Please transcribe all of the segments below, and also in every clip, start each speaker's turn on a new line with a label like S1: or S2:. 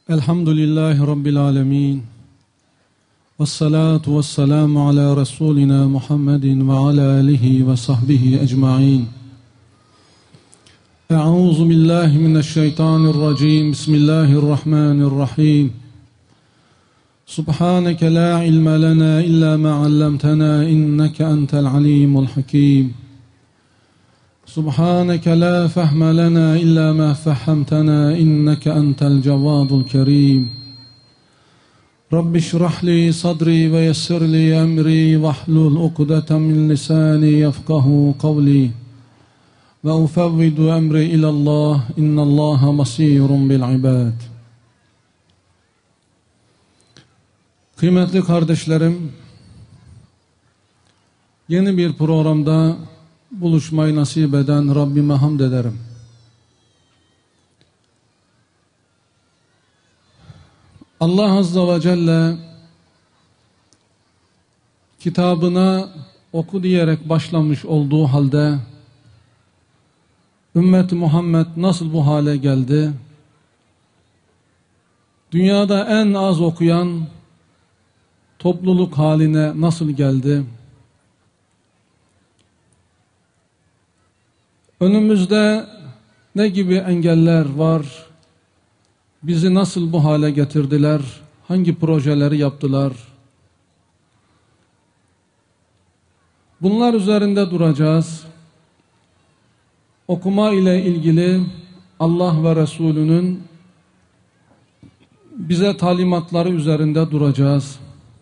S1: Elhamdülillahi Rabbil alemin. Vessalatu vesselamu ala Resulina Muhammedin ve ala alihi ve sahbihi ecma'in. Euzu billahi mineşşeytanirracim. Bismillahirrahmanirrahim. Subhaneke la ilme lena illa ma allamtena inneke entel alimul hakim. Subhaneke la fehme lena illa ma fehhamtena inneke entel cevadul kerim. Rabbi şrah li sadri ve yessir li emri vahlul ukdeten min lisani yefkahu kavli ve ufevvidu emri ilallah innallaha basirun bil ibad. Kıymetli kardeşlerim, yeni bir programda buluşmayı nasip eden Rabbime hamd ederim. Allah Azze ve Celle kitabına oku diyerek başlamış olduğu halde ümmet-i Muhammed nasıl bu hale geldi? Dünyada en az okuyan topluluk haline nasıl geldi? Önümüzde ne gibi engeller var? Bizi nasıl bu hale getirdiler? Hangi projeleri yaptılar? Bunlar üzerinde duracağız. Okuma ile ilgili Allah ve Resulünün bize talimatları üzerinde duracağız.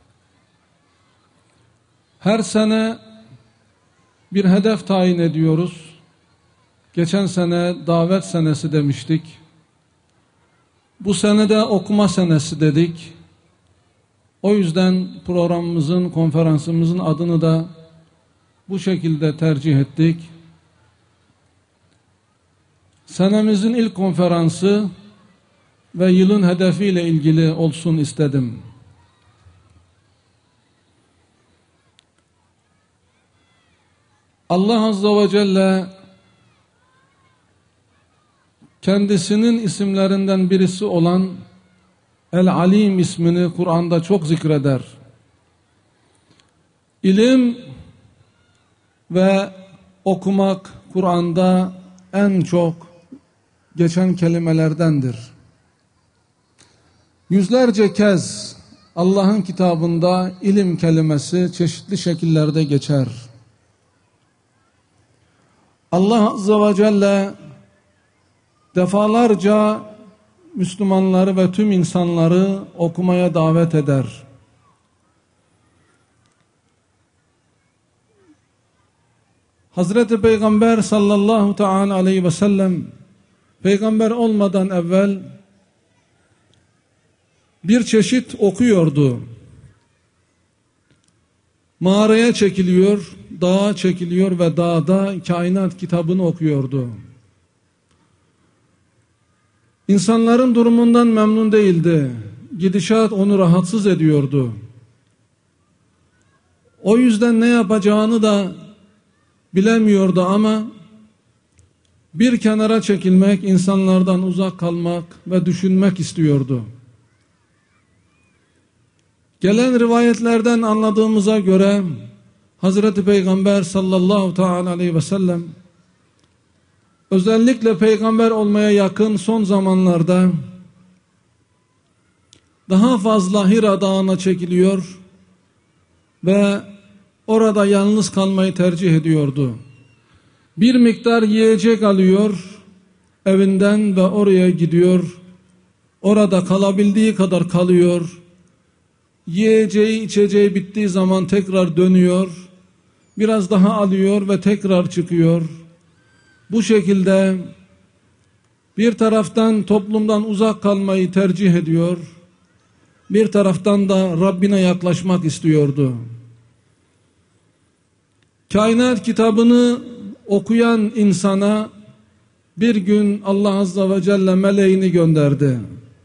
S1: Her sene bir hedef tayin ediyoruz. Geçen sene davet senesi demiştik. Bu sene de okuma senesi dedik. O yüzden programımızın, konferansımızın adını da bu şekilde tercih ettik. Senemizin ilk konferansı ve yılın hedefiyle ilgili olsun istedim. Allah Azze ve Celle kendisinin isimlerinden birisi olan El-Alim ismini Kur'an'da çok zikreder. İlim ve okumak Kur'an'da en çok geçen kelimelerdendir. Yüzlerce kez Allah'ın kitabında ilim kelimesi çeşitli şekillerde geçer. Allah Azze ve Celle defalarca Müslümanları ve tüm insanları okumaya davet eder. Hazreti Peygamber sallallahu teala aleyhi ve sellem peygamber olmadan evvel bir çeşit okuyordu. Mağaraya çekiliyor, dağa çekiliyor ve dağda kainat kitabını okuyordu. İnsanların durumundan memnun değildi. Gidişat onu rahatsız ediyordu. O yüzden ne yapacağını da bilemiyordu ama bir kenara çekilmek, insanlardan uzak kalmak ve düşünmek istiyordu. Gelen rivayetlerden anladığımıza göre Hazreti Peygamber sallallahu teala aleyhi ve sellem özellikle peygamber olmaya yakın son zamanlarda daha fazla Hira Dağı'na çekiliyor ve orada yalnız kalmayı tercih ediyordu. Bir miktar yiyecek alıyor evinden ve oraya gidiyor. Orada kalabildiği kadar kalıyor. Yiyeceği, içeceği bittiği zaman tekrar dönüyor. Biraz daha alıyor ve tekrar çıkıyor. Bu şekilde bir taraftan toplumdan uzak kalmayı tercih ediyor, bir taraftan da Rabbine yaklaşmak istiyordu. Kainat kitabını okuyan insana bir gün Allah Azze ve Celle meleğini gönderdi.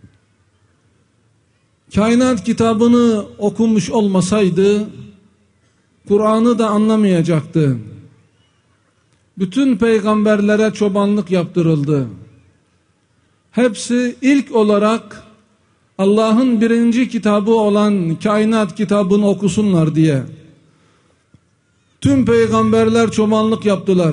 S1: Kainat kitabını okumuş olmasaydı Kur'an'ı da anlamayacaktı. Bütün peygamberlere çobanlık yaptırıldı. Hepsi ilk olarak Allah'ın birinci kitabı olan kainat kitabını okusunlar diye. Tüm peygamberler çobanlık yaptılar.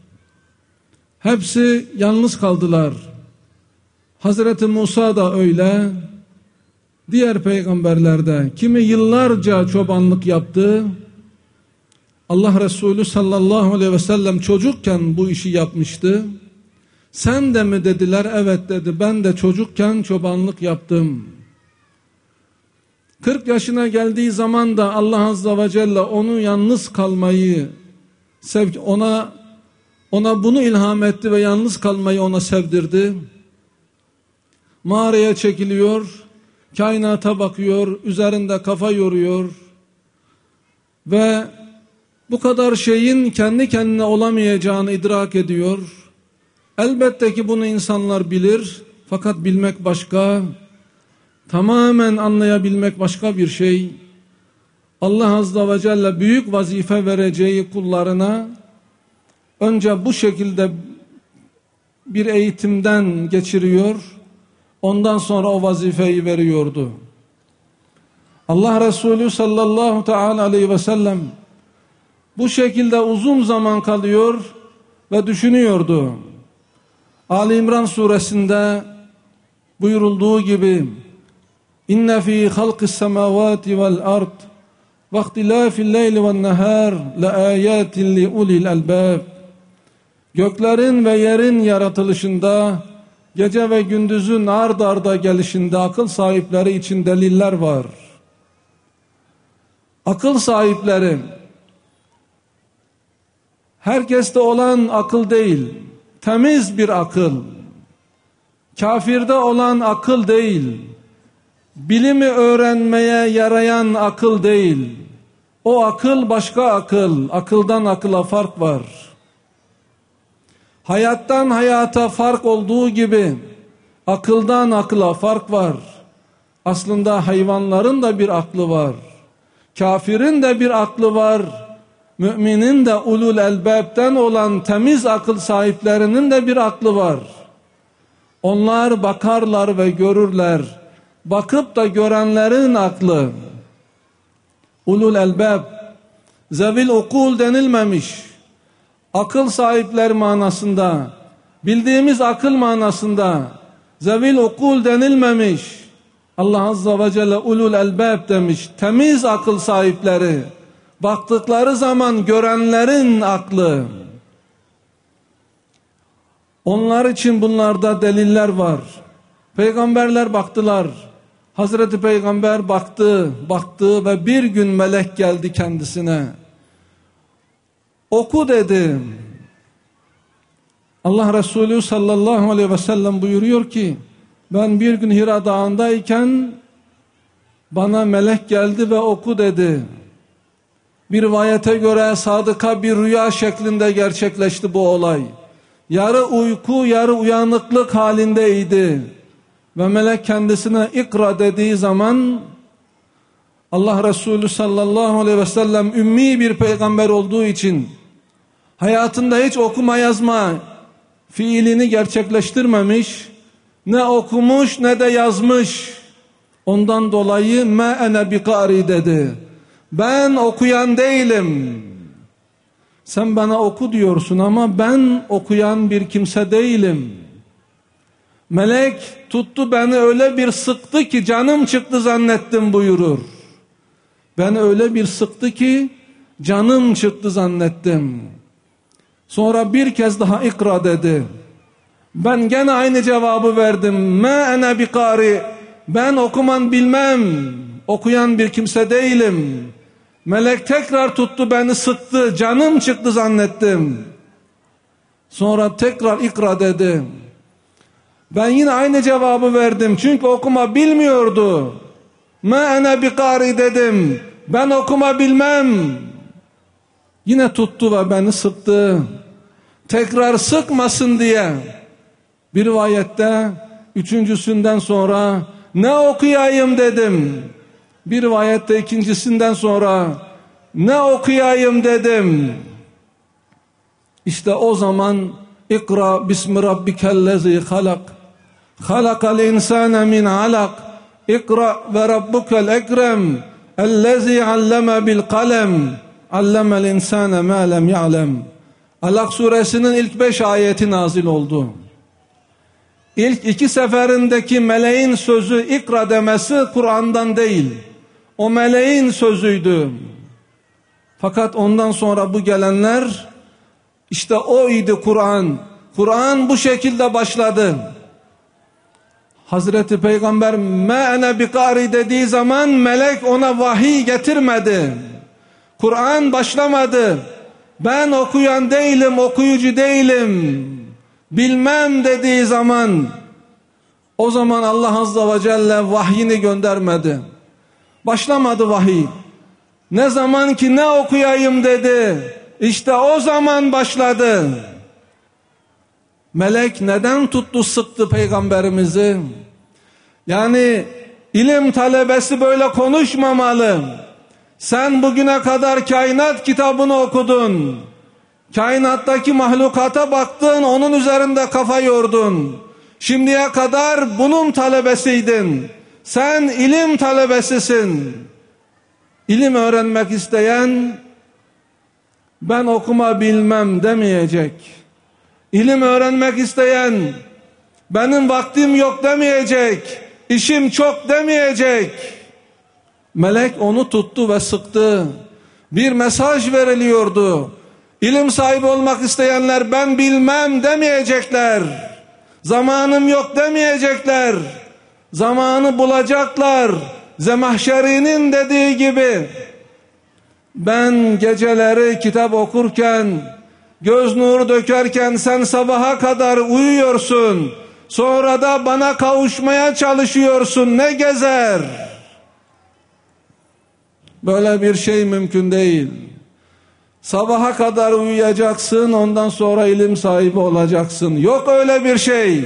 S1: Hepsi yalnız kaldılar. Hazreti Musa da öyle. Diğer peygamberler de. Kimi yıllarca çobanlık yaptı. Allah Resulü sallallahu aleyhi ve sellem çocukken bu işi yapmıştı. Sen de mi dediler? Evet dedi. Ben de çocukken çobanlık yaptım. 40 yaşına geldiği zaman da Allah azze ve celle onu yalnız kalmayı ona bunu ilham etti ve yalnız kalmayı ona sevdirdi. Mağaraya çekiliyor, kainata bakıyor, üzerinde kafa yoruyor ve bu kadar şeyin kendi kendine olamayacağını idrak ediyor. Elbette ki bunu insanlar bilir, fakat bilmek başka, tamamen anlayabilmek başka bir şey. Allah azze ve celle büyük vazife vereceği kullarına önce bu şekilde bir eğitimden geçiriyor, ondan sonra o vazifeyi veriyordu. Allah Resulü sallallahu teala aleyhi ve sellem bu şekilde uzun zaman kalıyor ve düşünüyordu. Ali İmran suresinde buyurulduğu gibi İnne fî halqis semâvâti vel ard ve ihtilâfil leyli ven nehâr le âyâtin li ulil albâb. Göklerin ve yerin yaratılışında, gece ve gündüzün ard arda gelişinde akıl sahipleri için deliller var. Akıl sahipleri, herkeste olan akıl değil, temiz bir akıl, kafirde olan akıl değil, bilimi öğrenmeye yarayan akıl değil, o akıl başka akıl, akıldan akıla fark var. Hayattan hayata fark olduğu gibi akıldan akıla fark var. Aslında hayvanların da bir aklı var. Kafirin de bir aklı var. Müminin de ulul elbab'ten olan temiz akıl sahiplerinin de bir aklı var. Onlar bakarlar ve görürler. Bakıp da görenlerin aklı. Ulul elbab, zevil ukul denilmemiş. Akıl sahipler manasında, bildiğimiz akıl manasında zevil ukul denilmemiş. Allah azze ve celle ulul elbab demiş. Temiz akıl sahipleri, baktıkları zaman görenlerin aklı. Onlar için bunlarda deliller var. Peygamberler baktılar. Hazreti Peygamber baktı ve bir gün melek geldi kendisine. Oku dedi. Allah Resulü sallallahu aleyhi ve sellem buyuruyor ki, ben bir gün Hira Dağı'ndayken bana melek geldi ve oku dedi. Bir rivayete göre sadıka bir rüya şeklinde gerçekleşti bu olay. Yarı uyku, yarı uyanıklık halindeydi. Ve melek kendisine ikra dediği zaman Allah Resulü sallallahu aleyhi ve sellem ümmi bir peygamber olduğu için hayatında hiç okuma yazma fiilini gerçekleştirmemiş, ne okumuş ne de yazmış. Ondan dolayı ma ene biqari dedi. Ben okuyan değilim. Sen bana oku diyorsun ama ben okuyan bir kimse değilim. Melek tuttu beni öyle bir sıktı ki canım çıktı zannettim buyurur. Beni öyle bir sıktı ki canım çıktı zannettim. Sonra bir kez daha ikra dedi. Ben gene aynı cevabı verdim. Ma ene biqari. Ben okuman bilmem. Okuyan bir kimse değilim. Melek tekrar tuttu beni sıktı. Canım çıktı zannettim. Sonra tekrar ikra dedi. Ben yine aynı cevabı verdim. Çünkü okuma bilmiyordu. Ma ene biqari dedim. Ben okuma bilmem. Yine tuttu ve beni sıktı. Tekrar sıkmasın diye. Bir rivayette üçüncüsünden sonra ne okuyayım dedim. Bir rivayette ikincisinden sonra ne okuyayım dedim. İşte o zaman İkra bismi rabbikellezi halak. Halakal insane min alak. İkra ve rabbukel ekrem ellezî alleme bil kalem allemel insâne mâ lem ya'lem. Alak suresinin ilk 5 ayeti nazil oldu. İlk 2 seferindeki meleğin sözü ikra demesi Kur'an'dan değil. O meleğin sözüydü. Fakat ondan sonra bu gelenler, işte oydu Kur'an. Kur'an bu şekilde başladı. Hazreti Peygamber me ene bikari dediği zaman melek ona vahiy getirmedi. Kur'an başlamadı. Ben okuyan değilim, okuyucu değilim, bilmem dediği zaman, o zaman Allah Azze ve Celle vahyini göndermedi. Başlamadı vahiy. Ne zaman ki ne okuyayım dedi, işte o zaman başladı. Melek neden tuttu sıktı peygamberimizi? Yani ilim talebesi böyle konuşmamalı. Sen bugüne kadar kainat kitabını okudun. Kainattaki mahlukata baktın, onun üzerinde kafa yordun. Şimdiye kadar bunun talebesiydin. Sen ilim talebesisin. İlim öğrenmek isteyen ben okuma bilmem demeyecek. İlim öğrenmek isteyen benim vaktim yok demeyecek. İşim çok demeyecek. Melek onu tuttu ve sıktı. Bir mesaj veriliyordu. İlim sahibi olmak isteyenler ben bilmem demeyecekler. Zamanım yok demeyecekler. Zamanı bulacaklar. Zemahşeri'nin dediği gibi, ben geceleri kitap okurken, göz nuru dökerken sen sabaha kadar uyuyorsun. Sonra da bana kavuşmaya çalışıyorsun. Ne gezer? Böyle bir şey mümkün değil. Sabaha kadar uyuyacaksın, ondan sonra ilim sahibi olacaksın. Yok öyle bir şey.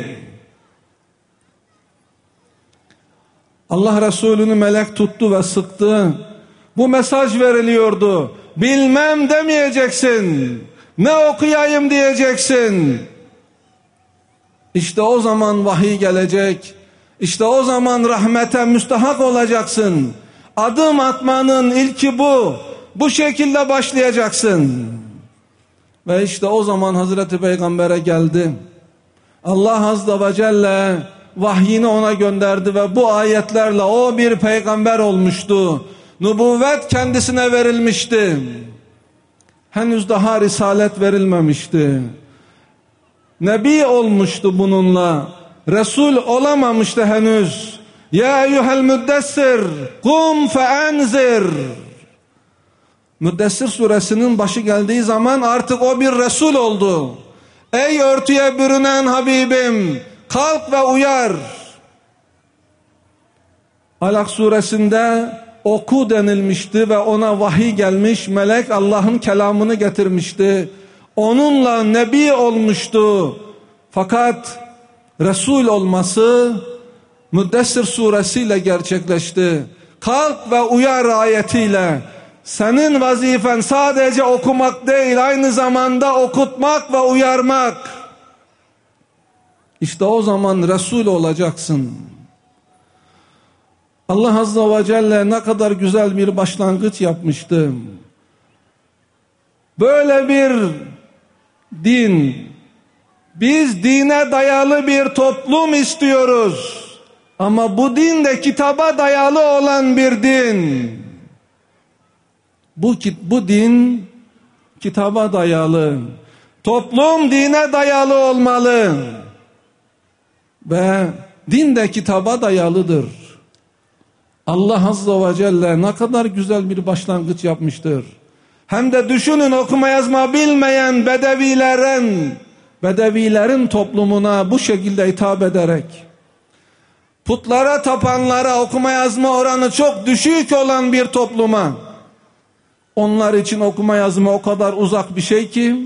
S1: Allah Resulü'nü melek tuttu ve sıktı. Bu mesaj veriliyordu. Bilmem demeyeceksin. Ne okuyayım diyeceksin. İşte o zaman vahiy gelecek. İşte o zaman rahmete müstahak olacaksın. Adım atmanın ilki bu. Bu şekilde başlayacaksın. Ve işte o zaman Hazreti Peygamber'e geldi. Allah Azze ve Celle vahyini ona gönderdi ve bu ayetlerle o bir peygamber olmuştu. Nübüvvet kendisine verilmişti. Henüz daha risalet verilmemişti. Nebi olmuştu bununla. Resul olamamıştı henüz. Ya eyyuhel müddessir kum feenzir. Müddessir suresinin başı geldiği zaman artık o bir Resul oldu. Ey örtüye bürünen Habibim, kalk ve uyar. Alak suresinde oku denilmişti ve ona vahiy gelmiş, melek Allah'ın kelamını getirmişti. Onunla nebi olmuştu. Fakat Resul olması Müddessir suresiyle gerçekleşti. Kalk ve uyar ayetiyle. Senin vazifen sadece okumak değil, aynı zamanda okutmak ve uyarmak. İşte o zaman Resul olacaksın. Allah Azze ve Celle ne kadar güzel bir başlangıç yapmıştı. Böyle bir din, biz dine dayalı bir toplum istiyoruz. Ama bu din de kitaba dayalı olan bir din. Bu din kitaba dayalı. Toplum dine dayalı olmalı. Ve din de kitaba dayalıdır. Allah Azze ve Celle ne kadar güzel bir başlangıç yapmıştır. Hem de düşünün, okuma yazma bilmeyen bedevilerin toplumuna bu şekilde hitap ederek, putlara tapanlara, okuma yazma oranı çok düşük olan bir topluma, onlar için okuma yazma o kadar uzak bir şey ki,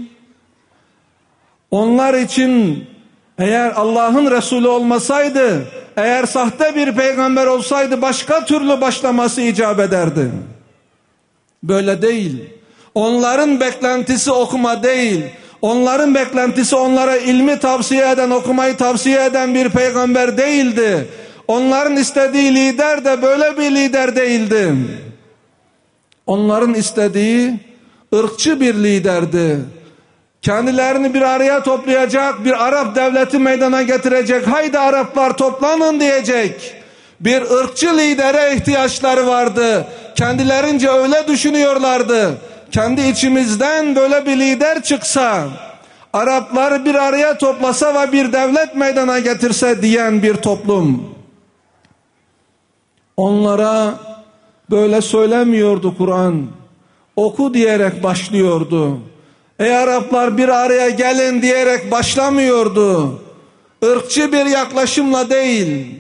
S1: onlar için eğer Allah'ın Resulü olmasaydı, eğer sahte bir peygamber olsaydı başka türlü başlaması icap ederdi. Böyle değil. Onların beklentisi okuma değil. Onların beklentisi onlara ilmi tavsiye eden, okumayı tavsiye eden bir peygamber değildi. Onların istediği lider de böyle bir lider değildi. Onların istediği ırkçı bir liderdi. Kendilerini bir araya toplayacak, bir Arap devleti meydana getirecek, haydi Araplar toplanın diyecek bir ırkçı lidere ihtiyaçları vardı. Kendilerince öyle düşünüyorlardı. Kendi içimizden böyle bir lider çıksa, Arapları bir araya toplasa ve bir devlet meydana getirse diyen bir toplum. Onlara böyle söylemiyordu Kur'an. Oku diyerek başlıyordu. Ey Araplar bir araya gelin diyerek başlamıyordu. Irkçı bir yaklaşımla değil.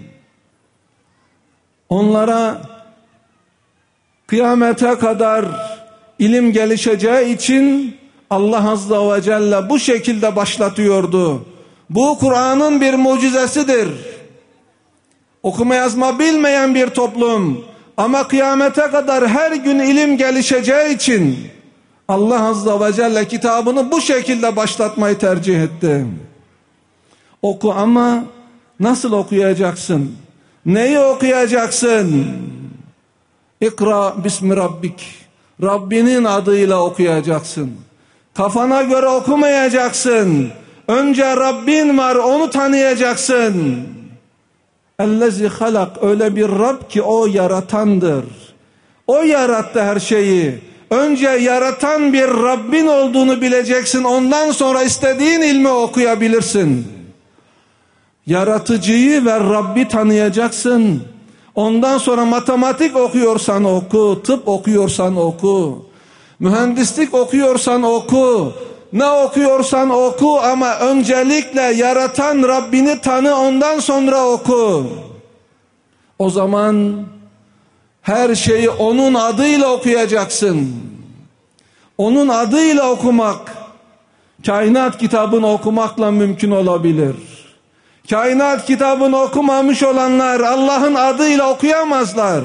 S1: Onlara kıyamete kadar ilim gelişeceği için Allah Azze ve Celle bu şekilde başlatıyordu. Bu Kur'an'ın bir mucizesidir. Okuma yazma bilmeyen bir toplum ama kıyamete kadar her gün ilim gelişeceği için Allah Azze ve Celle kitabını bu şekilde başlatmayı tercih etti. Oku ama nasıl okuyacaksın? Neyi okuyacaksın? İkra bismi rabbik. Rabbinin adıyla okuyacaksın. Kafana göre okumayacaksın. Önce Rabbin var, onu tanıyacaksın. Ellezî halak, öyle bir Rab ki o yaratandır. O yarattı her şeyi. Önce yaratan bir Rabbin olduğunu bileceksin. Ondan sonra istediğin ilmi okuyabilirsin. Yaratıcıyı ve Rabbi tanıyacaksın. Ondan sonra matematik okuyorsan oku, tıp okuyorsan oku, mühendislik okuyorsan oku, ne okuyorsan oku ama öncelikle yaratan Rabbini tanı, ondan sonra oku. O zaman her şeyi onun adıyla okuyacaksın. Onun adıyla okumak, kainat kitabını okumakla mümkün olabilir. Kainat kitabını okumamış olanlar Allah'ın adıyla okuyamazlar.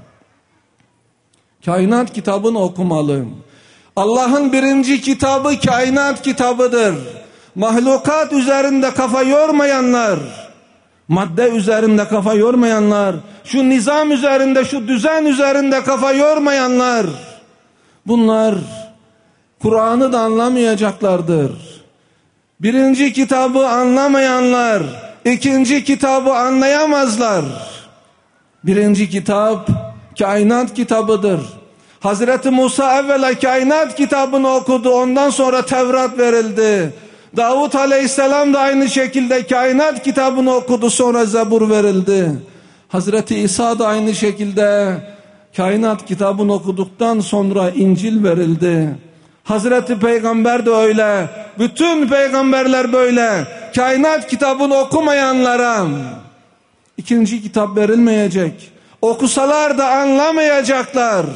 S1: Kainat kitabını okumalı. Allah'ın birinci kitabı kainat kitabıdır. Mahlukat üzerinde kafa yormayanlar, madde üzerinde kafa yormayanlar, şu nizam üzerinde, şu düzen üzerinde kafa yormayanlar, bunlar Kur'an'ı da anlamayacaklardır. Birinci kitabı anlamayanlar ikinci kitabı anlayamazlar. Birinci kitap kainat kitabıdır. Hazreti Musa evvela kainat kitabını okudu, ondan sonra Tevrat verildi. Davut aleyhisselam da aynı şekilde kainat kitabını okudu, sonra Zebur verildi. Hazreti İsa da aynı şekilde kainat kitabını okuduktan sonra İncil verildi. Hazreti Peygamber de öyle. Bütün peygamberler böyle. Kainat kitabını okumayanlara ikinci kitap verilmeyecek. Okusalar da anlamayacaklar.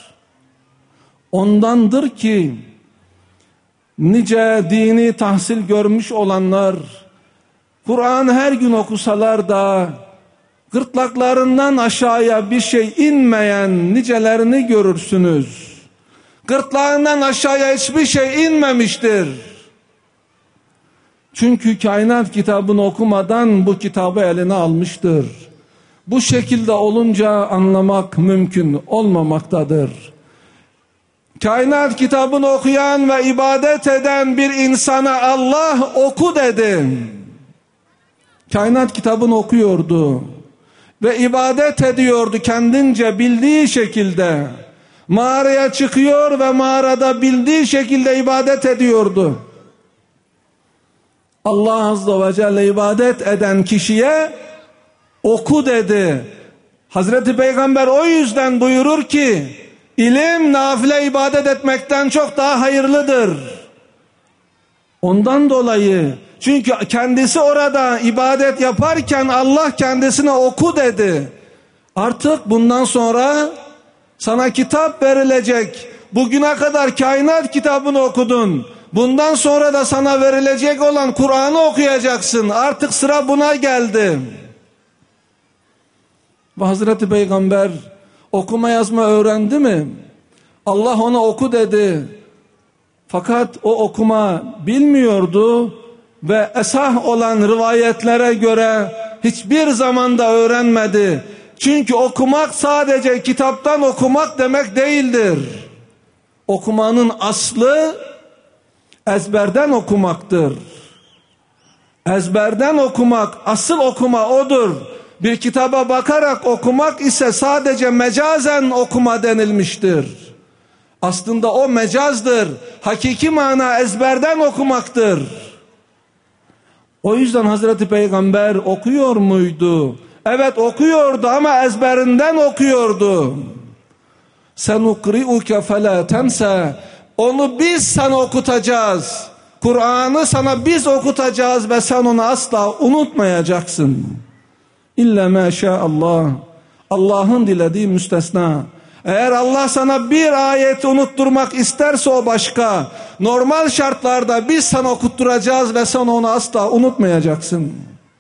S1: Ondandır ki nice dini tahsil görmüş olanlar Kur'an her gün okusalar da gırtlaklarından aşağıya bir şey inmeyen nicelerini görürsünüz. Gırtlağından aşağıya hiçbir şey inmemiştir. Çünkü kainat kitabını okumadan bu kitabı eline almıştır. Bu şekilde olunca anlamak mümkün olmamaktadır. Kainat kitabını okuyan ve ibadet eden bir insana Allah oku dedi. Kainat kitabını okuyordu ve ibadet ediyordu kendince bildiği şekilde. Mağaraya çıkıyor ve mağarada bildiği şekilde ibadet ediyordu. Allah Azze ve Celle ibadet eden kişiye oku dedi. Hazreti Peygamber o yüzden buyurur ki ilim nafile ibadet etmekten çok daha hayırlıdır. Ondan dolayı, çünkü kendisi orada ibadet yaparken Allah kendisine oku dedi. Artık bundan sonra sana kitap verilecek. Bugüne kadar kainat kitabını okudun. Bundan sonra da sana verilecek olan Kur'an'ı okuyacaksın. Artık sıra buna geldi. Ve Hazreti Peygamber okuma yazma öğrendi mi? Allah ona oku dedi. Fakat o okuma bilmiyordu ve esah olan rivayetlere göre hiçbir zamanda öğrenmedi. Çünkü okumak sadece kitaptan okumak demek değildir. Okumanın aslı ezberden okumaktır. Ezberden okumak, asıl okuma odur. Bir kitaba bakarak okumak ise sadece mecazen okuma denilmiştir. Aslında o mecazdır. Hakiki mana ezberden okumaktır. O yüzden Hazreti Peygamber okuyor muydu? Evet okuyordu ama ezberinden okuyordu. Senukri'uke felâ tense. Onu biz sana okutacağız. Kur'an'ı sana biz okutacağız ve sen onu asla unutmayacaksın. İlla maşallah. Allah'ın dilediği müstesna. Eğer Allah sana bir ayeti unutturmak isterse o başka. Normal şartlarda biz sana okutturacağız ve sen onu asla unutmayacaksın.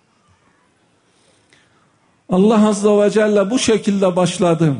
S1: Allah Azze ve Celle bu şekilde başladı.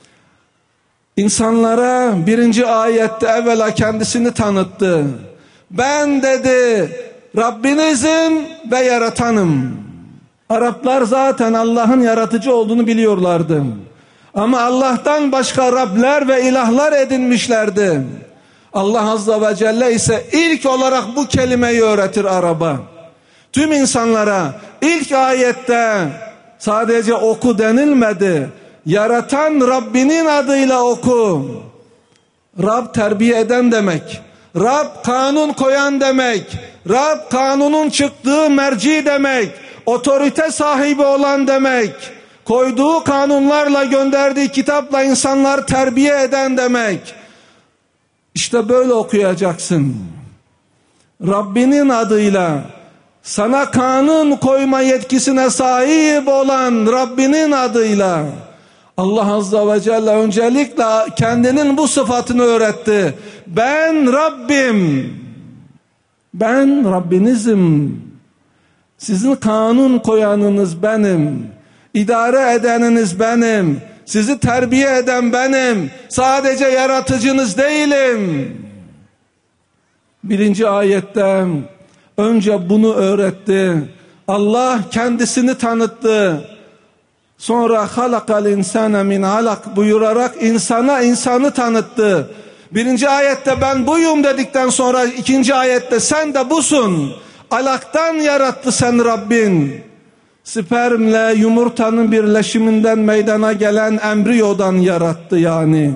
S1: İnsanlara birinci ayette evvela kendisini tanıttı. Ben dedi Rabbinizim ve yaratanım. Araplar zaten Allah'ın yaratıcı olduğunu biliyorlardı. Ama Allah'tan başka Rabler ve ilahlar edinmişlerdi. Allah Azze ve Celle ise ilk olarak bu kelimeyi öğretir Arap'a. Tüm insanlara ilk ayette sadece oku denilmedi. Yaratan Rabbinin adıyla oku. Rab terbiye eden demek. Rab kanun koyan demek. Rab kanunun çıktığı merci demek. Otorite sahibi olan demek. Koyduğu kanunlarla gönderdiği kitapla insanlar terbiye eden demek. İşte böyle okuyacaksın. Rabbinin adıyla, sana kanun koyma yetkisine sahip olan Rabbinin adıyla. Allah Azze ve Celle öncelikle kendinin bu sıfatını öğretti. Ben Rabbim. Ben Rabbinizim. Sizin kanun koyanınız benim. İdare edeniniz benim. Sizi terbiye eden benim. Sadece yaratıcınız değilim. Birinci ayette önce bunu öğretti. Allah kendisini tanıttı. Sonra halakal insane min alak buyurarak insanı tanıttı. Birinci ayette ben buyum dedikten sonra ikinci ayette sen de busun. Alaktan yarattı sen Rabbin. Spermle yumurtanın birleşiminden meydana gelen embriyodan yarattı yani.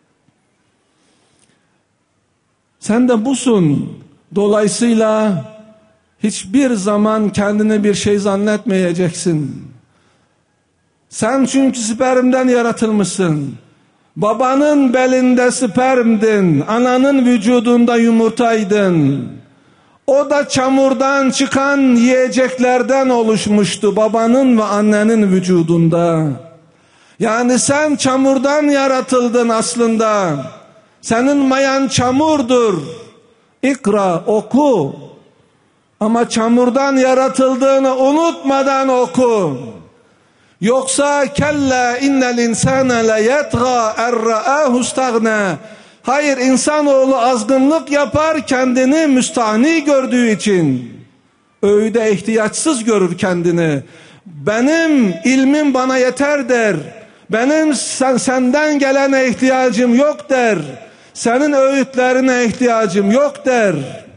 S1: Sen de busun. Dolayısıyla hiçbir zaman kendine bir şey zannetmeyeceksin. Sen çünkü spermden yaratılmışsın. Babanın belinde spermdin. Ananın vücudunda yumurtaydın. O da çamurdan çıkan yiyeceklerden oluşmuştu babanın ve annenin vücudunda. Yani sen çamurdan yaratıldın aslında. Senin mayan çamurdur. İkra, oku. Ama çamurdan yaratıldığını unutmadan oku. Yoksa kella innel insane le yetgâ erra'âhu istagna. Hayır, insanoğlu azgınlık yapar kendini müstahni gördüğü için. Öğüde ihtiyaçsız görür kendini. Benim ilmim bana yeter der. Benim senden gelene ihtiyacım yok der. Senin öğütlerine ihtiyacım yok der.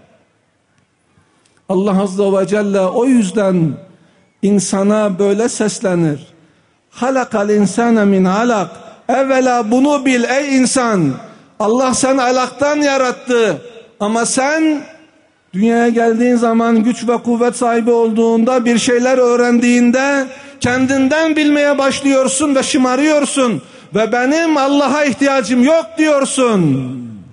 S1: Allah Azze ve Celle o yüzden insana böyle seslenir. Halakal insane min alak. Evvela bunu bil ey insan. Allah seni alaktan yarattı. Ama sen dünyaya geldiğin zaman güç ve kuvvet sahibi olduğunda, bir şeyler öğrendiğinde kendinden bilmeye başlıyorsun ve şımarıyorsun. Ve benim Allah'a ihtiyacım yok diyorsun.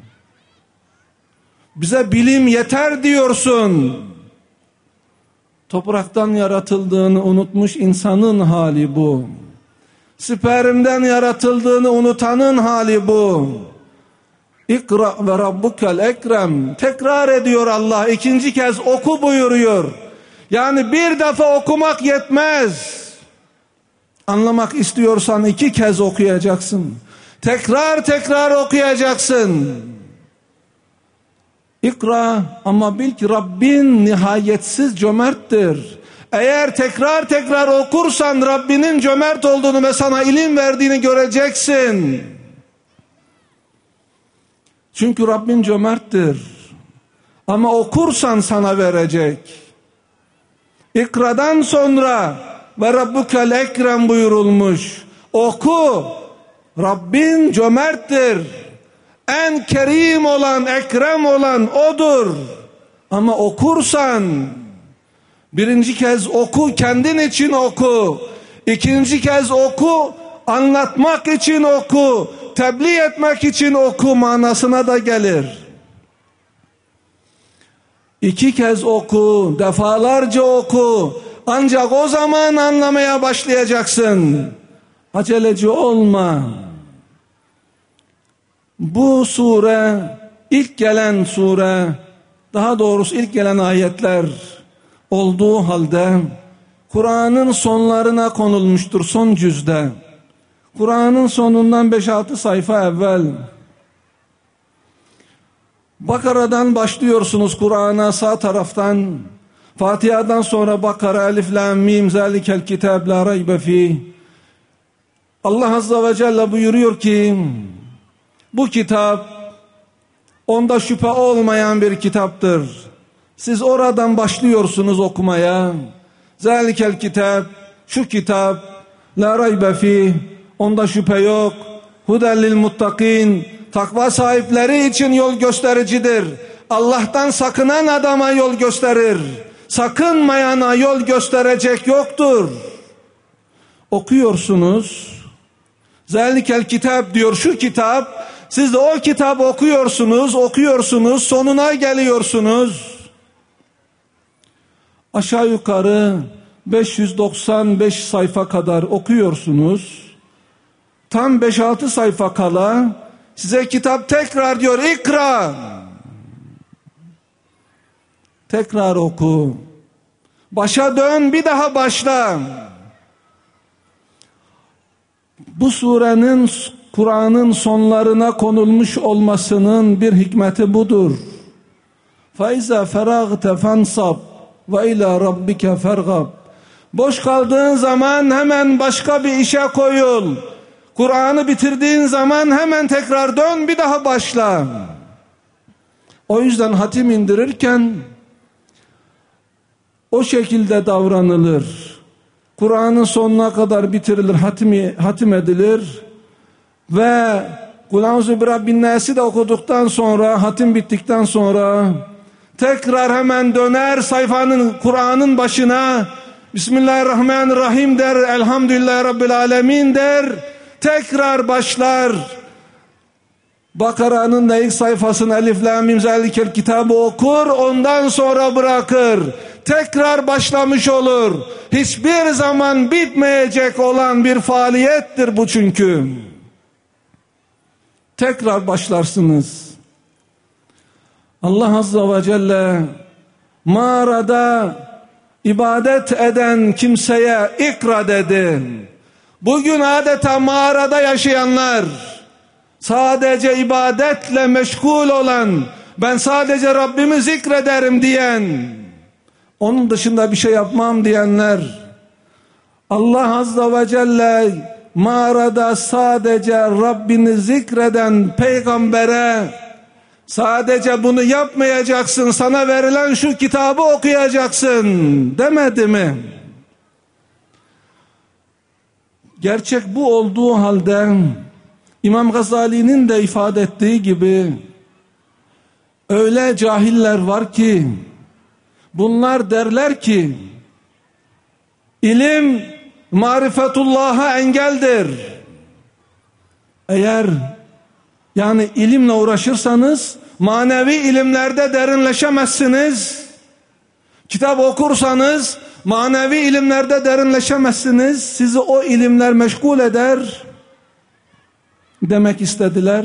S1: Bize bilim yeter diyorsun. Topraktan yaratıldığını unutmuş insanın hali bu. Spermden yaratıldığını unutanın hali bu. İkra ve rabbukel ekrem. Tekrar ediyor Allah. İkinci kez oku buyuruyor. Yani bir defa okumak yetmez. Anlamak istiyorsan iki kez okuyacaksın. Tekrar okuyacaksın. İkra, ama bil ki Rabbin nihayetsiz cömerttir. Eğer tekrar tekrar okursan Rabbinin cömert olduğunu ve sana ilim verdiğini göreceksin. Çünkü Rabbin cömerttir. Ama okursan sana verecek. İkra'dan sonra ve Rabbukel Ekrem buyurulmuş. Oku. Rabbin cömerttir. En kerim olan, ekrem olan O'dur. Ama okursan, birinci kez oku, kendin için oku. İkinci kez oku, anlatmak için oku. Tebliğ etmek için oku manasına da gelir. 2 kez oku, defalarca oku. Ancak o zaman anlamaya başlayacaksın. Aceleci olma. Bu sure, ilk gelen sure, daha doğrusu ilk gelen ayetler olduğu halde Kur'an'ın sonlarına konulmuştur, son cüzde. Kur'an'ın sonundan 5-6 sayfa evvel. Bakara'dan başlıyorsunuz Kur'an'a sağ taraftan. Fatiha'dan sonra Bakara, Elif, Lam, Mim, Zalikel Kitab, La Raybe Fih. Allah Azze ve Celle buyuruyor ki, bu kitap, onda şüphe olmayan bir kitaptır. Siz oradan başlıyorsunuz okumaya. Zalikel Kitab, şu kitap, La Raybe Fih, onda şüphe yok. Hudellil muttakin, takva sahipleri için yol göstericidir. Allah'tan sakınan adama yol gösterir. Sakınmayana yol gösterecek yoktur. Okuyorsunuz. Zalikel Kitap diyor, şu kitap. Siz de o kitabı okuyorsunuz, sonuna geliyorsunuz. Aşağı yukarı 595 sayfa kadar okuyorsunuz. Tam 5-6 sayfa kala size kitap tekrar diyor, ikra. Tekrar oku. Başa dön, bir daha başla. Bu surenin, Kur'an'ın sonlarına konulmuş olmasının bir hikmeti budur. فَاِذَا فَرَغْتَ فَانْصَبْ وَاِلَى رَبِّكَ فَرْغَبْ. Boş kaldığın zaman hemen başka bir işe koyul. Kur'an'ı bitirdiğin zaman hemen tekrar dön, bir daha başla. O yüzden hatim indirirken o şekilde davranılır. Kur'an'ın sonuna kadar bitirilir, hatim edilir ve Kul-Auzu Birabbin-Nas'ı da okuduktan sonra, hatim bittikten sonra tekrar hemen döner sayfanın, Kur'an'ın başına, Bismillahirrahmanirrahim der, Elhamdülillahi Rabbil Alemin der, tekrar başlar. Bakara'nın da ilk sayfasını Elif, Lam, Mim, Zalikel kitabı okur, ondan sonra bırakır. Tekrar başlamış olur. Hiçbir zaman bitmeyecek olan bir faaliyettir bu çünkü. Tekrar başlarsınız. Allah Azze ve Celle mağarada ibadet eden kimseye ikra dedi. Bugün adeta mağarada yaşayanlar, sadece ibadetle meşgul olan, ben sadece Rabbimi zikrederim diyen, onun dışında bir şey yapmam diyenler, Allah Azze ve Celle mağarada sadece Rabbini zikreden peygambere, sadece bunu yapmayacaksın, sana verilen şu kitabı okuyacaksın demedi mi? Gerçek bu olduğu halde İmam Gazali'nin de ifade ettiği gibi öyle cahiller var ki bunlar derler ki ilim marifetullah'a engeldir. Eğer yani ilimle uğraşırsanız manevi ilimlerde derinleşemezsiniz. Kitap okursanız manevi ilimlerde derinleşemezsiniz. Sizi o ilimler meşgul eder demek istediler.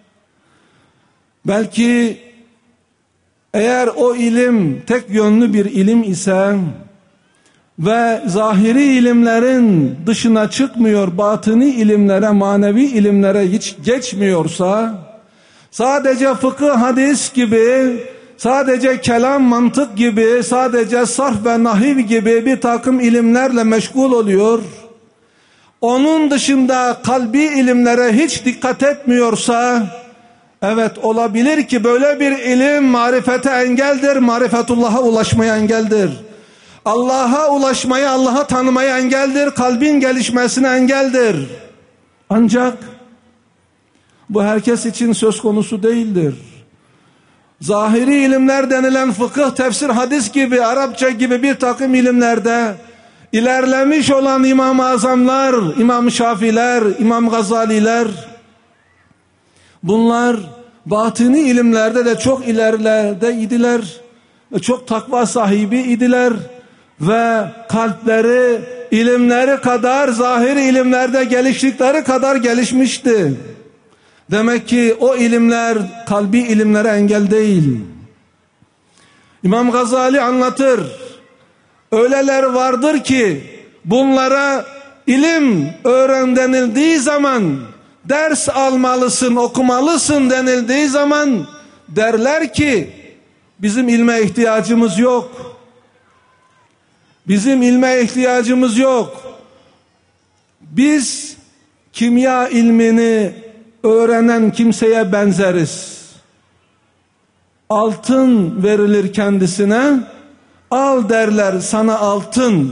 S1: Belki eğer o ilim tek yönlü bir ilim ise ve zahiri ilimlerin dışına çıkmıyor, batini ilimlere, manevi ilimlere hiç geçmiyorsa, sadece fıkıh, hadis gibi sadece kelam, mantık gibi, sadece sarf ve nahiv gibi bir takım ilimlerle meşgul oluyor, onun dışında kalbi ilimlere hiç dikkat etmiyorsa, evet, olabilir ki böyle bir ilim marifete engeldir, marifetullah'a ulaşmaya engeldir. Allah'a ulaşmaya, Allah'ı tanımaya engeldir, kalbin gelişmesine engeldir. Ancak bu herkes için söz konusu değildir. Zahiri ilimler denilen fıkıh, tefsir, hadis gibi, Arapça gibi bir takım ilimlerde ilerlemiş olan İmam-ı Azamlar, İmam Şafiler, İmam Gazaliler, bunlar batini ilimlerde de çok ilerlerde idiler, çok takva sahibi idiler ve kalpleri ilimleri kadar, zahiri ilimlerde geliştikleri kadar gelişmişti. Demek ki o ilimler kalbi ilimlere engel değil. İmam Gazali anlatır. Öyleler vardır ki bunlara ilim öğren denildiği zaman, ders almalısın, okumalısın denildiği zaman derler ki bizim ilme ihtiyacımız yok. Bizim ilme ihtiyacımız yok. Biz kimya ilmini öğrenen kimseye benzeriz. Altın verilir kendisine, al derler sana altın.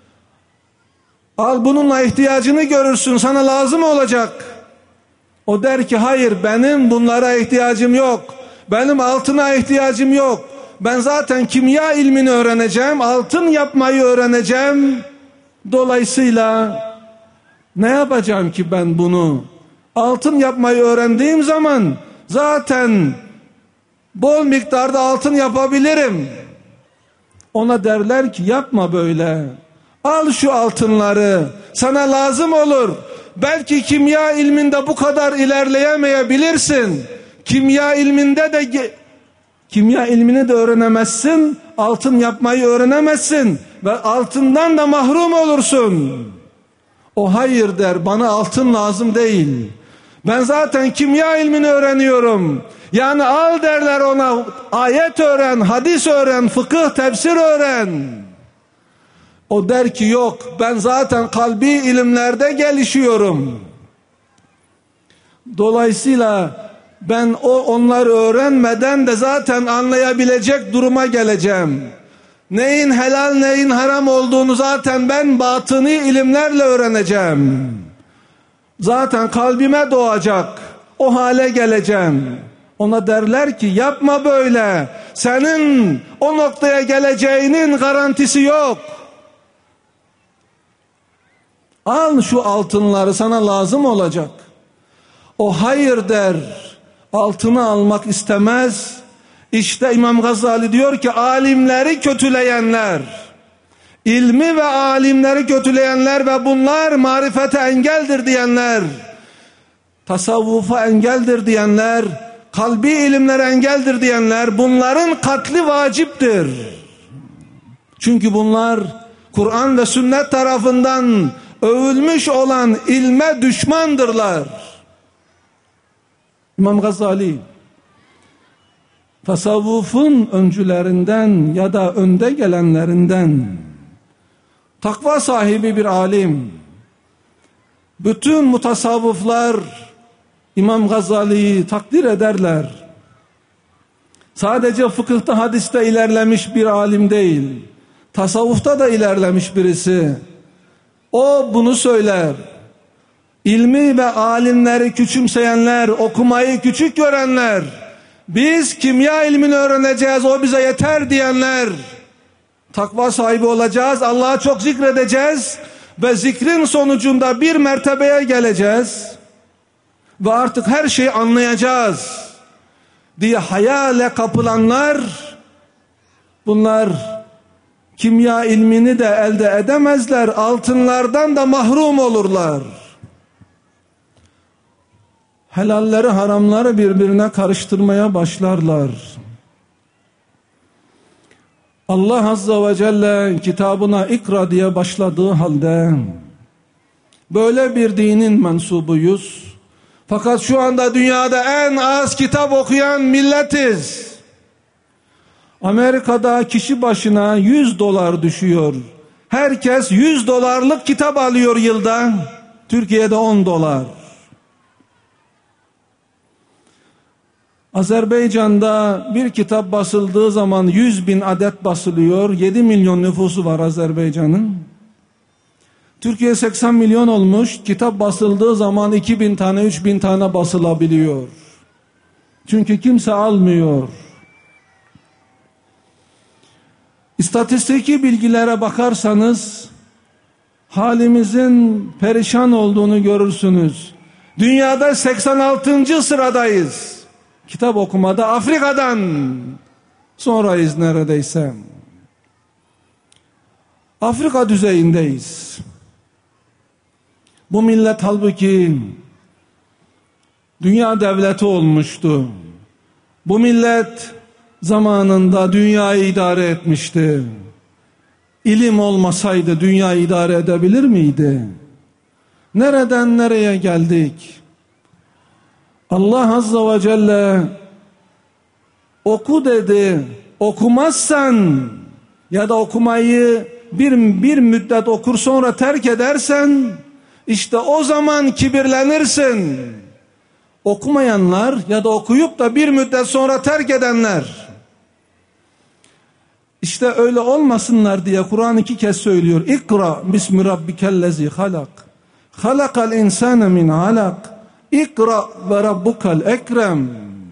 S1: Al, bununla ihtiyacını görürsün, sana lazım olacak. O der ki hayır, benim bunlara ihtiyacım yok. Benim altına ihtiyacım yok. Ben zaten kimya ilmini öğreneceğim, altın yapmayı öğreneceğim. Dolayısıyla ne yapacağım ki ben bunu? Altın yapmayı öğrendiğim zaman zaten bol miktarda altın yapabilirim. Ona derler ki yapma böyle. Al şu altınları, sana lazım olur. Belki kimya ilminde bu kadar ilerleyemeyebilirsin. Kimya ilmini de öğrenemezsin, altın yapmayı öğrenemezsin ve altından da mahrum olursun. O hayır der, bana altın lazım değil. Ben zaten kimya ilmini öğreniyorum. Yani al derler ona, ayet öğren, hadis öğren, fıkıh, tefsir öğren. O der ki yok, ben zaten kalbi ilimlerde gelişiyorum. Dolayısıyla ben onları öğrenmeden de zaten anlayabilecek duruma geleceğim. Neyin helal neyin haram olduğunu zaten ben batıni ilimlerle öğreneceğim. Zaten kalbime doğacak, o hale geleceğim. Ona derler ki yapma böyle, senin o noktaya geleceğinin garantisi yok. Al şu altınları, sana lazım olacak. O hayır der, altını almak istemez. İşte İmam Gazali diyor ki alimleri kötüleyenler, ilmi ve alimleri kötüleyenler ve bunlar marifete engeldir diyenler, tasavvufa engeldir diyenler, kalbi ilimlere engeldir diyenler, bunların katli vaciptir. Çünkü bunlar Kur'an ve sünnet tarafından övülmüş olan ilme düşmandırlar. İmam Gazali tasavvufun öncülerinden ya da önde gelenlerinden, takva sahibi bir alim. Bütün mutasavvıflar İmam Gazali'yi takdir ederler. Sadece fıkıhta, hadiste ilerlemiş bir alim değil, tasavvufta da ilerlemiş birisi. O bunu söyler. İlmi ve alimleri küçümseyenler, okumayı küçük görenler, biz kimya ilmini öğreneceğiz, o bize yeter diyenler, takva sahibi olacağız, Allah'a çok zikredeceğiz ve zikrin sonucunda bir mertebeye geleceğiz ve artık her şeyi anlayacağız diye hayale kapılanlar, bunlar kimya ilmini de elde edemezler, altınlardan da mahrum olurlar. Helalleri haramları birbirine karıştırmaya başlarlar. Allah Azze ve Celle kitabına ikra diye başladığı halde böyle bir dinin mensubuyuz. Fakat şu anda dünyada en az kitap okuyan milletiz. Amerika'da kişi başına $100 düşüyor. Herkes $100 kitap alıyor yılda. Türkiye'de $10. Azerbaycan'da bir kitap basıldığı zaman 100.000 adet basılıyor. 7 milyon nüfusu var Azerbaycan'ın. Türkiye 80 milyon olmuş. Kitap basıldığı zaman 2.000 tane, 3.000 tane basılabiliyor. Çünkü kimse almıyor. İstatistiki bilgilere bakarsanız halimizin perişan olduğunu görürsünüz. Dünyada 86. sıradayız. Kitap okumada Afrika'dan sonrayız neredeyse. Afrika düzeyindeyiz. Bu millet halbuki dünya devleti olmuştu. Bu millet zamanında dünyayı idare etmişti. İlim olmasaydı dünyayı idare edebilir miydi? Nereden nereye geldik? Allah Azze ve Celle oku dedi. Okumazsan ya da okumayı bir müddet okur sonra terk edersen işte o zaman kibirlenirsin. Okumayanlar ya da okuyup da bir müddet sonra terk edenler. İşte öyle olmasınlar diye Kur'an 2 kez söylüyor. İkra bismi rabbikellezi halak. Halakal insane min alak. İkra ve rabbukal ekrem.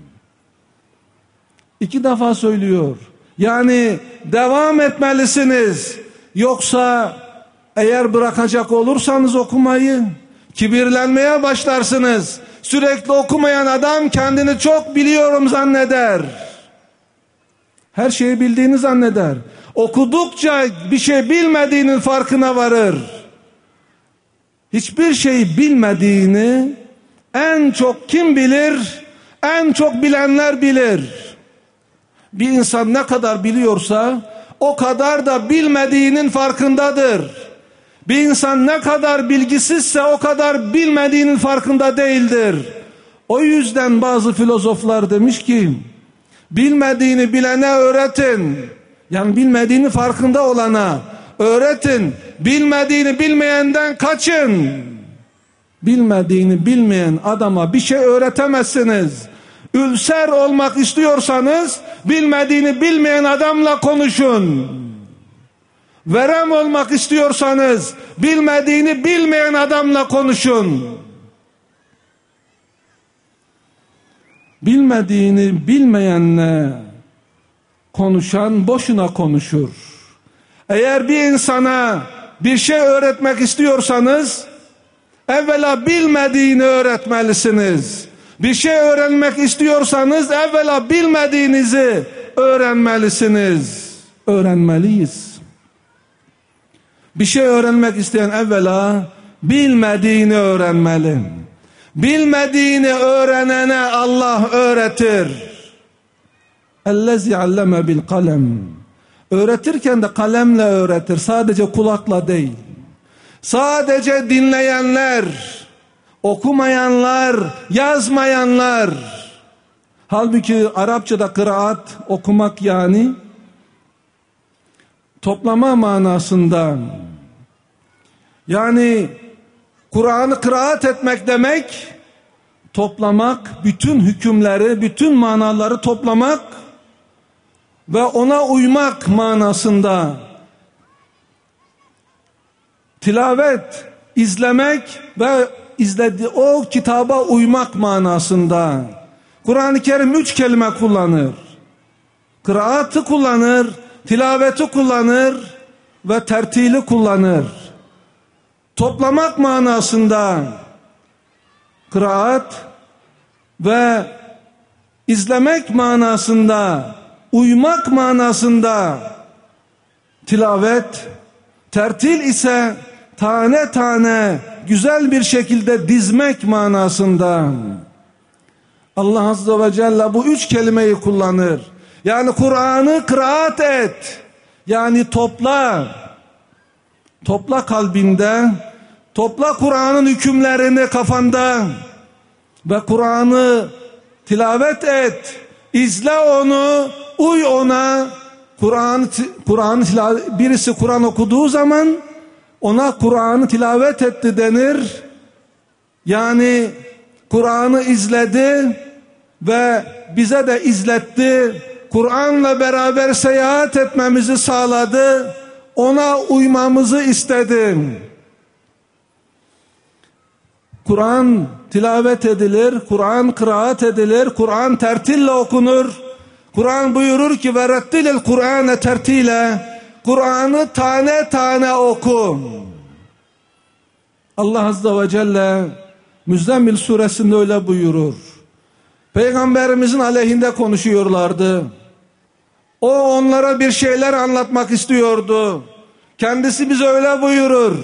S1: 2 defa söylüyor. Yani devam etmelisiniz. Yoksa eğer bırakacak olursanız okumayı, kibirlenmeye başlarsınız. Sürekli okumayan adam kendini çok biliyorum zanneder. Her şeyi bildiğini zanneder. Okudukça bir şey bilmediğinin farkına varır. Hiçbir şey bilmediğini en çok kim bilir? En çok bilenler bilir. Bir insan ne kadar biliyorsa o kadar da bilmediğinin farkındadır. Bir insan ne kadar bilgisizse o kadar bilmediğinin farkında değildir. O yüzden bazı filozoflar demiş ki bilmediğini bilene öğretin. Yani bilmediğini farkında olana öğretin. Bilmediğini bilmeyenden kaçın. Bilmediğini bilmeyen adama bir şey öğretemezsiniz. Ülser olmak istiyorsanız bilmediğini bilmeyen adamla konuşun. Verem olmak istiyorsanız bilmediğini bilmeyen adamla konuşun. Bilmediğini bilmeyenle konuşan boşuna konuşur. Eğer bir insana bir şey öğretmek istiyorsanız evvela bilmediğini öğretmelisiniz. Bir şey öğrenmek istiyorsanız evvela bilmediğinizi öğrenmelisiniz. Öğrenmeliyiz. Bir şey öğrenmek isteyen evvela bilmediğini öğrenmeli. Bilmediğini öğrenene Allah öğretir. Ellezî alleme bil kalem. Öğretirken de kalemle öğretir. Sadece kulakla değil. Sadece dinleyenler, okumayanlar, yazmayanlar. Halbuki Arapçada kıraat, okumak yani toplama manasında. Yani Kur'an'ı kıraat etmek demek toplamak, bütün hükümleri, bütün manaları toplamak ve ona uymak manasında. Tilavet, izlemek ve o kitaba uymak manasında. Kur'an-ı Kerim 3 kelime kullanır. Kıraatı kullanır, tilaveti kullanır ve tertili kullanır. Toplamak manasında kıraat ve izlemek manasında, uymak manasında tilavet, tertil ise tane tane güzel bir şekilde dizmek manasında. Allah Azze ve Celle bu 3 kelimeyi kullanır. Yani Kur'an'ı kıraat et. Yani topla. Topla kalbinde. Topla Kur'an'ın hükümlerini kafanda. Ve Kur'an'ı tilavet et. İzle onu, uy ona. Birisi Kur'an okuduğu zaman ona Kur'an'ı tilavet etti denir. Yani Kur'an'ı izledi ve bize de izletti. Kur'an'la beraber seyahat etmemizi sağladı. Ona uymamızı istedi. Kur'an tilavet edilir, Kur'an kıraat edilir, Kur'an tertille okunur. Kur'an buyurur ki ve rettilil Kur'ane tertile. Kur'an'ı tane tane oku. Allah Azze ve Celle Müzzemmil suresinde öyle buyurur. Peygamberimizin aleyhinde konuşuyorlardı. O onlara bir şeyler anlatmak istiyordu. Kendisi bize öyle buyurur.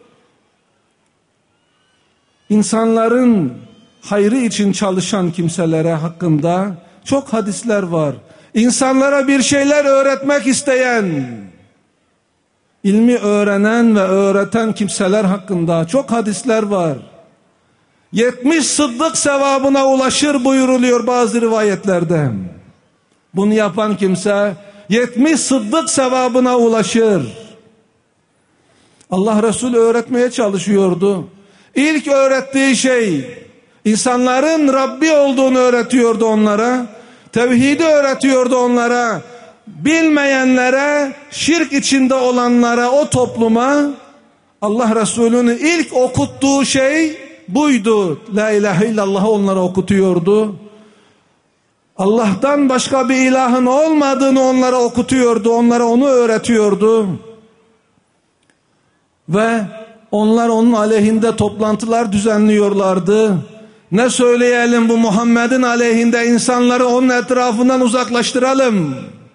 S1: İnsanların hayrı için çalışan kimselere hakkında çok hadisler var. İnsanlara bir şeyler öğretmek isteyen, ilmi öğrenen ve öğreten kimseler hakkında çok hadisler var. 70 sıddık sevabına ulaşır buyuruluyor bazı rivayetlerde. Bunu yapan kimse 70 sıddık sevabına ulaşır. Allah Resulü öğretmeye çalışıyordu. İlk öğrettiği şey insanların Rabbi olduğunu öğretiyordu onlara. Tevhidi öğretiyordu onlara. Bilmeyenlere, şirk içinde olanlara, o topluma Allah Resulü'nün ilk okuttuğu şey buydu. La ilahe illallah'ı onlara okutuyordu. Allah'tan başka bir ilahın olmadığını onlara okutuyordu. Onlara onu öğretiyordu. Ve onlar onun aleyhinde toplantılar düzenliyorlardı. Ne söyleyelim bu Muhammed'in aleyhinde, insanları onun etrafından uzaklaştıralım.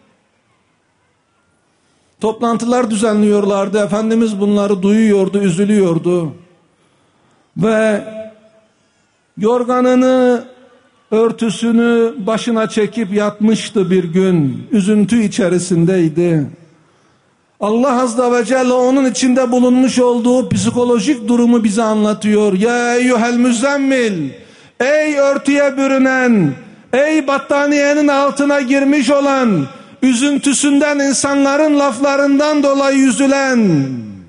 S1: Toplantılar düzenliyorlardı. Efendimiz bunları duyuyordu, üzülüyordu. Ve yorganını, örtüsünü başına çekip yatmıştı bir gün. Üzüntü içerisindeydi. Allah Azze ve Celle onun içinde bulunmuş olduğu psikolojik durumu bize anlatıyor. Ya eyyuhel müzzemmil, ey örtüye bürünen, ey battaniyenin altına girmiş olan, üzüntüsünden, insanların laflarından dolayı üzülen,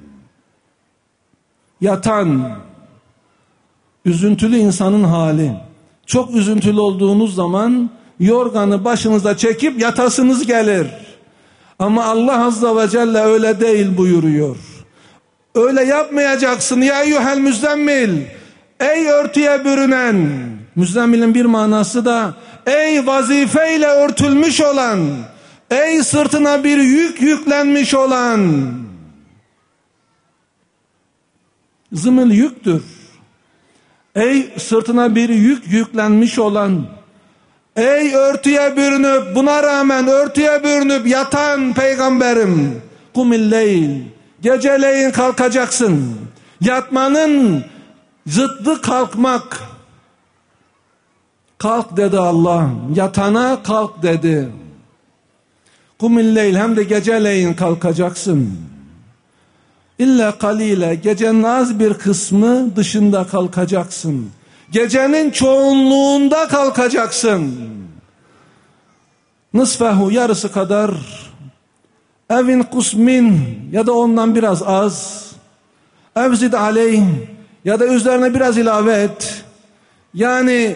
S1: yatan, üzüntülü insanın hali. Çok üzüntülü olduğunuz zaman yorganı başınıza çekip yatasınız gelir. Ama Allah Azze ve Celle öyle değil buyuruyor. Öyle yapmayacaksın. Ya eyyuhel müzzemmil, ey örtüye bürünen. Müzzemmil'in bir manası da ey vazifeyle örtülmüş olan, ey sırtına bir yük yüklenmiş olan. Zımıl yüktür. Ey sırtına bir yük yüklenmiş olan, ey örtüye bürünüp, buna rağmen örtüye bürünüp yatan peygamberim, kumilleyl, geceleyin kalkacaksın. Yatmanın zıddı kalkmak. Kalk dedi Allah, yatana kalk dedi. Kumilleyl, hem de geceleyin kalkacaksın. İlla kalile, gecenin az bir kısmı dışında kalkacaksın. Gecenin çoğunluğunda kalkacaksın. Nısfehu, yarısı kadar, evin kusmin, ya da ondan biraz az, evzid aleyh, ya da üzerine biraz ilave et. Yani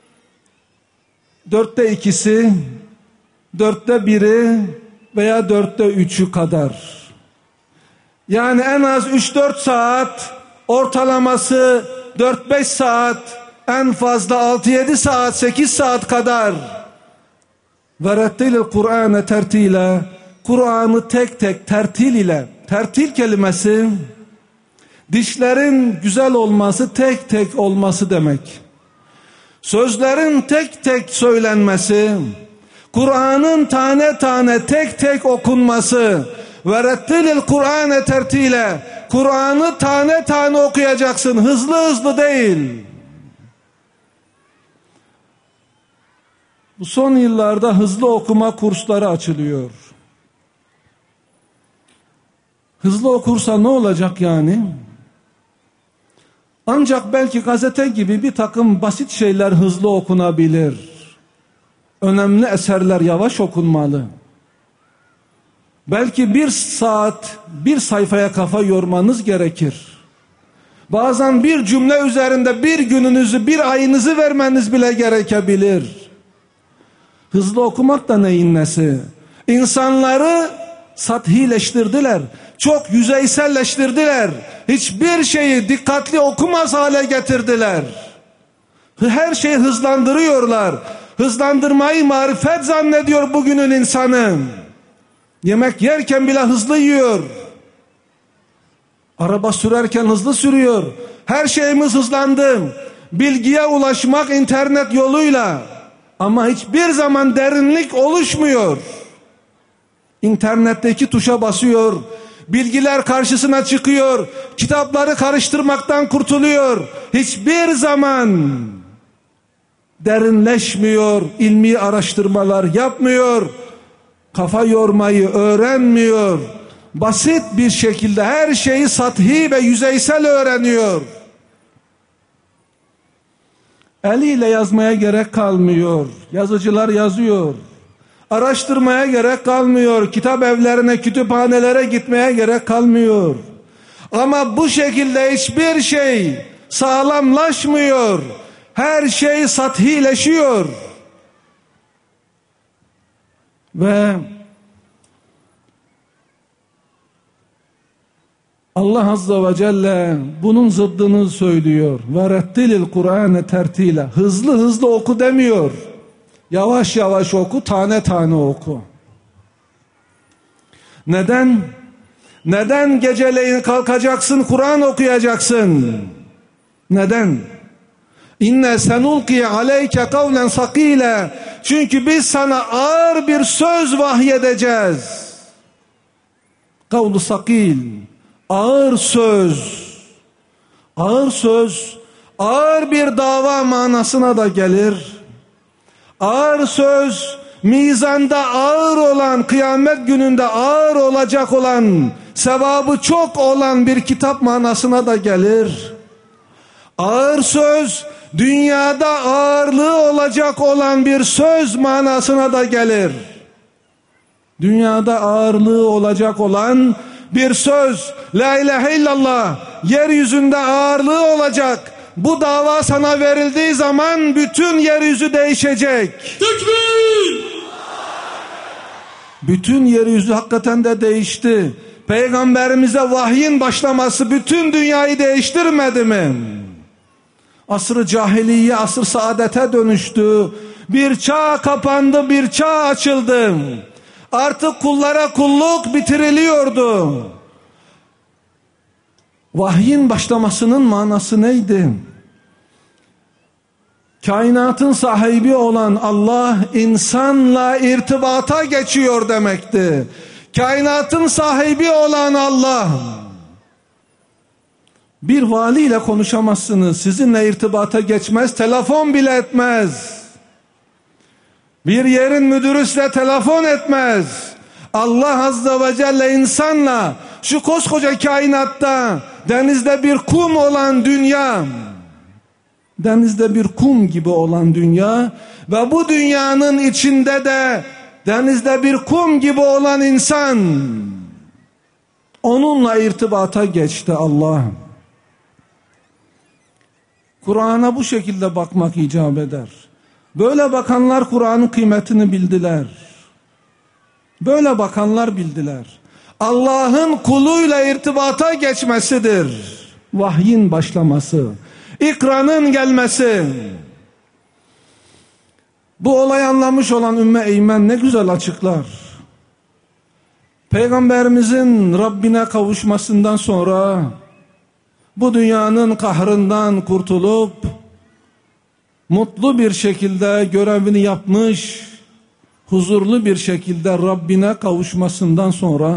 S1: 2/4, 1/4 veya 3/4 kadar. Yani en az 3-4 saat, ortalaması 4-5 saat, en fazla 6-7 saat, 8 saat kadar. Ve rettilil Kur'ane tertile, Kur'an'ı tek tek tertil ile, tertil kelimesi dişlerin güzel olması, tek tek olması demek. Sözlerin tek tek söylenmesi, Kur'an'ın tane tane tek tek okunması. Ve rettilil Kur'ane tertile, Kur'an'ı tane tane okuyacaksın, hızlı hızlı değil. Bu son yıllarda hızlı okuma kursları açılıyor. Hızlı okursa ne olacak yani? Ancak belki gazete gibi bir takım basit şeyler hızlı okunabilir. önemli eserler yavaş okunmalı. Belki 1 saat bir sayfaya kafa yormanız gerekir. Bazen bir cümle üzerinde bir gününüzü, bir ayınızı vermeniz bile gerekebilir. Hızlı okumak da neyin nesi? İnsanları sathileştirdiler. Çok yüzeyselleştirdiler. Hiçbir şeyi dikkatli okumaz hale getirdiler. Her şeyi hızlandırıyorlar. Hızlandırmayı marifet zannediyor bugünün insanı. Yemek yerken bile hızlı yiyor. Araba sürerken hızlı sürüyor. Her şeyimiz hızlandı. Bilgiye ulaşmak internet yoluyla. Ama hiçbir zaman derinlik oluşmuyor. İnternetteki tuşa basıyor. Bilgiler karşısına çıkıyor. Kitapları karıştırmaktan kurtuluyor. Hiçbir zaman derinleşmiyor. İlmi araştırmalar yapmıyor. Kafa yormayı öğrenmiyor. Basit bir şekilde her şeyi sathi ve yüzeysel öğreniyor. Eliyle yazmaya gerek kalmıyor. Yazıcılar yazıyor. Araştırmaya gerek kalmıyor. Kitap evlerine, kütüphanelere gitmeye gerek kalmıyor. Ama bu şekilde hiçbir şey sağlamlaşmıyor. Her şey sathileşiyor. Ve Allah Azze ve Celle bunun zıddını söylüyor. وَرَتِّلِ الْقُرْآنَ tertile. Hızlı hızlı oku demiyor. Yavaş yavaş oku, tane tane oku. Neden? Neden geceleyin kalkacaksın, Kur'an okuyacaksın? Neden? İnne senulki aleyke kavlen sakile. Çünkü biz sana ağır bir söz vahyedeceğiz. Kavlu sakil. Ağır söz. Ağır söz, ağır bir dava manasına da gelir. Ağır söz, mizanda ağır olan, kıyamet gününde ağır olacak olan, sevabı çok olan bir kitap manasına da gelir. Ağır söz, dünyada ağırlığı olacak olan bir söz manasına da gelir. Dünyada ağırlığı olacak olan bir söz, la ilahe illallah, yeryüzünde ağırlığı olacak. Bu dava sana verildiği zaman bütün yeryüzü değişecek. Tekbir! Bütün yeryüzü hakikaten de değişti. Peygamberimize vahyin başlaması bütün dünyayı değiştirmedi mi? Asr-ı cahiliye, asr-ı saadete dönüştü. Bir çağ kapandı, bir çağ açıldı. Artık kullara kulluk bitiriliyordu. Vahyin başlamasının manası neydi? Kainatın sahibi olan Allah insanla irtibata geçiyor demekti. Kainatın sahibi olan Allah. Bir valiyle konuşamazsınız. Sizinle irtibata geçmez. Telefon bile etmez. Bir yerin müdürü size telefon etmez. Allah Azze ve Celle insanla şu koskoca kainatta denizde bir kum olan dünya, denizde bir kum gibi olan dünya ve bu dünyanın içinde de denizde bir kum gibi olan insan, onunla irtibata geçti Allah. Kur'an'a bu şekilde bakmak icap eder. Böyle bakanlar Kur'an'ın kıymetini bildiler. Böyle bakanlar bildiler. Allah'ın kuluyla irtibata geçmesidir vahyin başlaması, İkra'nın gelmesi. Bu olayı anlamış olan Ümmü Eymen ne güzel açıklar. Peygamberimizin Rabbine kavuşmasından sonra bu dünyanın kahrından kurtulup mutlu bir şekilde görevini yapmış, huzurlu bir şekilde Rabbine kavuşmasından sonra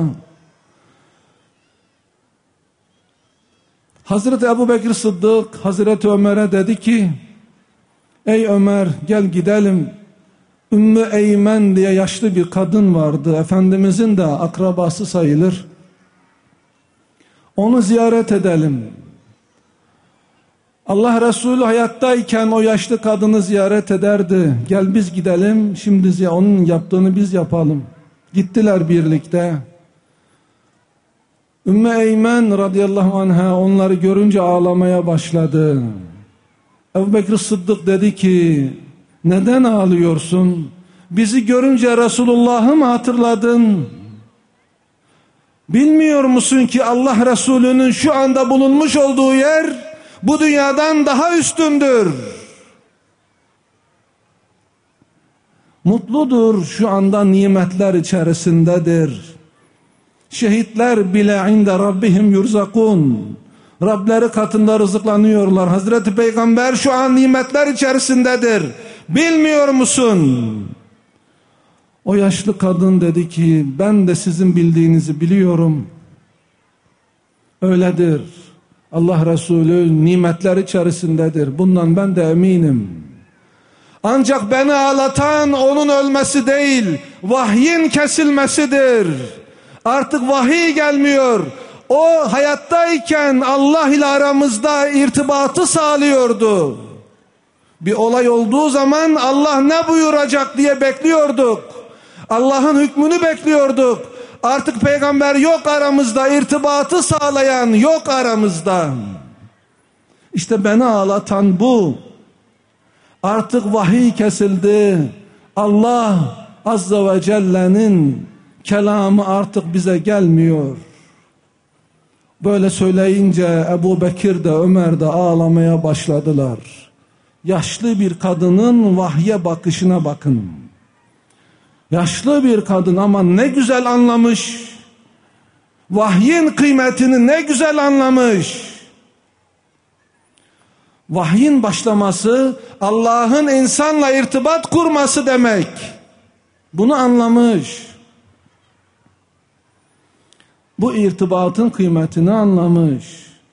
S1: Hazreti Ebu Bekir Sıddık Hazreti Ömer'e dedi ki, ey Ömer gel gidelim. Ümmü Eymen diye yaşlı bir kadın vardı. Efendimizin de akrabası sayılır. Onu ziyaret edelim. Allah Resulü hayattayken o yaşlı kadını ziyaret ederdi. Gel biz gidelim, şimdi onun yaptığını biz yapalım. Gittiler birlikte. Ümmü Eymen radıyallahu anha onları görünce ağlamaya başladı. Ebu Bekir Sıddık dedi ki, neden ağlıyorsun? Bizi görünce Resulullah'ı mı hatırladın? Bilmiyor musun ki Allah Resulü'nün şu anda bulunmuş olduğu yer bu dünyadan daha üstündür. Mutludur, şu anda nimetler içerisindedir. Şehitler bile inde Rabbihim yurzakun. Rableri katında rızıklanıyorlar. Hazreti Peygamber şu an nimetler içerisindedir. Bilmiyor musun? O yaşlı kadın dedi ki, ben de sizin bildiğinizi biliyorum. Öyledir. Allah Resulü nimetler içerisindedir. Bundan ben de eminim. Ancak beni ağlatan onun ölmesi değil, vahyin kesilmesidir. Artık vahiy gelmiyor. O hayattayken Allah ile aramızda irtibatı sağlıyordu. Bir olay olduğu zaman Allah ne buyuracak diye bekliyorduk. Allah'ın hükmünü bekliyorduk. Artık peygamber yok aramızda, irtibatı sağlayan yok aramızda. İşte beni ağlatan bu. Artık vahiy kesildi. Allah Azze ve Celle'nin kelamı artık bize gelmiyor. Böyle söyleyince Ebu Bekir de Ömer de ağlamaya başladılar. Yaşlı bir kadının vahye bakışına bakın. Yaşlı bir kadın ama ne güzel anlamış. Vahyin kıymetini ne güzel anlamış. Vahyin başlaması Allah'ın insanla irtibat kurması demek. Bunu anlamış. Bu irtibatın kıymetini anlamış.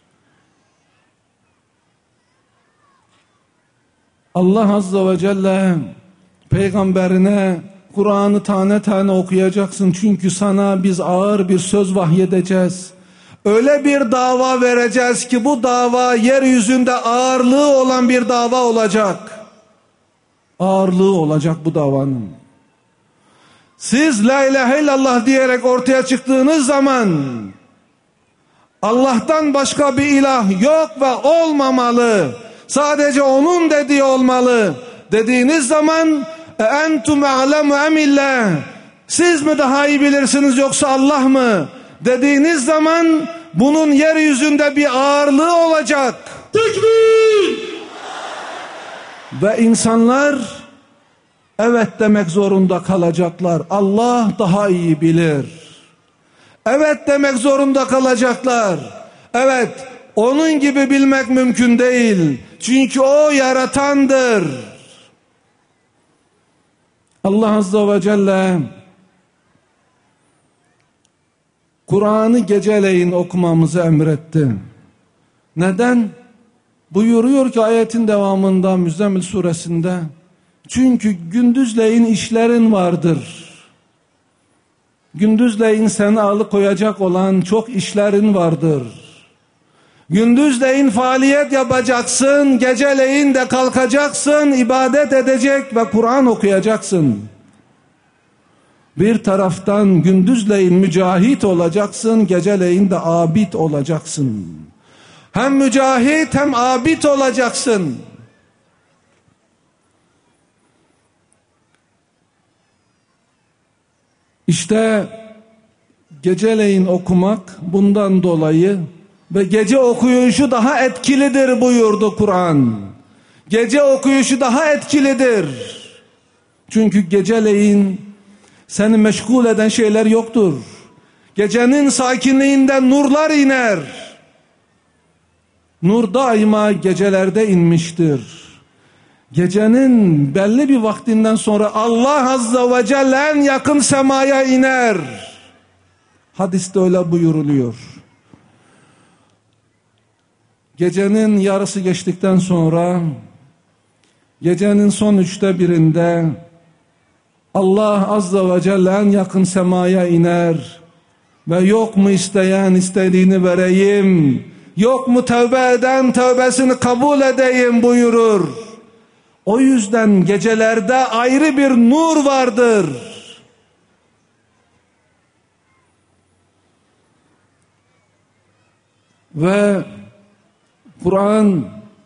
S1: Allah Azze ve Celle peygamberine Kur'an'ı tane tane okuyacaksın. Çünkü sana biz ağır bir söz vahyedeceğiz. Öyle bir dava vereceğiz ki bu dava yeryüzünde ağırlığı olan bir dava olacak. Ağırlığı olacak bu davanın. Siz la ilahe illallah diyerek ortaya çıktığınız zaman Allah'tan başka bir ilah yok ve olmamalı. Sadece onun dediği olmalı. Dediğiniz zaman entum a'lemu emillah. Siz mi daha iyi bilirsiniz yoksa Allah mı? Dediğiniz zaman bunun yeryüzünde bir ağırlığı olacak. Tekbir! Ve insanlar evet demek zorunda kalacaklar. Allah daha iyi bilir. Evet demek zorunda kalacaklar. Evet, onun gibi bilmek mümkün değil. Çünkü o yaratandır. Allah Azze ve Celle Kur'an'ı geceleyin okumamızı emretti. Neden? Buyuruyor ki ayetin devamında Müzzemmil suresinde, çünkü gündüzleyin işlerin vardır. Gündüzleyin seni alıkoyacak olan çok işlerin vardır. Gündüzleyin faaliyet yapacaksın, geceleyin de kalkacaksın, ibadet edecek ve Kur'an okuyacaksın. Bir taraftan gündüzleyin mücahit olacaksın, geceleyin de abid olacaksın. Hem mücahit hem abid olacaksın. İşte geceleyin okumak bundan dolayı ve gece okuyuşu daha etkilidir buyurdu Kur'an. Gece okuyuşu daha etkilidir. Çünkü geceleyin seni meşgul eden şeyler yoktur. Gecenin sakinliğinden nurlar iner. Nur daima gecelerde inmiştir. Gecenin belli bir vaktinden sonra Allah Azze ve Celle en yakın semaya iner. Hadiste öyle buyuruluyor. Gecenin yarısı geçtikten sonra gecenin son 1/3'ünde Allah Azze ve Celle en yakın semaya iner ve yok mu isteyen istediğini vereyim,
S2: Yok mu tövbe eden tövbesini kabul edeyim buyurur. O yüzden gecelerde ayrı bir nur vardır. Ve Kur'an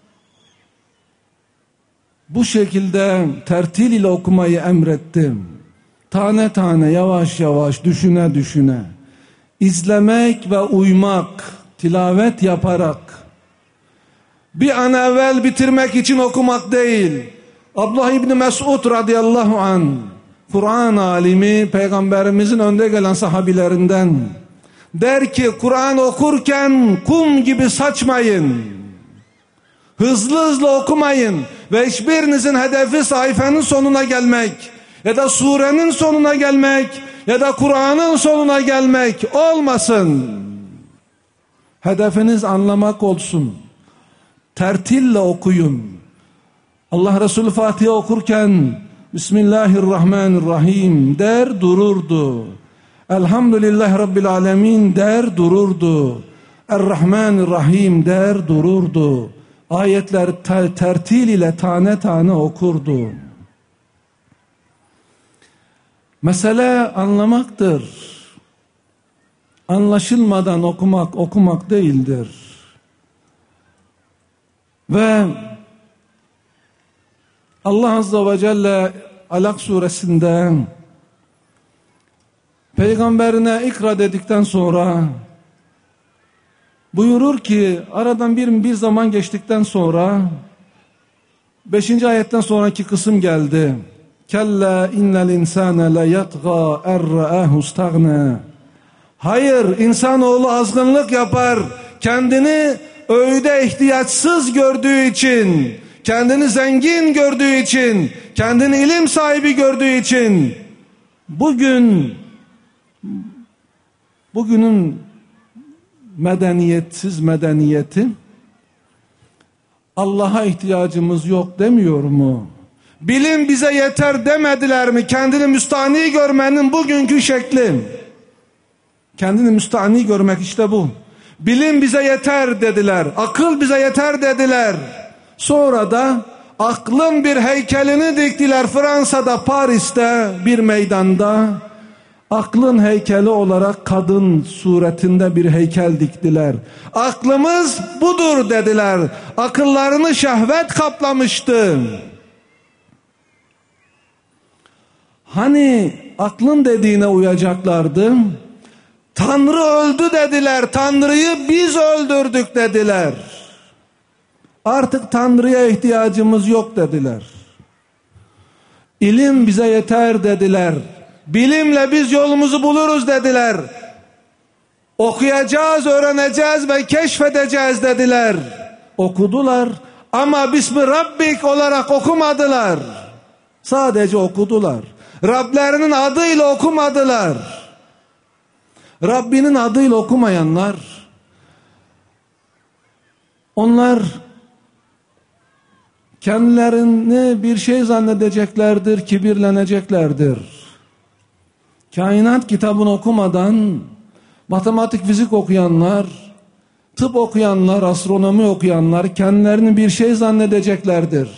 S2: bu şekilde tertil ile okumayı emrettim. Tane tane, yavaş yavaş, düşüne düşüne, izlemek ve uymak, tilavet yaparak, bir an evvel bitirmek için okumak değil. Abdullah İbni Mesud radıyallahu anh, Kur'an alimi, Peygamberimizin önde gelen sahabilerinden, der ki Kur'an okurken kum gibi saçmayın. Hızlı hızlı okumayın ve hiçbirinizin hedefi sayfanın sonuna gelmek ya da surenin sonuna gelmek ya da Kur'an'ın sonuna gelmek olmasın. Hedefiniz anlamak olsun. Tertille okuyun. Allah Resulü Fatiha okurken Bismillahirrahmanirrahim der dururdu. Elhamdülillahi Rabbil Alemin der dururdu. Errahmanirrahim der dururdu. Ayetler tertil ile tane tane okurdu. Mesele anlamaktır. Anlaşılmadan okumak değildir. Ve Allah Azze ve Celle Alak suresinde peygamberine ikra dedikten sonra buyurur ki aradan bir zaman geçtikten sonra 5. ayetten sonraki kısım geldi. Kella innel insane le yatga erra'ahu stagna. Hayır, insanoğlu azgınlık yapar. Kendini öğüde ihtiyaçsız gördüğü için, kendini zengin gördüğü için, kendini ilim sahibi gördüğü için bugünün medeniyetsiz medeniyeti Allah'a ihtiyacımız yok demiyor mu? Bilim bize yeter demediler mi? Kendini müstahni görmenin bugünkü şekli. Kendini müstahni görmek işte bu. Bilim bize yeter dediler. Akıl bize yeter dediler. Sonra da aklın bir heykelini diktiler Fransa'da, Paris'te bir meydanda. Aklın heykeli olarak kadın suretinde bir heykel diktiler. Aklımız budur dediler. Akıllarını şehvet kaplamıştı. Hani aklın dediğine uyacaklardı. Tanrı öldü dediler. Tanrı'yı biz öldürdük dediler. Artık Tanrı'ya ihtiyacımız yok dediler. İlim bize yeter dediler. Bilimle biz yolumuzu buluruz dediler. Okuyacağız, öğreneceğiz ve keşfedeceğiz dediler. Okudular ama Bismi Rabbik olarak okumadılar. Sadece okudular. Rablerinin adıyla okumadılar. Rabbinin adıyla okumayanlar, onlar kendilerini bir şey zannedeceklerdir, kibirleneceklerdir. Kainat kitabını okumadan matematik, fizik okuyanlar, tıp okuyanlar, astronomi okuyanlar kendilerini bir şey zannedeceklerdir.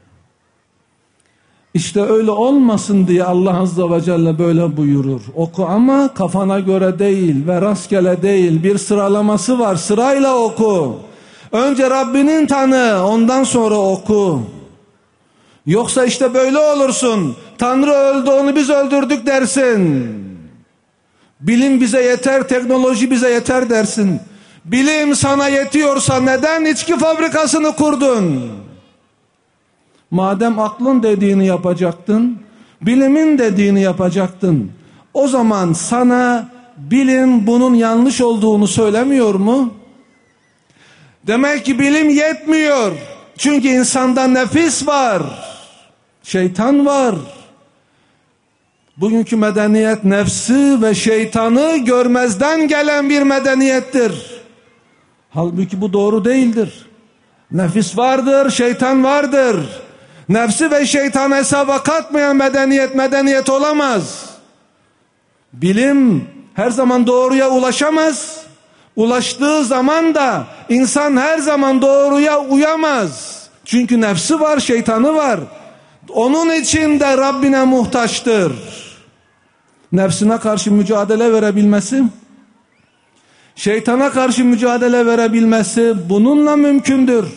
S2: İşte öyle olmasın diye Allah Azze ve Celle böyle buyurur. Oku ama kafana göre değil ve rastgele değil. Bir sıralaması var. Sırayla oku. Önce Rabbinin tanı, ondan sonra oku. Yoksa işte böyle olursun. Tanrı öldü, onu biz öldürdük dersin. Bilim bize yeter, teknoloji bize yeter dersin. Bilim sana yetiyorsa neden içki fabrikasını kurdun? Madem aklın dediğini yapacaktın, bilimin dediğini yapacaktın, o zaman sana bilim bunun yanlış olduğunu söylemiyor mu? Demek ki bilim yetmiyor. Çünkü insanda nefis var, şeytan var. Bugünkü medeniyet nefsi ve şeytanı görmezden gelen bir medeniyettir. Halbuki bu doğru değildir. Nefis vardır, şeytan vardır. Nefsi ve şeytan hesaba katmayan medeniyet olamaz. Bilim her zaman doğruya ulaşamaz. ulaştığı zaman da insan her zaman doğruya uyamaz. Çünkü nefsi var, şeytanı var. Onun için de Rabbine muhtaçtır. Nefsine karşı mücadele verebilmesi, şeytana karşı mücadele verebilmesi bununla mümkündür.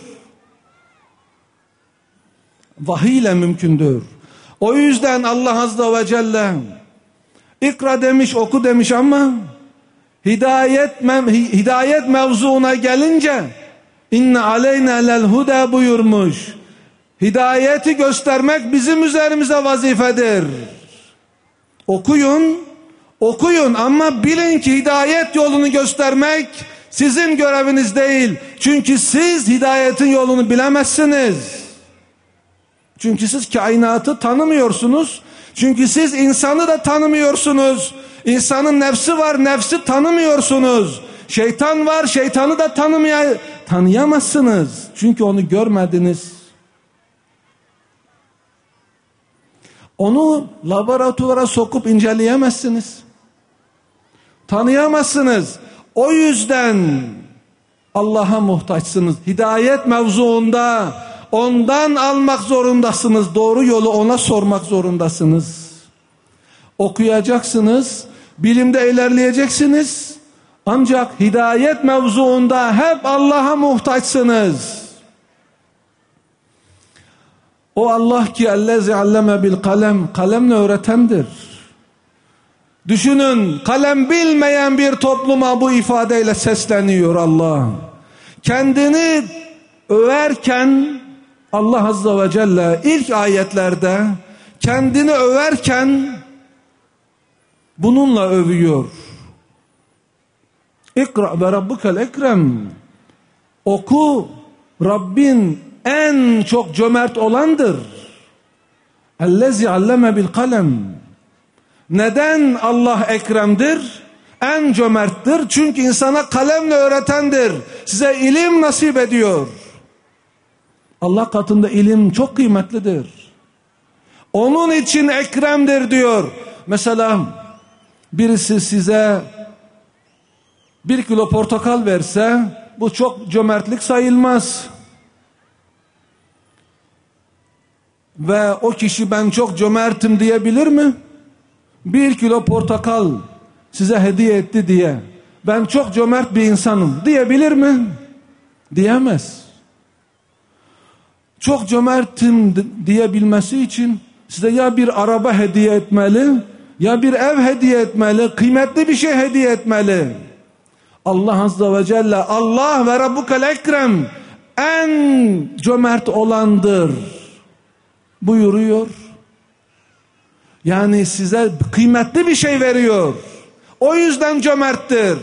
S2: Vahiy ile mümkündür. O yüzden Allah Azze ve Celle ikra demiş, oku demiş ama hidayet mevzuuna gelince inne aleyna lel huda buyurmuş. Hidayeti göstermek bizim üzerimize vazifedir. Okuyun ama bilin ki hidayet yolunu göstermek sizin göreviniz değil. Çünkü siz hidayetin yolunu bilemezsiniz. Çünkü siz kainatı tanımıyorsunuz. Çünkü siz insanı da tanımıyorsunuz. İnsanın nefsi var, nefsi tanımıyorsunuz. Şeytan var, şeytanı da tanıyamazsınız. Çünkü onu görmediniz. Onu laboratuvara sokup inceleyemezsiniz. Tanıyamazsınız. O yüzden Allah'a muhtaçsınız. Hidayet mevzuunda ondan almak zorundasınız. Doğru yolu ona sormak zorundasınız. Okuyacaksınız. Bilimde ilerleyeceksiniz. Ancak hidayet mevzuunda hep Allah'a muhtaçsınız. O Allah ki ellezî alleme bil kalem, kalemle öğretendir. Düşünün, kalem bilmeyen bir topluma bu ifadeyle sesleniyor Allah. Kendini överken Allah Azze ve Celle ilk ayetlerde kendini överken bununla övüyor. İkra ve rabbukel ekrem. Oku, Rabbin en çok cömert olandır. Ellezî alleme bil kalem. Neden Allah ekremdir? En cömerttir. Çünkü insana kalemle öğretendir. Size ilim nasip ediyor. Allah katında ilim çok kıymetlidir. Onun için ekremdir diyor. Mesela birisi size 1 kilo portakal verse bu çok cömertlik sayılmaz. Ve o kişi ben çok cömertim diyebilir mi? 1 kilo portakal size hediye etti diye ben çok cömert bir insanım diyebilir mi? Diyemez. Çok cömertim diyebilmesi için size ya bir araba hediye etmeli, ya bir ev hediye etmeli, kıymetli bir şey hediye etmeli. Allah Azze ve Celle, Allah ve Rabbukel Ekrem en cömert olandır buyuruyor. Yani size kıymetli bir şey veriyor. O yüzden cömerttir.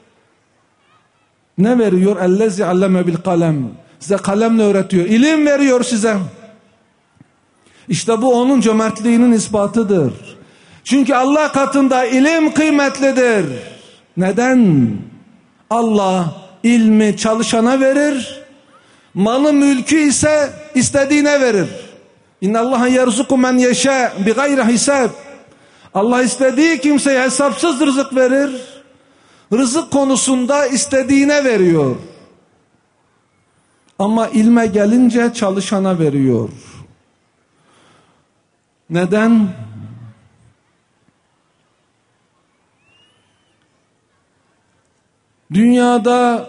S2: Ne veriyor? Ellezî alleme bil kalem. Size kalemle öğretiyor. İlim veriyor size. İşte bu onun cömertliğinin ispatıdır. Çünkü Allah katında ilim kıymetlidir. Neden? Allah ilmi çalışana verir. Malı mülkü ise istediğine verir. İnnallaha yerzuku men yeşâ bi gayri hisab. Allah istediği kimseye hesapsız rızık verir. Rızık konusunda istediğine veriyor. Ama ilme gelince çalışana veriyor. Neden? Dünyada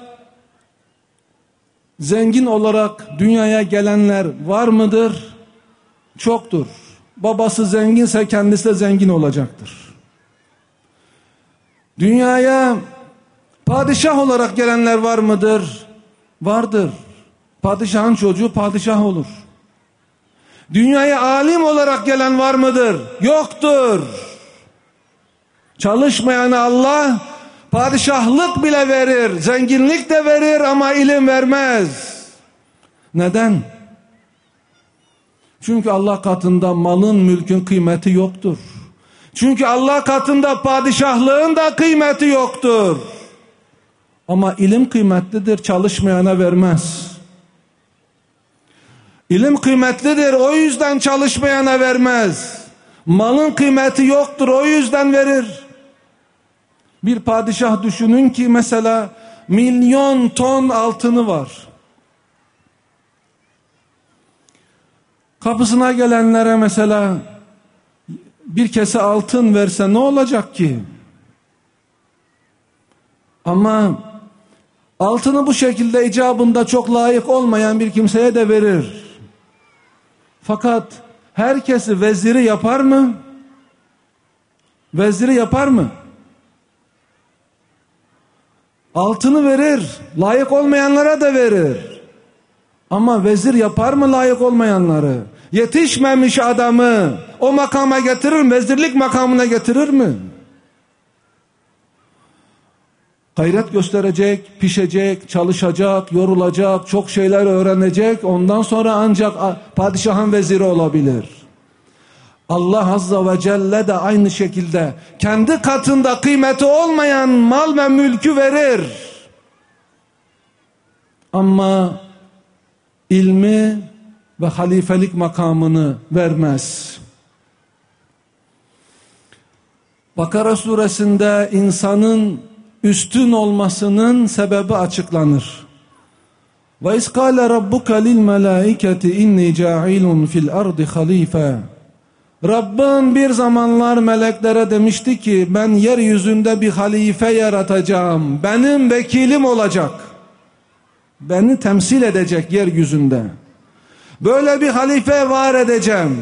S2: zengin olarak dünyaya gelenler var mıdır? Çoktur. Babası zenginse kendisi de zengin olacaktır. Dünyaya padişah olarak gelenler var mıdır? Vardır. Padişahın çocuğu padişah olur. Dünyaya alim olarak gelen var mıdır? Yoktur. Çalışmayana Allah padişahlık bile verir, zenginlik de verir ama ilim vermez. Neden? Çünkü Allah katında malın, mülkün kıymeti yoktur. Çünkü Allah katında padişahlığın da kıymeti yoktur. Ama ilim kıymetlidir, çalışmayana vermez. İlim kıymetlidir, o yüzden çalışmayana vermez. Malın kıymeti yoktur, o yüzden verir. Bir padişah düşünün ki mesela milyon ton altını var. Kapısına gelenlere mesela bir kese altın verse ne olacak ki? Ama altını bu şekilde icabında çok layık olmayan bir kimseye de verir. Fakat herkesi veziri yapar mı? Veziri yapar mı? Altını verir, layık olmayanlara da verir. Ama vezir yapar mı layık olmayanları? Yetişmemiş adamı o makama getirir mi? Vezirlik makamına getirir mi? Gayret gösterecek, pişecek, çalışacak, yorulacak, çok şeyler öğrenecek. Ondan sonra ancak padişahın veziri olabilir. Allah Azza ve Celle de aynı şekilde kendi katında kıymeti olmayan mal ve mülkü verir. Ama ilmi ve halifelik makamını vermez. Bakara suresinde insanın üstün olmasının sebebi açıklanır. Ve iskâle rabbuka lil melâiketi inni câilun fil ardı halife. Rabbin bir zamanlar meleklere demişti ki ben yeryüzünde bir halife yaratacağım. Benim vekilim olacak. Beni temsil edecek yeryüzünde. Böyle bir halife var edeceğim.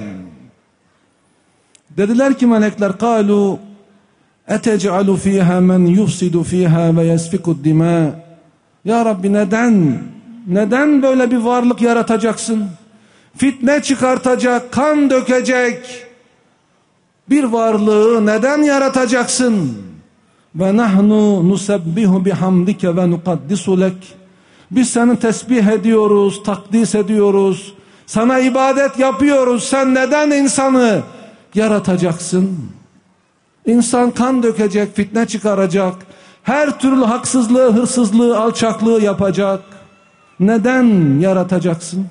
S2: Dediler ki melekler قالوا اَتَجْعَلُ ف۪يهَا مَنْ يُفْسِدُ ف۪يهَا وَيَسْفِكُ الدِّمَاءِ. Ya Rabbi neden böyle bir varlık yaratacaksın? Fitne çıkartacak, kan dökecek bir varlığı neden yaratacaksın? Ve nahnu nusebbihu bihamdike ve nukaddisu lek. Biz seni tesbih ediyoruz, takdis ediyoruz, sana ibadet yapıyoruz. Sen neden insanı yaratacaksın? İnsan kan dökecek, fitne çıkaracak, her türlü haksızlığı, hırsızlığı, alçaklığı yapacak. Neden yaratacaksın?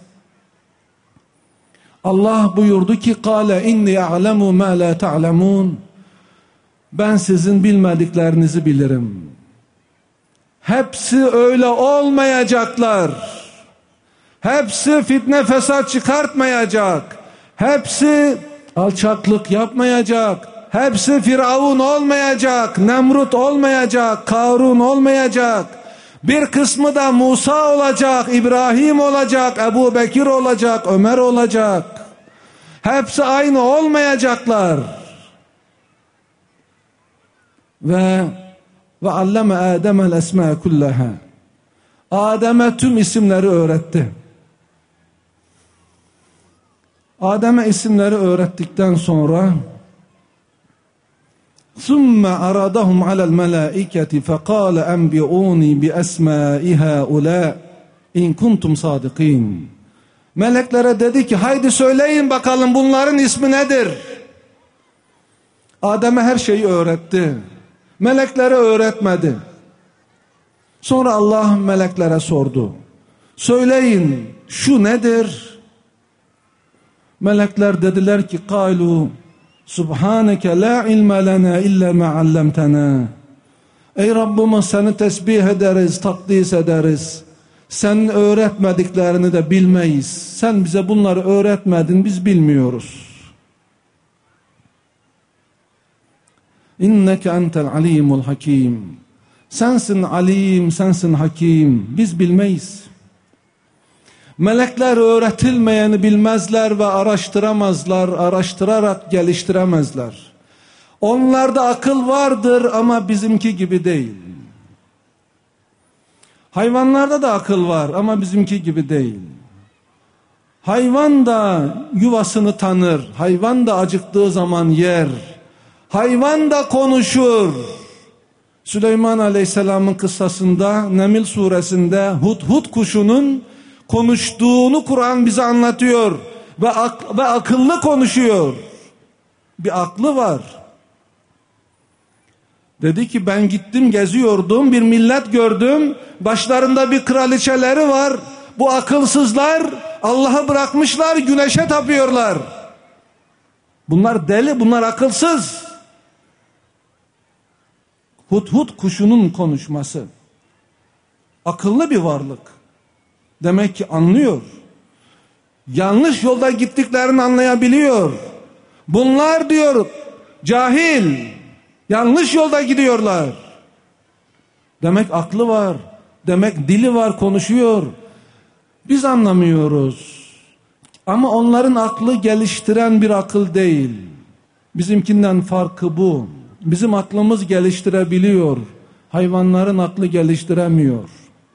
S2: Allah buyurdu ki "Kâle inni a'lemu mâ lâ ta'lemûn." Ben sizin bilmediklerinizi bilirim. Hepsi öyle olmayacaklar. Hepsi fitne fesat çıkartmayacak. Hepsi alçaklık yapmayacak. Hepsi Firavun olmayacak, Nemrut olmayacak, Karun olmayacak. Bir kısmı da Musa olacak, İbrahim olacak, Ebu Bekir olacak, Ömer olacak. Hepsi aynı olmayacaklar. Ve alleme Adem'el esma kullaha. Adem'e tüm isimleri öğretti. Adem'e isimleri öğrettikten sonra ثُمَّ عَرَضَهُمْ عَلَى الْمَلَائِكَةِ فَقَالَ أَنْبِئُونِي بِأَسْمَاءِ هَؤُلَاءِ اِنْ كُنْتُمْ صَادِقِينَ. Meleklere dedi ki haydi söyleyin bakalım bunların ismi nedir? Adem'e her şeyi öğretti. Meleklere öğretmedi. Sonra Allah meleklere sordu. Söyleyin şu nedir? Melekler dediler ki قَالُوا Subhaneke la ilme lena illa ma allamtana. Ey Rabbimiz seni tesbih ederiz, takdis ederiz. Sen öğretmediklerini de bilmeyiz. Sen bize bunları öğretmedin, biz bilmiyoruz. İnneke entel alimul hakim. Sensin alim, sensin hakim. Biz bilmeyiz. Melekler öğretilmeyeni bilmezler ve araştıramazlar, araştırarak geliştiremezler. Onlarda akıl vardır ama bizimki gibi değil. Hayvanlarda da akıl var ama bizimki gibi değil. Hayvan da yuvasını tanır, hayvan da acıktığı zaman yer, hayvan da konuşur. Süleyman Aleyhisselam'ın kıssasında Neml suresinde hudhud kuşunun konuştuğunu Kur'an bize anlatıyor ve akıllı konuşuyor. Bir aklı var. Dedi ki ben gittim geziyordum, bir millet gördüm, başlarında bir kraliçeleri var. Bu akılsızlar Allah'ı bırakmışlar, güneşe tapıyorlar. Bunlar deli, bunlar akılsız. Hudhud kuşunun konuşması. Akıllı bir varlık. Demek ki anlıyor. Yanlış yolda gittiklerini anlayabiliyor. Bunlar diyor cahil, yanlış yolda gidiyorlar. Demek aklı var, demek dili var, konuşuyor. Biz anlamıyoruz. Ama onların aklı geliştiren bir akıl değil. Bizimkinden farkı bu. Bizim aklımız geliştirebiliyor. Hayvanların aklı geliştiremiyor.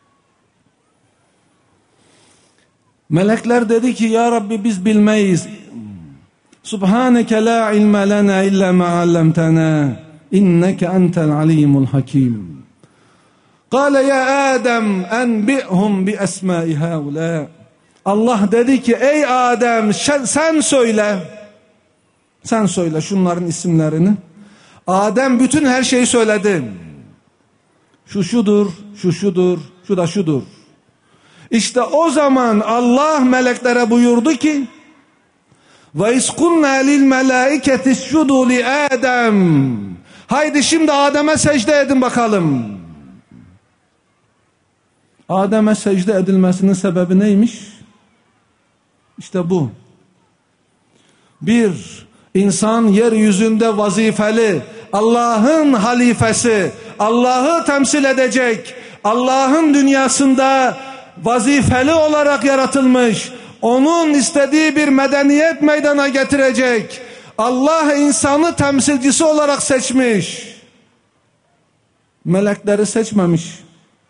S2: Melekler dedi ki ya Rabbi biz bilmeyiz. Subhaneke la ilme lena illa ma allamtana inneke entel alimul hakim. Kale ya Adem enbi'hum bi esma'i haula. Allah dedi ki ey Adem sen söyle. Sen söyle şunların isimlerini. Adem bütün her şeyi söyledi. Şu şudur, şu şudur, şu da şudur. İşte o zaman Allah meleklere buyurdu ki ve iskunna lil melaiketi iscudu li Adem. Haydi şimdi Adem'e secde edin bakalım. Adem'e secde edilmesinin sebebi neymiş? İşte bu. Bir, insan yeryüzünde vazifeli, Allah'ın halifesi, Allah'ı temsil edecek, Allah'ın dünyasında vazifeli olarak yaratılmış, onun istediği bir medeniyet meydana getirecek. Allah insanı temsilcisi olarak seçmiş. Melekleri seçmemiş.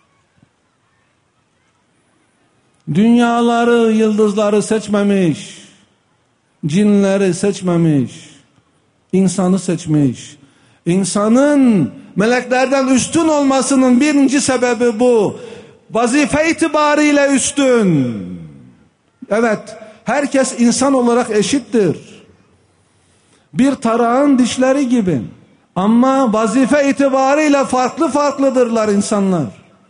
S2: Dünyaları, yıldızları seçmemiş. Cinleri seçmemiş. İnsanı seçmiş. İnsanın meleklerden üstün olmasının birinci sebebi bu. Vazife itibariyle üstün. Evet, herkes insan olarak eşittir. Bir tarağın dişleri gibi. Ama vazife itibariyle farklıdırlar insanlar.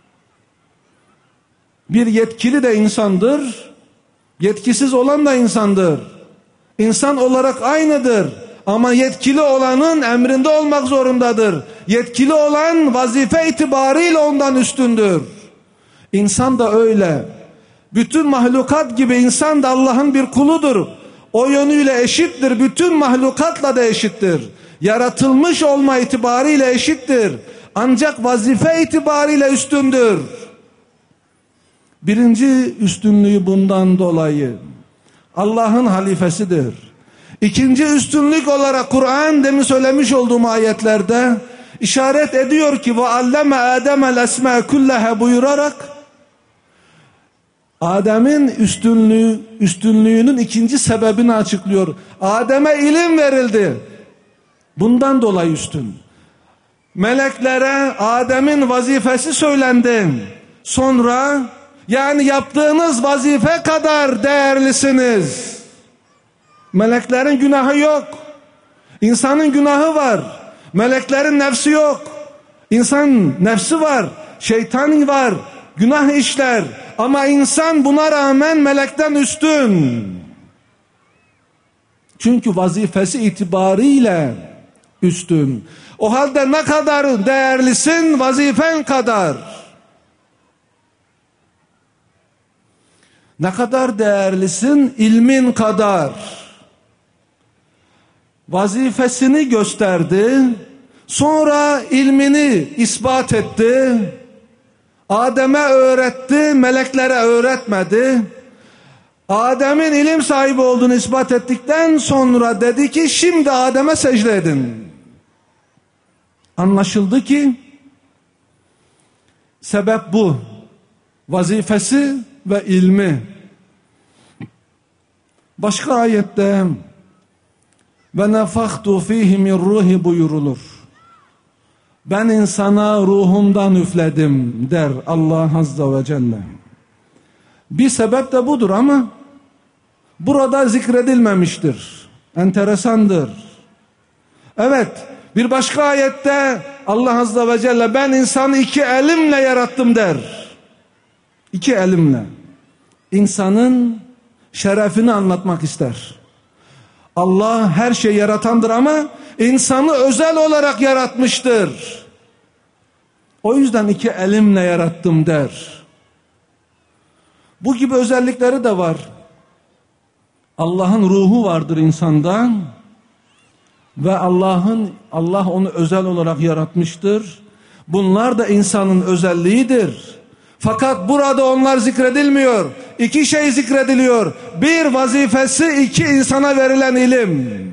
S2: Bir yetkili de insandır. Yetkisiz olan da insandır. İnsan olarak aynıdır. Ama yetkili olanın emrinde olmak zorundadır. Yetkili olan vazife itibariyle ondan üstündür. İnsan da öyle. Bütün mahlukat gibi insan da Allah'ın bir kuludur. O yönüyle eşittir. Bütün mahlukatla da eşittir. Yaratılmış olma itibariyle eşittir. Ancak vazife itibariyle üstündür. Birinci üstünlüğü bundan dolayı. Allah'ın halifesidir. İkinci üstünlük olarak Kur'an demin söylemiş olduğum ayetlerde işaret ediyor ki ve alleme Adem'el esma kullaha buyurarak Adem'in üstünlüğünün ikinci sebebini açıklıyor. Adem'e ilim verildi. Bundan dolayı üstün. Meleklere Adem'in vazifesi söylendi. Sonra yani yaptığınız vazife kadar değerlisiniz. Meleklerin günahı yok. İnsanın günahı var. Meleklerin nefsi yok. İnsan nefsi var. Şeytan var. Günah işler. Ama insan buna rağmen melekten üstün. Çünkü vazifesi itibariyle üstün. O halde ne kadar değerlisin vazifen kadar. Ne kadar değerlisin ilmin kadar. Vazifesini gösterdi. Sonra ilmini ispat etti. Adem'e öğretti, meleklere öğretmedi. Adem'in ilim sahibi olduğunu ispat ettikten sonra dedi ki şimdi Adem'e secde edin. Anlaşıldı ki sebep bu. Vazifesi ve ilmi. Başka ayette ve nefahtu fihi min ruhi buyurulur. Ben insana ruhumdan üfledim der Allah Azze ve Celle. Bir sebep de budur ama burada zikredilmemiştir. Enteresandır. Evet, bir başka ayette Allah Azze ve Celle ben insanı iki elimle yarattım der. İki elimle. İnsanın şerefini anlatmak ister. Allah her şeyi yaratandır ama insanı özel olarak yaratmıştır. O yüzden iki elimle yarattım der. Bu gibi özellikleri de var. Allah'ın ruhu vardır insanda ve Allah onu özel olarak yaratmıştır. Bunlar da insanın özelliğidir. Fakat burada onlar zikredilmiyor. İki şey zikrediliyor. Bir, vazifesi; iki, insana verilen ilim.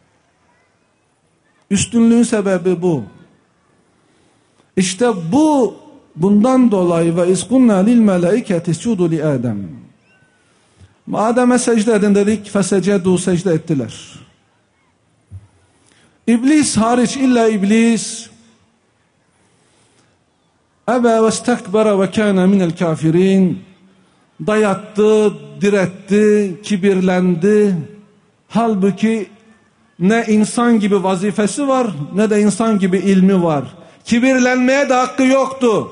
S2: Üstünlüğün sebebi bu. İşte bundan dolayı ve iskunna lil melaiketi iscudu li Adem. Adem'e secde edin dedik, fesecedu, secde ettiler. İblis hariç, illa iblis ebe ve istekbere ve kâne minel kafirin, dayattı, diretti, kibirlendi. Halbuki ne insan gibi vazifesi var, ne de insan gibi ilmi var. Kibirlenmeye de hakkı yoktu.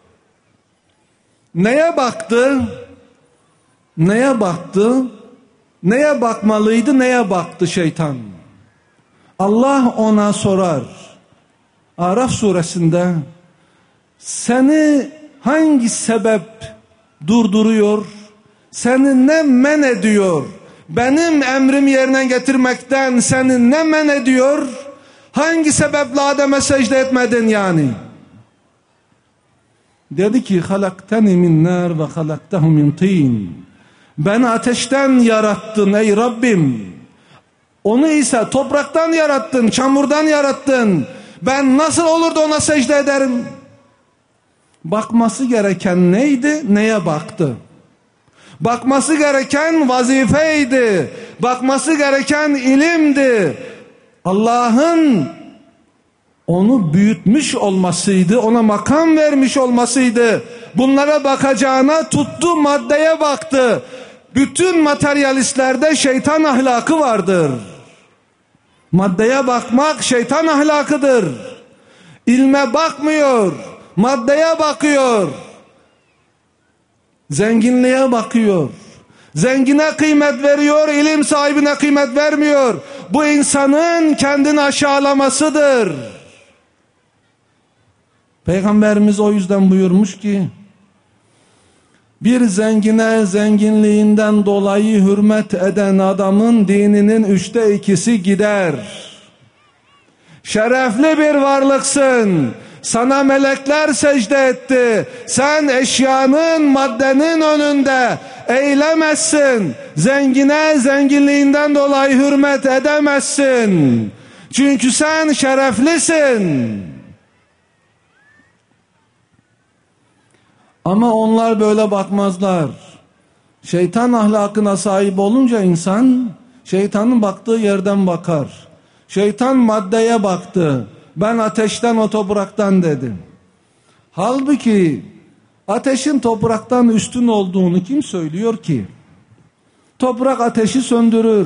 S2: Neye baktı? Neye baktı? Neye bakmalıydı? Neye baktı şeytan? Allah ona sorar. Araf suresinde, seni hangi sebep durduruyor? Seni ne men ediyor? Benim emrimi yerine getirmekten seni ne men ediyor? Hangi sebeple Adem'e secde etmedin yani? Dedi ki, halakteni min nar ve halaktehu min tin. Beni ateşten yarattın ey Rabbim. Onu ise topraktan yarattın, çamurdan yarattın. Ben nasıl olur da ona secde ederim? Bakması gereken neydi? Neye baktı? Bakması gereken vazifeydi. Bakması gereken ilimdi. Allah'ın onu büyütmüş olmasıydı, ona makam vermiş olmasıydı. Bunlara bakacağına tuttu, maddeye baktı. Bütün materyalistlerde şeytan ahlakı vardır. Maddeye bakmak şeytan ahlakıdır. İlme bakmıyor, maddeye bakıyor. Zenginliğe bakıyor. Zengine kıymet veriyor, ilim sahibine kıymet vermiyor. Bu insanın kendini aşağılamasıdır. Peygamberimiz o yüzden buyurmuş ki, bir zengine zenginliğinden dolayı hürmet eden adamın dininin 2/3 gider. Şerefli bir varlıksın. Sana melekler secde etti. Sen eşyanın, maddenin önünde eğilemezsin. Zengine zenginliğinden dolayı hürmet edemezsin. Çünkü sen şereflisin. Ama onlar böyle bakmazlar. Şeytan ahlakına sahip olunca insan, şeytanın baktığı yerden bakar. Şeytan maddeye baktı. Ben ateşten, o topraktan dedim. Halbuki ateşin topraktan üstün olduğunu kim söylüyor ki? Toprak ateşi söndürür.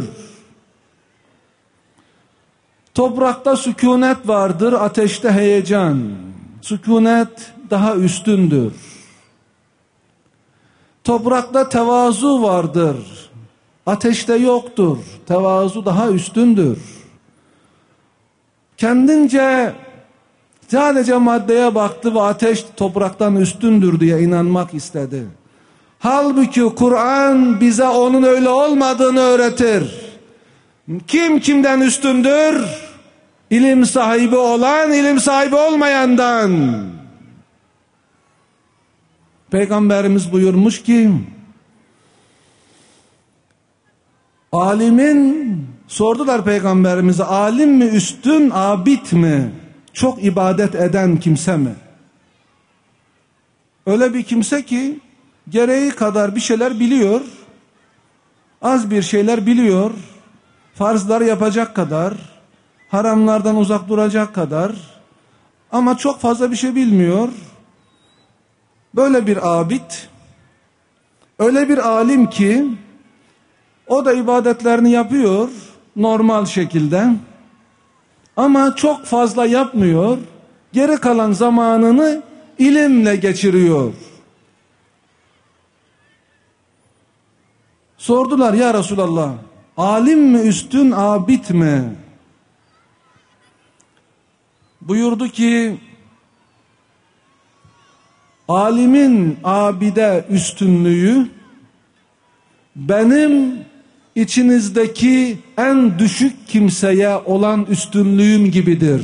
S2: Toprakta sükunet vardır, ateşte heyecan. Sükunet daha üstündür. Toprakta tevazu vardır, ateşte yoktur. Tevazu daha üstündür. Kendince sadece maddeye baktı ve ateş topraktan üstündür diye inanmak istedi. Halbuki Kur'an bize onun öyle olmadığını öğretir. Kim kimden üstündür? İlim sahibi olan, ilim sahibi olmayandan. Peygamberimiz buyurmuş ki, sordular Peygamberimize, alim mi üstün, abid mi? Çok ibadet eden kimse mi? Öyle bir kimse ki gereği kadar bir şeyler biliyor, az bir şeyler biliyor, farzlar yapacak kadar, haramlardan uzak duracak kadar, ama çok fazla bir şey bilmiyor. Böyle bir abid, öyle bir alim ki o da ibadetlerini yapıyor normal şekilde, ama çok fazla yapmıyor. Geri kalan zamanını ilimle geçiriyor. Sordular, ya Resulallah, alim mi üstün, abid mi? Buyurdu ki, alimin abide üstünlüğü benim içinizdeki en düşük kimseye olan üstünlüğüm gibidir.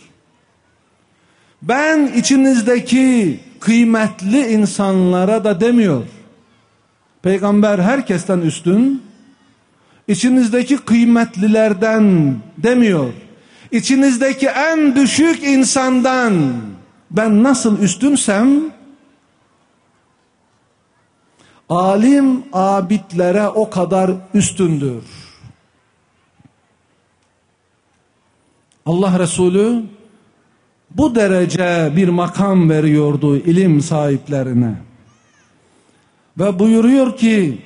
S2: Ben içinizdeki kıymetli insanlara da demiyor. Peygamber herkesten üstün, içinizdeki kıymetlilerden demiyor. İçinizdeki en düşük insandan ben nasıl üstünsem, alim abidlere o kadar üstündür. Allah Resulü bu derece bir makam veriyordu ilim sahiplerine. Ve buyuruyor ki,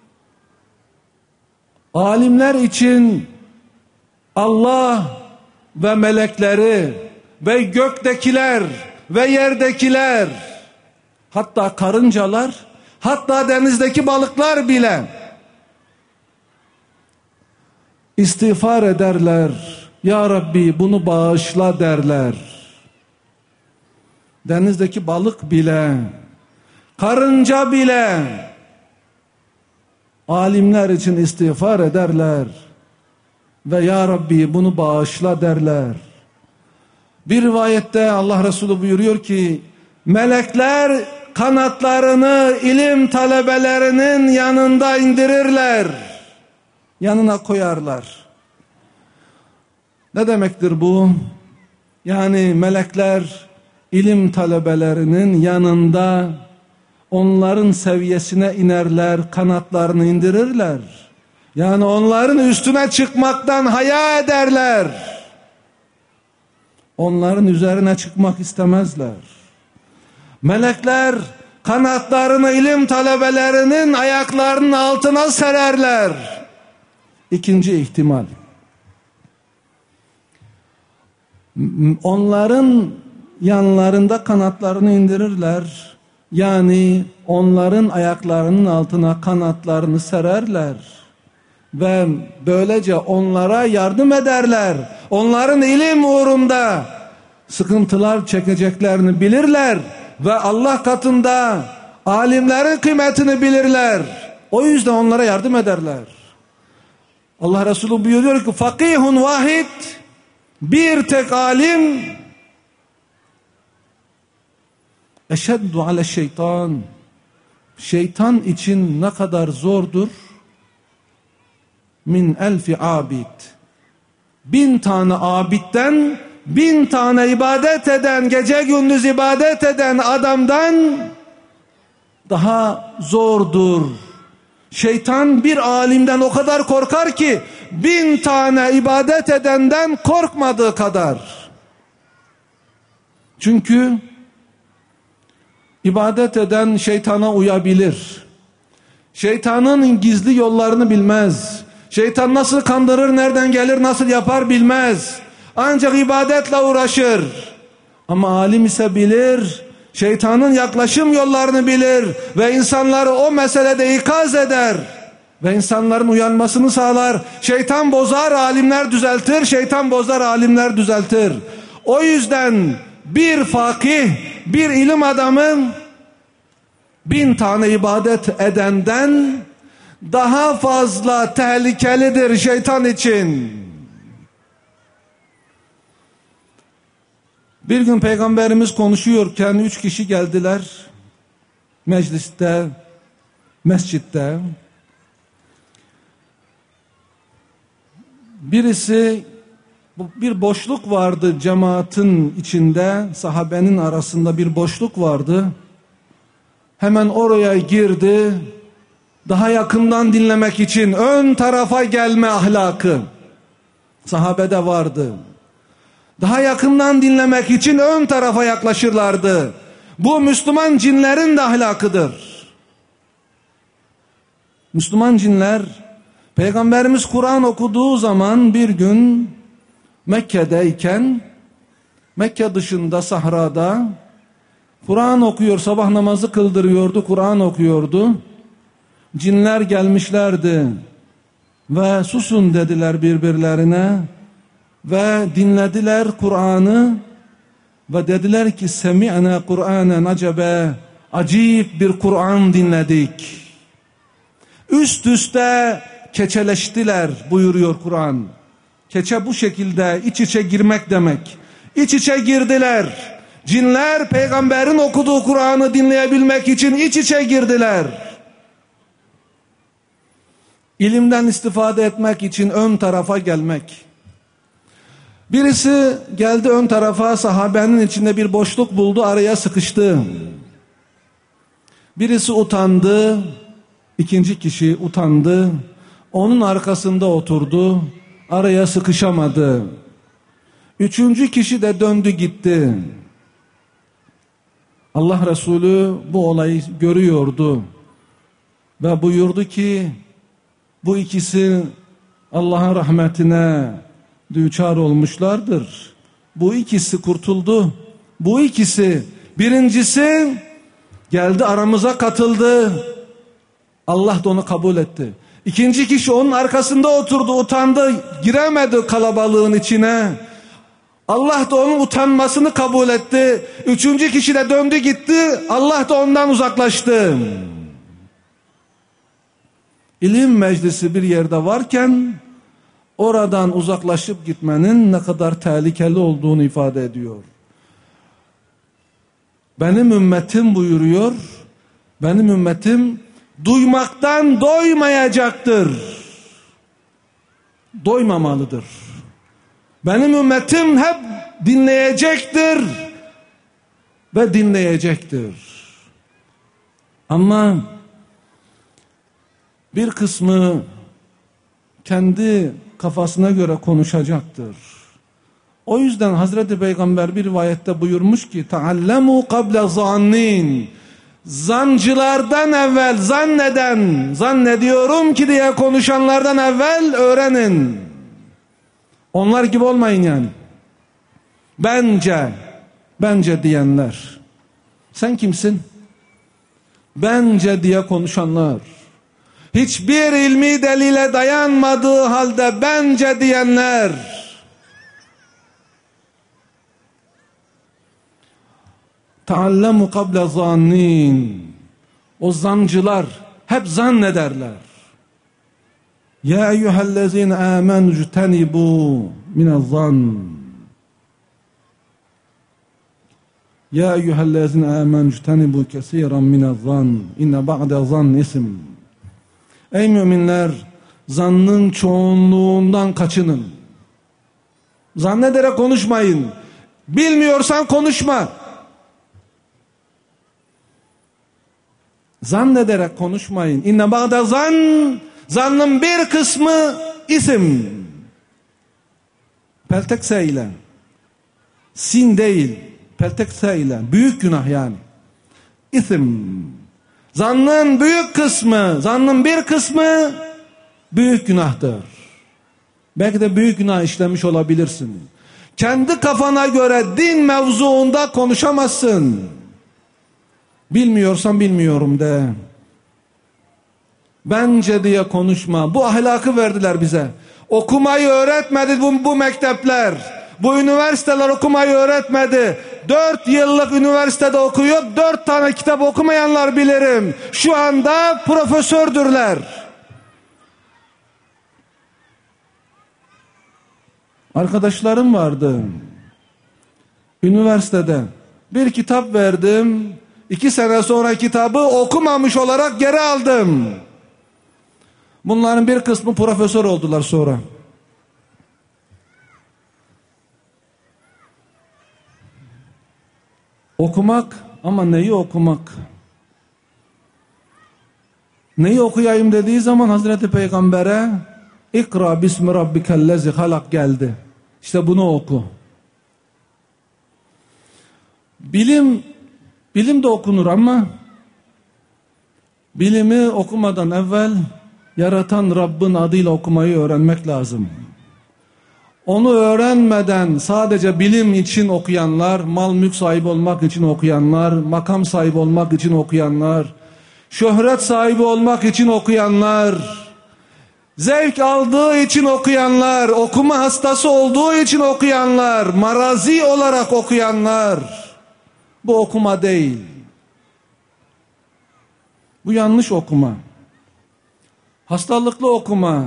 S2: alimler için Allah ve melekleri ve göktekiler ve yerdekiler, hatta karıncalar, hatta denizdeki balıklar bile istiğfar ederler. Ya Rabbi bunu bağışla derler. Denizdeki balık bile, karınca bile alimler için istiğfar ederler ve Ya Rabbi bunu bağışla derler. Bir rivayette Allah Resulü buyuruyor ki, melekler kanatlarını ilim talebelerinin yanında indirirler, yanına koyarlar. Ne demektir bu? Yani melekler ilim talebelerinin yanında onların seviyesine inerler, kanatlarını indirirler. Yani onların üstüne çıkmaktan haya ederler. Onların üzerine çıkmak istemezler. Melekler kanatlarını ilim talebelerinin ayaklarının altına sererler. İkinci ihtimal. Onların yanlarında kanatlarını indirirler. Yani onların ayaklarının altına kanatlarını sererler. Ve böylece onlara yardım ederler. Onların ilim uğrunda sıkıntılar çekeceklerini bilirler. Ve Allah katında alimlerin kıymetini bilirler. O yüzden onlara yardım ederler. Allah Resulü buyuruyor ki, fakihun vahid, bir tek alim eşeddu ale şeytan, şeytan için ne kadar zordur, min elfi abid, 1000 tane abidden, 1000 tane ibadet eden, gece gündüz ibadet eden adamdan daha zordur. Şeytan bir alimden o kadar korkar ki 1000 tane ibadet edenden korkmadığı kadar. Çünkü ibadet eden şeytana uyabilir. Şeytanın gizli yollarını bilmez. Şeytan nasıl kandırır, nereden gelir, nasıl yapar bilmez. Ancak ibadetle uğraşır. Ama alim ise bilir, şeytanın yaklaşım yollarını bilir ve insanları o meselede ikaz eder ve insanların uyanmasını sağlar. Şeytan bozar, alimler düzeltir. Şeytan bozar, alimler düzeltir. O yüzden bir fakih, bir ilim adamı 1000 tane ibadet edenden daha fazla tehlikelidir şeytan için. Bir gün Peygamberimiz konuşuyorken 3 kişi geldiler mecliste, mescitte. Birisi, bir boşluk vardı cemaatin içinde, sahabenin arasında bir boşluk vardı. Hemen oraya girdi, daha yakından dinlemek için ön tarafa gelme ahlakı sahabede vardı. Daha yakından dinlemek için ön tarafa yaklaşırlardı. Bu Müslüman cinlerin de ahlakıdır. Müslüman cinler, Peygamberimiz Kur'an okuduğu zaman bir gün Mekke'deyken, Mekke dışında sahrada Kur'an okuyor, sabah namazı kıldırıyordu, Kur'an okuyordu. Cinler gelmişlerdi ve susun dediler birbirlerine ve dinlediler Kur'an'ı ve dediler ki semi'na Kur'anen acebe, acayip bir Kur'an dinledik. üst üste keçeleştiler buyuruyor Kur'an. Keçe bu şekilde iç içe girmek demek. İç içe girdiler. Cinler peygamberin okuduğu Kur'an'ı dinleyebilmek için iç içe girdiler. İlimden istifade etmek için ön tarafa gelmek. Birisi geldi ön tarafa, sahabenin içinde bir boşluk buldu, araya sıkıştı. Birisi utandı, ikinci kişi utandı, onun arkasında oturdu, araya sıkışamadı. Üçüncü kişi de döndü gitti. Allah Resulü bu olayı görüyordu ve buyurdu ki bu ikisi Allah'ın rahmetine düçar olmuşlardır. Bu ikisi kurtuldu. Bu ikisi, birincisi geldi aramıza katıldı. Allah da onu kabul etti. İkinci kişi onun arkasında oturdu, utandı, giremedi kalabalığın içine. Allah da onun utanmasını kabul etti. Üçüncü kişi de döndü gitti. Allah da ondan uzaklaştı. İlim meclisi bir yerde varken oradan uzaklaşıp gitmenin ne kadar tehlikeli olduğunu ifade ediyor. Benim ümmetim buyuruyor, benim ümmetim duymaktan doymayacaktır. Doymamalıdır. Benim ümmetim hep dinleyecektir ve dinleyecektir. Ama bir kısmı kendi kafasına göre konuşacaktır. O yüzden Hazreti Peygamber bir rivayette buyurmuş ki "Taallemu qabla zannin." Zancılardan evvel, zanneden, zannediyorum ki diye konuşanlardan evvel öğrenin. Onlar gibi olmayın yani. Bence diyenler. Sen kimsin? Bence diye konuşanlar. Hiçbir ilmi delile dayanmadığı halde bence diyenler. Taallemu qabla zannin. O zancılar hep zannederler. Ya eyyühellezine amenu jtenibu minezzann. Ya eyyühellezine amenu jtenibu kesiran minezzann. İnne ba'de zann ism. Ey müminler, zannın çoğunluğundan kaçının. Zannederek konuşmayın. Bilmiyorsan konuşma. Zannederek konuşmayın. İnne ba'de zann. Zannın bir kısmı isim. Peltek S ile. Sin değil. Peltek S ile. Büyük günah yani. İsim. Zannın büyük kısmı, zannın bir kısmı büyük günahtır. Belki de büyük günah işlemiş olabilirsin. Kendi kafana göre din mevzuunda konuşamazsın. Bilmiyorsan bilmiyorum de. Bence diye konuşma. Bu ahlakı verdiler bize. Okumayı öğretmedi bu mektepler. Bu üniversiteler okumayı öğretmedi. 4 yıllık üniversitede okuyor. 4 tane kitap okumayanlar bilirim. Şu anda profesördürler. Arkadaşlarım vardı. Üniversitede. Bir kitap verdim. 2 sene sonra kitabı okumamış olarak geri aldım. Bunların bir kısmı profesör oldular sonra. Okumak, ama neyi okumak? Neyi okuyayım dediği zaman Hazreti Peygamber'e İkra bismi rabbikellezi halak geldi. İşte bunu oku. Bilim de okunur ama bilimi okumadan evvel yaratan Rabbin adıyla okumayı öğrenmek lazım. Onu öğrenmeden sadece bilim için okuyanlar, mal mülk sahibi olmak için okuyanlar, makam sahibi olmak için okuyanlar, şöhret sahibi olmak için okuyanlar, zevk aldığı için okuyanlar, okuma hastası olduğu için okuyanlar, marazi olarak okuyanlar, bu okuma değil. Bu yanlış okuma. Hastalıklı okuma.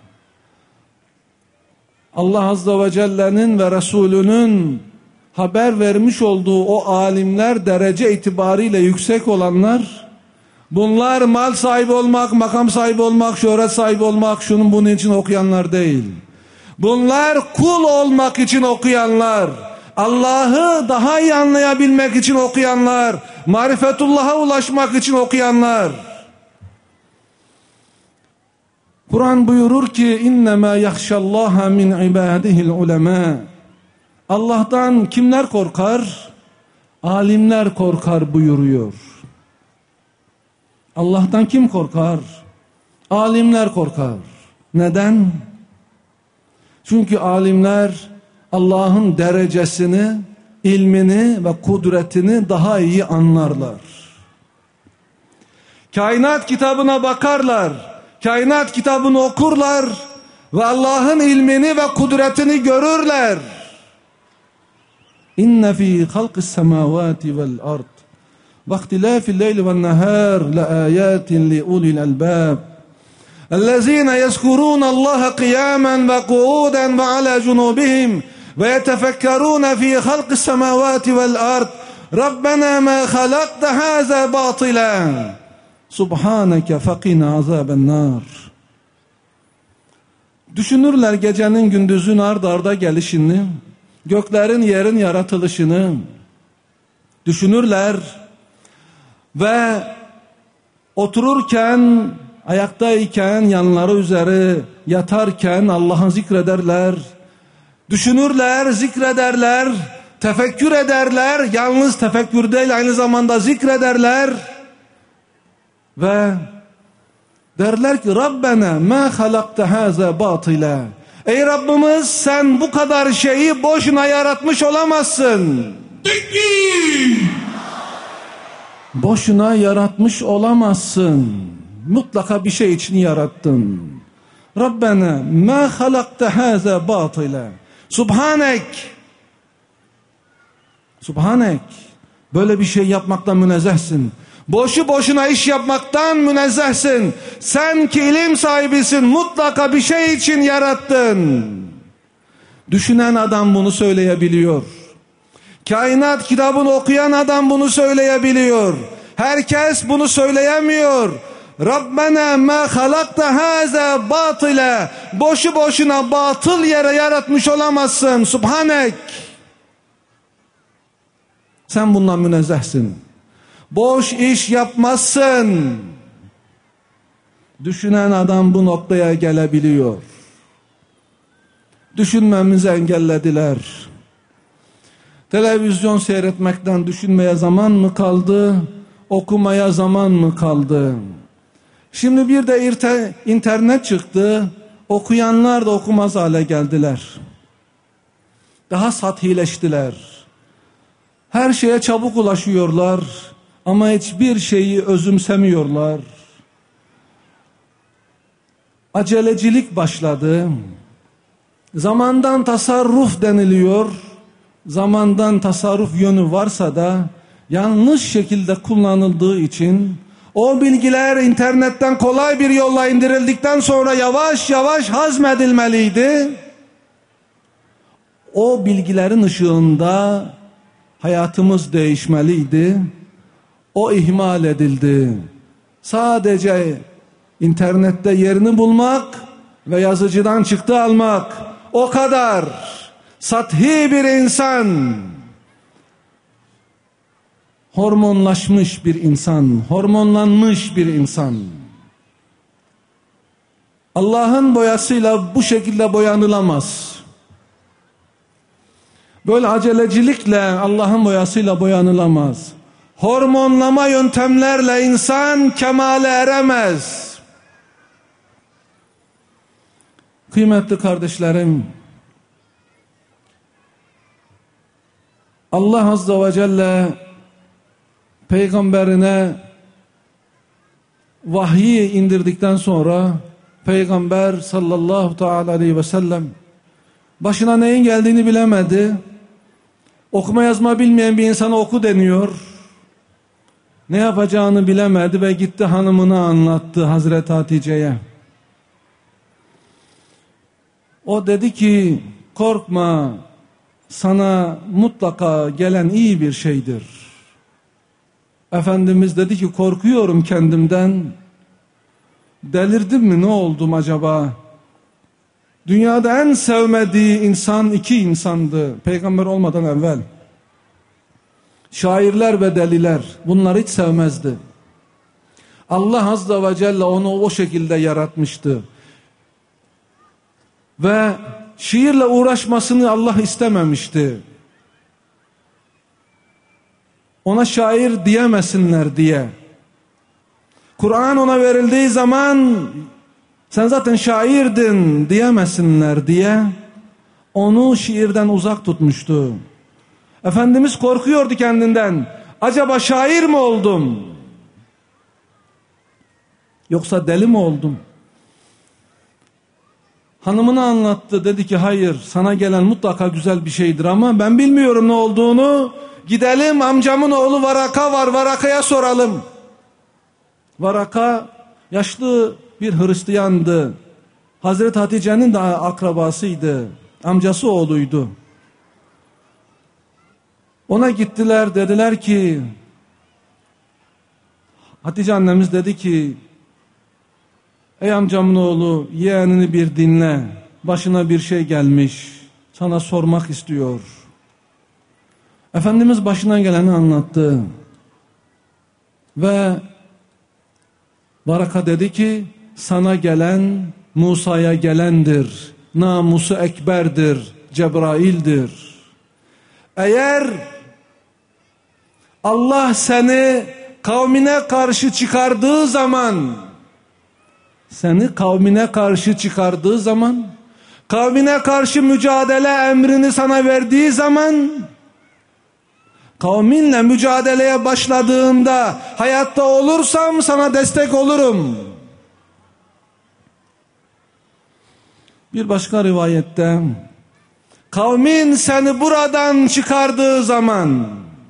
S2: Allah Azze ve Celle'nin ve Resulünün haber vermiş olduğu o alimler derece itibariyle yüksek olanlar, bunlar mal sahibi olmak, makam sahibi olmak, şöhret sahibi olmak, şunun bunun için okuyanlar değil. Bunlar kul olmak için okuyanlar, Allah'ı daha iyi anlayabilmek için okuyanlar, marifetullah'a ulaşmak için okuyanlar. Kur'an buyurur ki innemâ yahşallâhe min ibâdihil ulemâ. Allah'tan kimler korkar? Alimler korkar buyuruyor. Allah'tan kim korkar? Alimler korkar. Neden? Çünkü alimler Allah'ın derecesini, ilmini ve kudretini daha iyi anlarlar. Kainat kitabına bakarlar, kainat kitabını okurlar ve Allah'ın ilmini ve kudretini görürler. İnne fî halqis semâvâti vel ard ve ihtilâfil leyli ven nehâr le âyâtin li ulil albâb. الذين يذكرون الله قياما وقعودا وعلى جنوبهم ويتفكرون في خلق السماوات والأرض ربنا ما خلقت هذا باطلا سبحانك فقنا عذاب النار. Düşünürler gecenin gündüzün ard arda gelişini, göklerin yerin yaratılışını düşünürler ve otururken, ayaktayken, yanları üzeri yatarken Allah'ı zikrederler. Düşünürler, zikrederler, tefekkür ederler. Yalnız tefekkür değil, aynı zamanda zikrederler. Ve derler ki Rabbena ma halakta haza batila. Ey Rabbimiz, sen bu kadar şeyi boşuna yaratmış olamazsın. Boşuna yaratmış olamazsın. Mutlaka bir şey için yarattın. Rabbena ma halakta haza batila. Subhanek. Subhanek. Böyle bir şey yapmaktan münezzehsin. Boşu boşuna iş yapmaktan münezzehsin. Sen ki ilim sahibisin, mutlaka bir şey için yarattın. Düşünen adam bunu söyleyebiliyor. Kainat kitabını okuyan adam bunu söyleyebiliyor. Herkes bunu söyleyemiyor. Rabbena ma halakta haza batila. Boşu boşuna batıl yere yaratmış olamazsın. Subhanek. Sen bundan münezzehsin. Boş iş yapmazsın. Düşünen adam bu noktaya gelebiliyor. Düşünmemizi engellediler. Televizyon seyretmekten düşünmeye zaman mı kaldı? Okumaya zaman mı kaldı? Şimdi bir de internet çıktı. Okuyanlar da okumaz hale geldiler. Daha sathileştiler. Her şeye çabuk ulaşıyorlar. Ama hiçbir şeyi özümsemiyorlar. Acelecilik başladı. Zamandan tasarruf deniliyor. Zamandan tasarruf yönü varsa da yanlış şekilde kullanıldığı için o bilgiler internetten kolay bir yolla indirildikten sonra yavaş yavaş hazmedilmeliydi. O bilgilerin ışığında hayatımız değişmeliydi. O ihmal edildi. Sadece internette yerini bulmak ve yazıcıdan çıktı almak, o kadar. Sathi bir insan, hormonlaşmış bir insan, hormonlanmış bir insan. Allah'ın boyasıyla bu şekilde boyanılamaz. Böyle acelecilikle Allah'ın boyasıyla boyanılamaz. Hormonlama yöntemlerle insan kemale eremez. Kıymetli kardeşlerim, Allah Azze ve Celle peygamberine vahyi indirdikten sonra peygamber sallallahu teala aleyhi ve sellem başına neyin geldiğini bilemedi. Okuma yazma bilmeyen bir insana oku deniyor. Ne yapacağını bilemedi ve gitti hanımına anlattı, Hazreti Hatice'ye. O dedi ki korkma, sana mutlaka gelen iyi bir şeydir. Efendimiz dedi ki korkuyorum kendimden. Delirdim mi, ne oldum acaba? Dünyada en sevmediği insan iki insandı peygamber olmadan evvel. Şairler ve deliler, bunları hiç sevmezdi. Allah Azze ve Celle onu o şekilde yaratmıştı. Ve şiirle uğraşmasını Allah istememişti. Ona şair diyemesinler diye. Kur'an ona verildiği zaman sen zaten şairdin diyemesinler diye onu şiirden uzak tutmuştu. Efendimiz korkuyordu kendinden. Acaba şair mi oldum? Yoksa deli mi oldum? Hanımına anlattı. Dedi ki hayır, sana gelen mutlaka güzel bir şeydir ama ben bilmiyorum ne olduğunu. Gidelim, amcamın oğlu Varaka var, Varaka'ya soralım. Varaka yaşlı bir Hristiyandı. Hazreti Hatice'nin de akrabasıydı. Amcası oğluydu. Ona gittiler, dediler ki Hatice annemiz dedi ki ey amcamın oğlu, yeğenini bir dinle. Başına bir şey gelmiş. Sana sormak istiyor. Efendimiz başına geleni anlattı. Ve Varaka dedi ki sana gelen Musa'ya gelendir. Namusu ekberdir. Cebrail'dir. Eğer Allah seni kavmine karşı çıkardığı zaman, kavmine karşı mücadele emrini sana verdiği zaman, kavminle mücadeleye başladığında hayatta olursam sana destek olurum. Bir başka rivayette kavmin seni buradan çıkardığı zaman,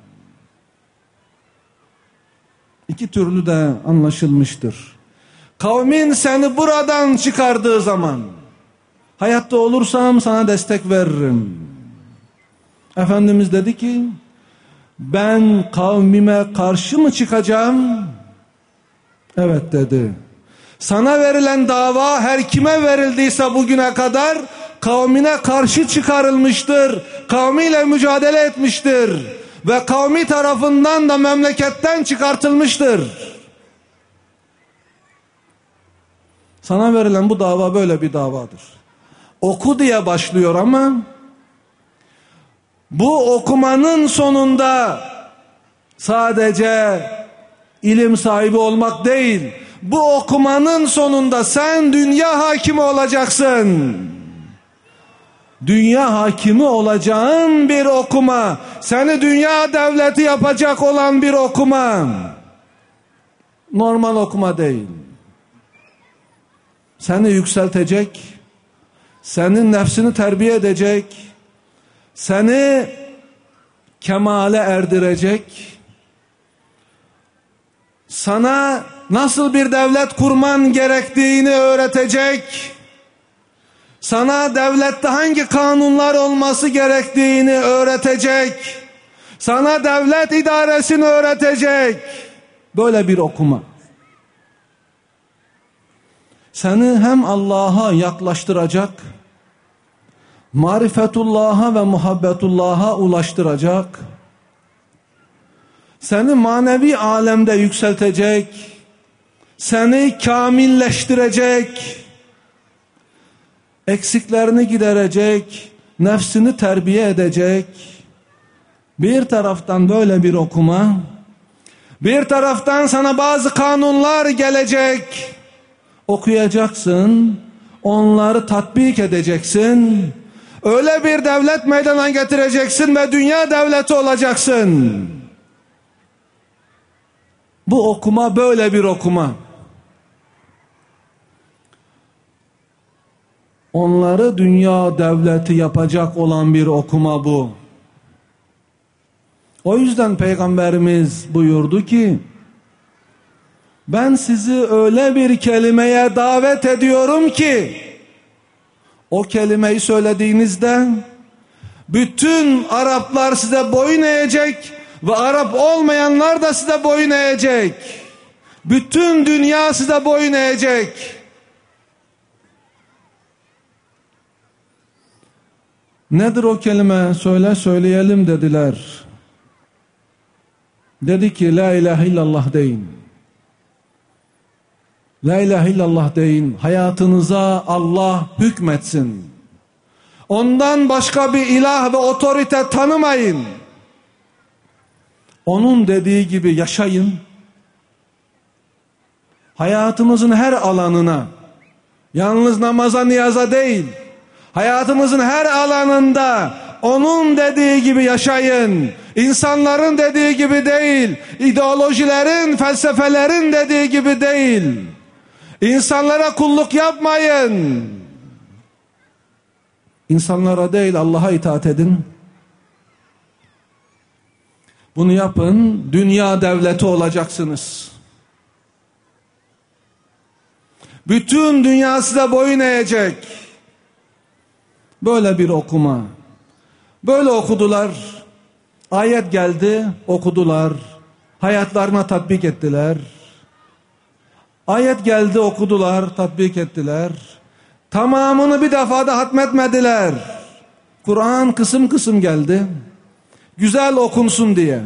S2: iki türlü de anlaşılmıştır. Kavmin seni buradan çıkardığı zaman hayatta olursam sana destek veririm. Efendimiz dedi ki ben kavmime karşı mı çıkacağım? Evet dedi. Sana verilen dava her kime verildiyse bugüne kadar kavmine karşı çıkarılmıştır. Kavmiyle mücadele etmiştir. Ve kavmi tarafından da memleketten çıkartılmıştır. Sana verilen bu dava böyle bir davadır. Oku diye başlıyor ama bu okumanın sonunda sadece ilim sahibi olmak değil, bu okumanın sonunda sen dünya hakimi olacaksın. Dünya hakimi olacağın bir okuma, seni dünya devleti yapacak olan bir okuma, normal okuma değil. Seni yükseltecek, senin nefsini terbiye edecek, seni kemale erdirecek, sana nasıl bir devlet kurman gerektiğini öğretecek, sana devlette hangi kanunlar olması gerektiğini öğretecek, sana devlet idaresini öğretecek. Böyle bir okuma. Seni hem Allah'a yaklaştıracak, marifetullah'a ve muhabbetullah'a ulaştıracak, seni manevi alemde yükseltecek, seni kamilleştirecek, eksiklerini giderecek, nefsini terbiye edecek. Bir taraftan böyle bir okuma, bir taraftan sana bazı kanunlar gelecek. Okuyacaksın, onları tatbik edeceksin. Öyle bir devlet meydana getireceksin ve dünya devleti olacaksın. Bu okuma böyle bir okuma. Onları dünya devleti yapacak olan bir okuma bu. O yüzden Peygamberimiz buyurdu ki ben sizi öyle bir kelimeye davet ediyorum ki O kelimeyi söylediğinizde bütün Araplar size boyun eğecek ve Arap olmayanlar da size boyun eğecek. Bütün dünya size boyun eğecek. Nedir o kelime? Söyleyelim dediler. Dedi ki la ilahe illallah deyin. La ilahe illallah deyin. Hayatınıza Allah hükmetsin. Ondan başka bir ilah ve otorite tanımayın. Onun dediği gibi yaşayın. Hayatımızın her alanına, yalnız namaza niyaza değil, hayatımızın her alanında onun dediği gibi yaşayın. İnsanların dediği gibi değil, ideolojilerin, felsefelerin dediği gibi değil. İnsanlara kulluk yapmayın. İnsanlara değil, Allah'a itaat edin. Bunu yapın, dünya devleti olacaksınız. Bütün dünya size boyun eğecek. Böyle bir okuma. Böyle okudular. Ayet geldi, okudular. Hayatlarına tatbik ettiler. Ayet geldi, okudular, tatbik ettiler. Tamamını bir defada hatmetmediler. Kur'an kısım kısım geldi. Güzel okunsun diye.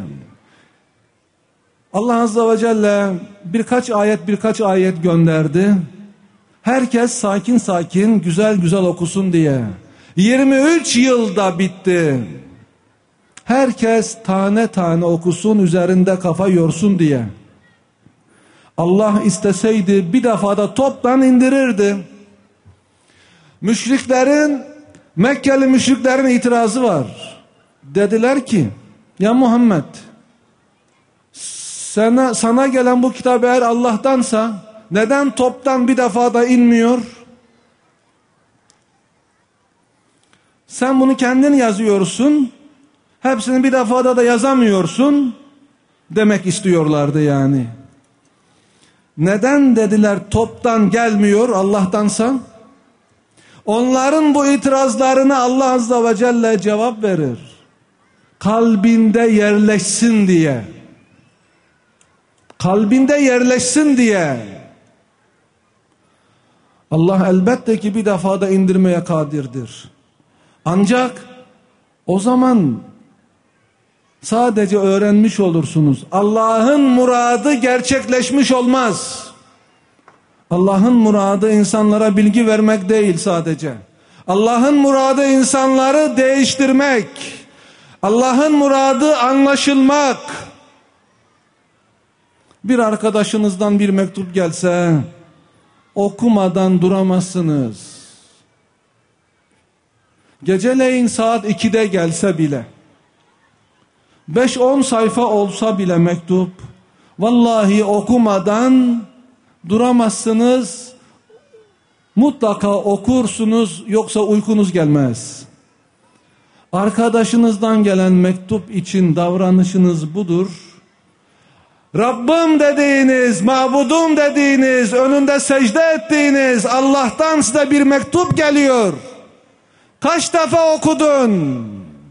S2: Allah Azze ve Celle birkaç ayet gönderdi. Herkes sakin sakin güzel okusun diye. 23 yılda bitti. Herkes tane tane okusun, üzerinde kafa yorsun diye. Allah isteseydi bir defada toptan indirirdi. Mekkeli müşriklerin itirazı var. Dediler ki ya Muhammed, sana gelen bu kitap eğer Allah'tansa neden toptan bir defada inmiyor? Sen bunu kendin yazıyorsun. Hepsini bir defada da yazamıyorsun. Demek istiyorlardı yani. Neden dediler toptan gelmiyor Allah'tansa? Onların bu itirazlarına Allah Azze ve Celle cevap verir. Kalbinde yerleşsin diye. Kalbinde yerleşsin diye. Allah elbette ki bir defada indirmeye kadirdir. Ancak o zaman sadece öğrenmiş olursunuz. Allah'ın muradı gerçekleşmiş olmaz. Allah'ın muradı insanlara bilgi vermek değil sadece. Allah'ın muradı insanları değiştirmek. Allah'ın muradı anlaşılmak. Bir arkadaşınızdan bir mektup gelse okumadan duramazsınız. Geceleyin saat 2'de gelse bile, 5-10 sayfa olsa bile mektup, vallahi okumadan duramazsınız. Mutlaka okursunuz, yoksa uykunuz gelmez. Arkadaşınızdan gelen mektup için davranışınız budur. Rabbim dediğiniz, mabudum dediğiniz, önünde secde ettiğiniz Allah'tan size bir mektup geliyor. Kaç defa okudun?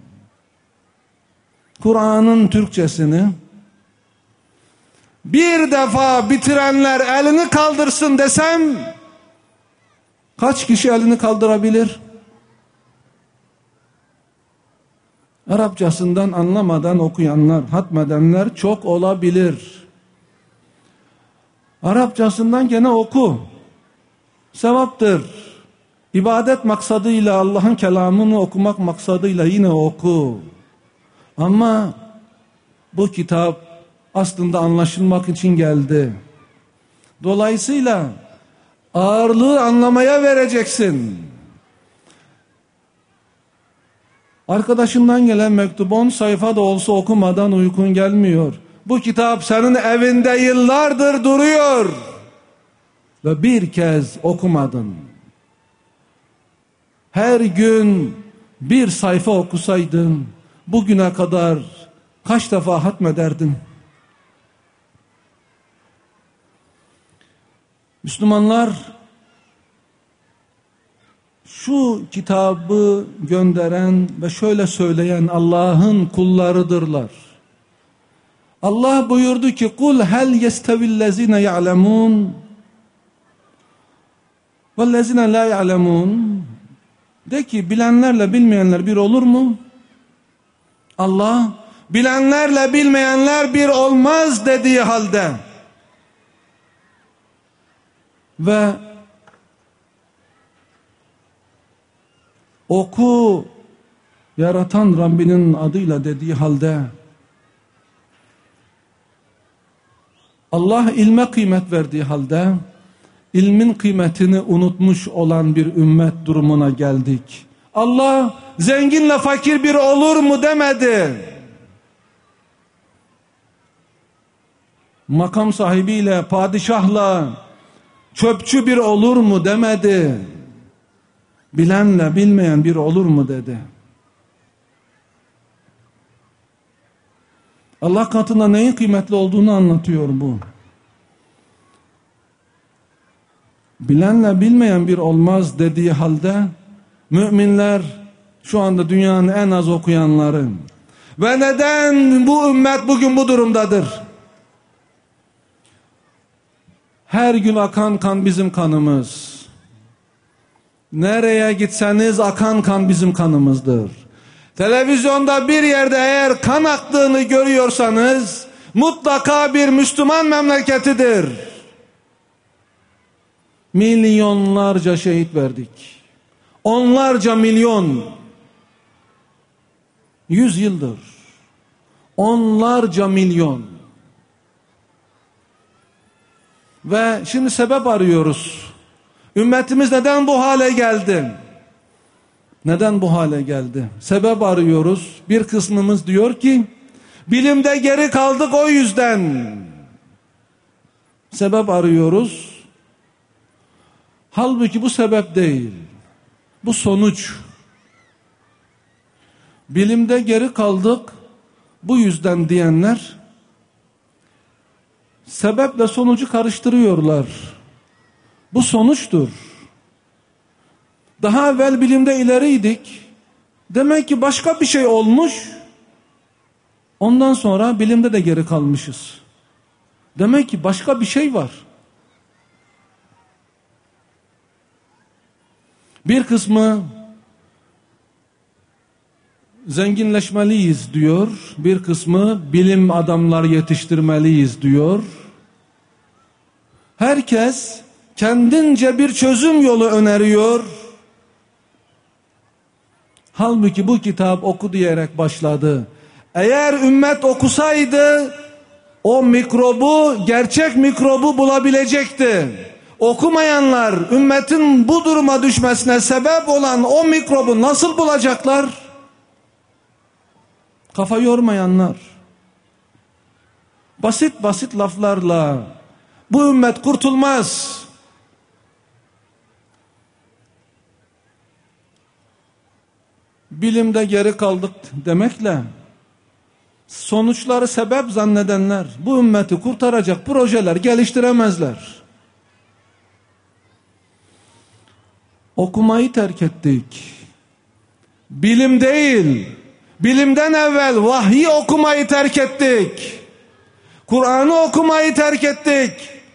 S2: Kur'an'ın Türkçesini bir defa bitirenler elini kaldırsın desem kaç kişi elini kaldırabilir? Arapçasından anlamadan okuyanlar, hatmedenler çok olabilir. Arapçasından gene oku. Sevaptır. İbadet maksadıyla, Allah'ın kelamını okumak maksadıyla yine oku. Ama bu kitap aslında anlaşılmak için geldi. Dolayısıyla ağırlığı anlamaya vereceksin. Arkadaşından gelen mektup 10 sayfa da olsa okumadan uykun gelmiyor. Bu kitap senin evinde yıllardır duruyor. Ve bir kez okumadın. Her gün bir sayfa okusaydın, bugüne kadar kaç defa hatmederdin? Müslümanlar şu kitabı gönderen ve şöyle söyleyen Allah'ın kullarıdırlar. Allah buyurdu ki kul hel yestevillezine ya'lemun vellezine la ya'lemun. De ki bilenlerle bilmeyenler bir olur mu? Allah bilenlerle bilmeyenler bir olmaz dediği halde ve oku yaratan Rabbinin adıyla dediği halde Allah ilme kıymet verdiği halde ilmin kıymetini unutmuş olan bir ümmet durumuna geldik. Allah zenginle fakir bir olur mu demedi. Makam sahibiyle, padişahla çöpçü bir olur mu demedi. Bilenle bilmeyen bir olur mu dedi. Allah katında neyin kıymetli olduğunu anlatıyor bu. Bilenle bilmeyen bir olmaz dediği halde müminler şu anda dünyanın en az okuyanları. Ve neden bu ümmet bugün bu durumdadır? Her gün akan kan bizim kanımız. Nereye gitseniz akan kan bizim kanımızdır. Televizyonda bir yerde eğer kan aktığını görüyorsanız mutlaka bir Müslüman memleketidir. Milyonlarca şehit verdik. Onlarca milyon. 100 yıldır. Onlarca milyon. Ve şimdi sebep arıyoruz. Ümmetimiz neden bu hale geldi? Neden bu hale geldi? Sebep arıyoruz. Bir kısmımız diyor ki bilimde geri kaldık o yüzden. Sebep arıyoruz. Halbuki bu sebep değil. Bu sonuç. Bilimde geri kaldık bu yüzden diyenler sebeple sonucu karıştırıyorlar. Bu sonuçtur. Daha evvel bilimde ileriydik. Demek ki başka bir şey olmuş. Ondan sonra bilimde de geri kalmışız. Demek ki başka bir şey var. Bir kısmı zenginleşmeliyiz diyor. Bir kısmı bilim adamlar yetiştirmeliyiz diyor. Herkes kendince bir çözüm yolu öneriyor. Halbuki bu kitap oku diyerek başladı. Eğer ümmet okusaydı o mikrobu, gerçek mikrobu bulabilecekti. Okumayanlar ümmetin bu duruma düşmesine sebep olan o mikrobu nasıl bulacaklar? Kafa yormayanlar. Basit basit laflarla bu ümmet kurtulmaz. Bilimde geri kaldık demekle sonuçları sebep zannedenler bu ümmeti kurtaracak projeler geliştiremezler. Okumayı terk ettik. Bilim değil, bilimden evvel vahyi okumayı terk ettik. Kur'an'ı okumayı terk ettik.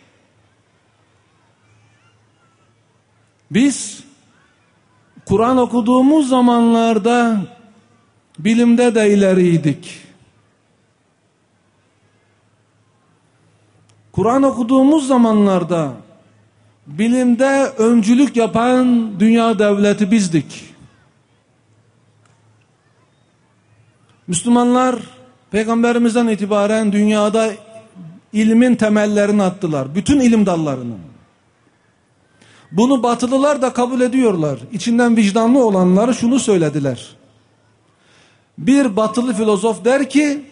S2: Biz Kur'an okuduğumuz zamanlarda bilimde de ileriydik. Kur'an okuduğumuz zamanlarda bilimde öncülük yapan dünya devleti bizdik. Müslümanlar Peygamberimizden itibaren dünyada ilmin temellerini attılar. Bütün ilim dallarının. Bunu batılılar da kabul ediyorlar. İçinden vicdanlı olanları şunu söylediler. Bir batılı filozof der ki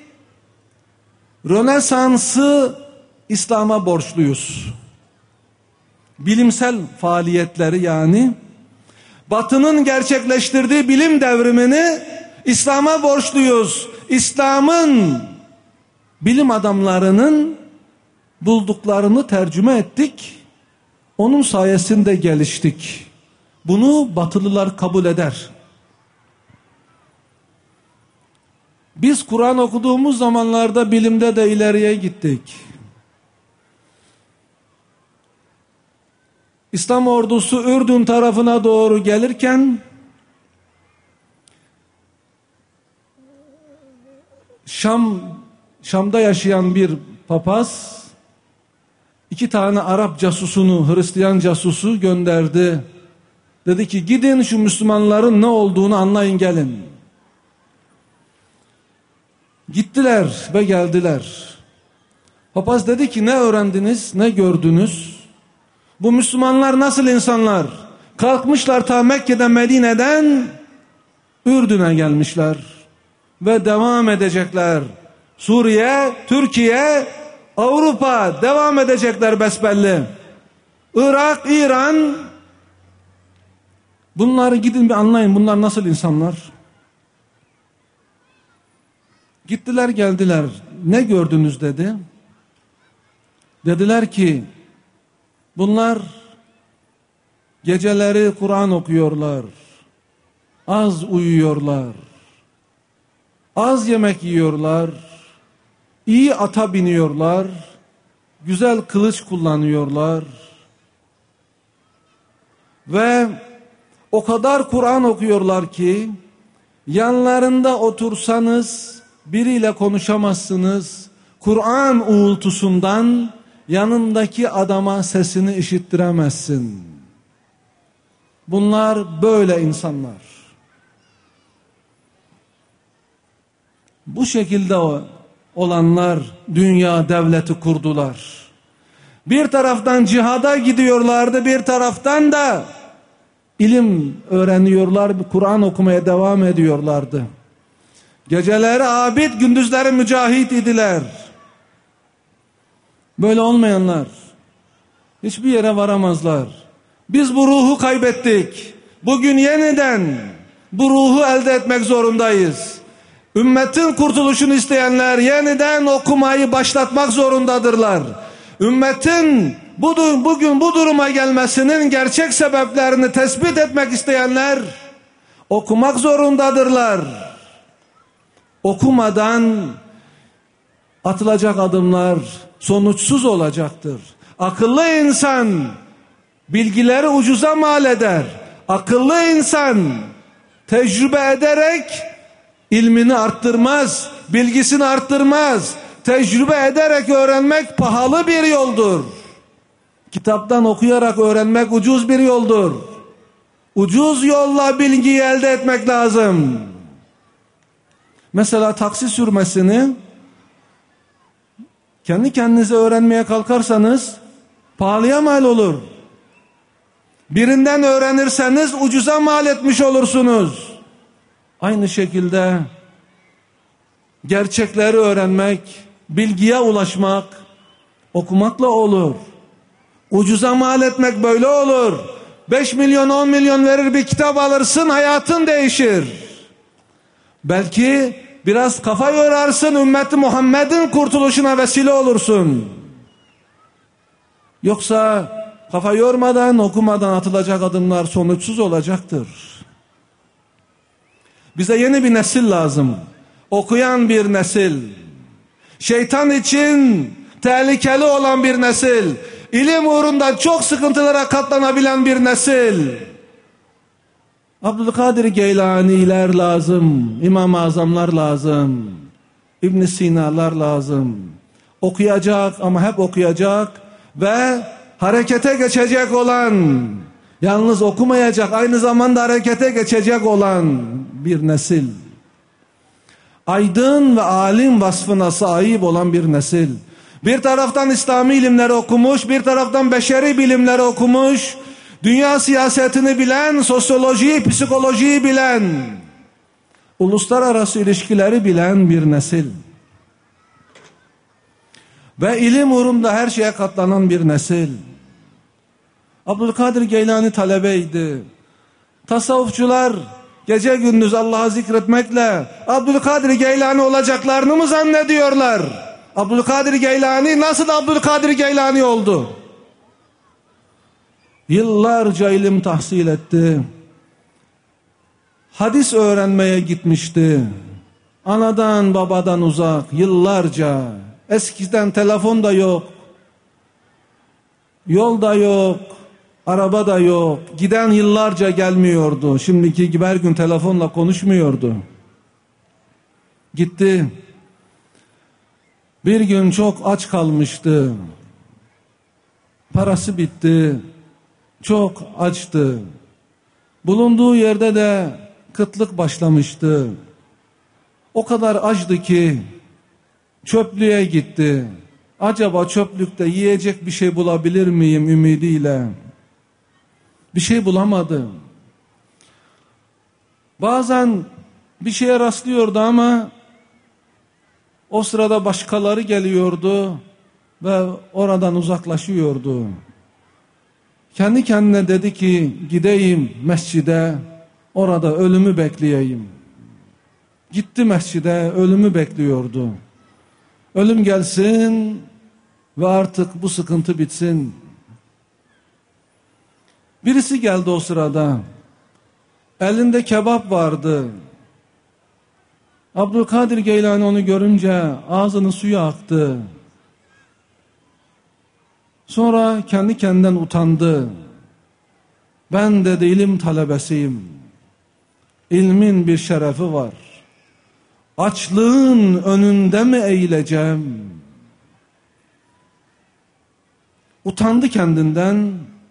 S2: Rönesans'ı İslam'a borçluyuz. Bilimsel faaliyetleri yani Batı'nın gerçekleştirdiği bilim devrimini İslam'a borçluyuz. İslam'ın bilim adamlarının bulduklarını tercüme ettik. Onun sayesinde geliştik. Bunu Batılılar kabul eder. Biz Kur'an okuduğumuz zamanlarda bilimde de ileriye gittik. İslam ordusu Ürdün tarafına doğru gelirken Şam'da yaşayan bir papaz 2 tane Arap casusunu, Hristiyan casusu gönderdi. Dedi ki gidin şu Müslümanların ne olduğunu anlayın gelin. Gittiler ve geldiler. Papaz dedi ki ne öğrendiniz, ne gördünüz? Bu Müslümanlar nasıl insanlar? Kalkmışlar ta Mekke'den, Medine'den Ürdün'e gelmişler. Ve devam edecekler. Suriye, Türkiye, Avrupa devam edecekler besbelli. Irak, İran. Bunları gidin bir anlayın. Bunlar nasıl insanlar? Gittiler geldiler. Ne gördünüz dedi. Dediler ki bunlar geceleri Kur'an okuyorlar. Az uyuyorlar. Az yemek yiyorlar. İyi ata biniyorlar. Güzel kılıç kullanıyorlar. Ve o kadar Kur'an okuyorlar ki yanlarında otursanız biriyle konuşamazsınız. Kur'an uğultusundan yanındaki adama sesini işittiremezsin. Bunlar böyle insanlar. Bu şekilde olanlar dünya devleti kurdular. Bir taraftan cihada gidiyorlardı, bir taraftan da ilim öğreniyorlar, Kur'an okumaya devam ediyorlardı. Geceleri abid, gündüzleri mücahit idiler. Böyle olmayanlar hiçbir yere varamazlar. Biz bu ruhu kaybettik. Bugün yeniden bu ruhu elde etmek zorundayız. Ümmetin kurtuluşunu isteyenler yeniden okumayı başlatmak zorundadırlar. Ümmetin bugün bu duruma gelmesinin gerçek sebeplerini tespit etmek isteyenler okumak zorundadırlar. Okumadan atılacak adımlar sonuçsuz olacaktır. Akıllı insan bilgileri ucuza mal eder. Akıllı insan tecrübe ederek ilmini arttırmaz, bilgisini arttırmaz. Tecrübe ederek öğrenmek pahalı bir yoldur. Kitaptan okuyarak öğrenmek ucuz bir yoldur. Ucuz yolla bilgiyi elde etmek lazım. Mesela taksi sürmesini kendi kendinize öğrenmeye kalkarsanız pahalıya mal olur. Birinden öğrenirseniz ucuza mal etmiş olursunuz. Aynı şekilde gerçekleri öğrenmek, bilgiye ulaşmak okumakla olur. Ucuza mal etmek böyle olur. 5 milyon 10 milyon verir bir kitap alırsın, hayatın değişir. Belki biraz kafa yorarsın, ümmeti Muhammed'in kurtuluşuna vesile olursun. Yoksa kafa yormadan, okumadan atılacak adımlar sonuçsuz olacaktır. Bize yeni bir nesil lazım. Okuyan bir nesil. Şeytan için tehlikeli olan bir nesil. İlim uğrunda çok sıkıntılara katlanabilen bir nesil. Abdülkadir Geylaniler lazım. İmam-ı Azamlar lazım. İbn Sina'lar lazım. Okuyacak ama hep okuyacak ve harekete geçecek olan, yalnız okumayacak, aynı zamanda harekete geçecek olan bir nesil. Aydın ve alim vasfına sahip olan bir nesil. Bir taraftan İslami ilimleri okumuş, bir taraftan beşeri bilimleri okumuş, dünya siyasetini bilen, sosyolojiyi, psikolojiyi bilen, uluslararası ilişkileri bilen bir nesil. Ve ilim uğrunda her şeye katlanan bir nesil. Abdülkadir Geylani talebeydi. Tasavvufçular gece gündüz Allah'ı zikretmekle Abdülkadir Geylani olacaklarını mı zannediyorlar? Abdülkadir Geylani nasıl Abdülkadir Geylani oldu? Yıllarca ilim tahsil etti. Hadis öğrenmeye gitmişti. Anadan babadan uzak yıllarca. Eskiden telefon da yok. Yol da yok. Araba da yok. Giden yıllarca gelmiyordu. Şimdiki gibi her gün telefonla konuşmuyordu. Gitti. Bir gün çok aç kalmıştı. Parası bitti. Çok açtı. Bulunduğu yerde de kıtlık başlamıştı. O kadar açtı ki çöplüğe gitti. Acaba çöplükte yiyecek bir şey bulabilir miyim ümidiyle? Bir şey bulamadı. Bazen bir şeye rastlıyordu ama o sırada başkaları geliyordu ve oradan uzaklaşıyordu. Kendi kendine dedi ki gideyim mescide, orada ölümü bekleyeyim. Gitti mescide, ölümü bekliyordu. Ölüm gelsin ve artık bu sıkıntı bitsin. Birisi geldi o sırada. Elinde kebap vardı. Abdülkadir Geylani onu görünce ağzının suyu aktı. Sonra kendi kendinden utandı. Ben dedi ilim talebesiyim. İlmin bir şerefi var. Açlığın önünde mi eğileceğim? Utandı kendinden.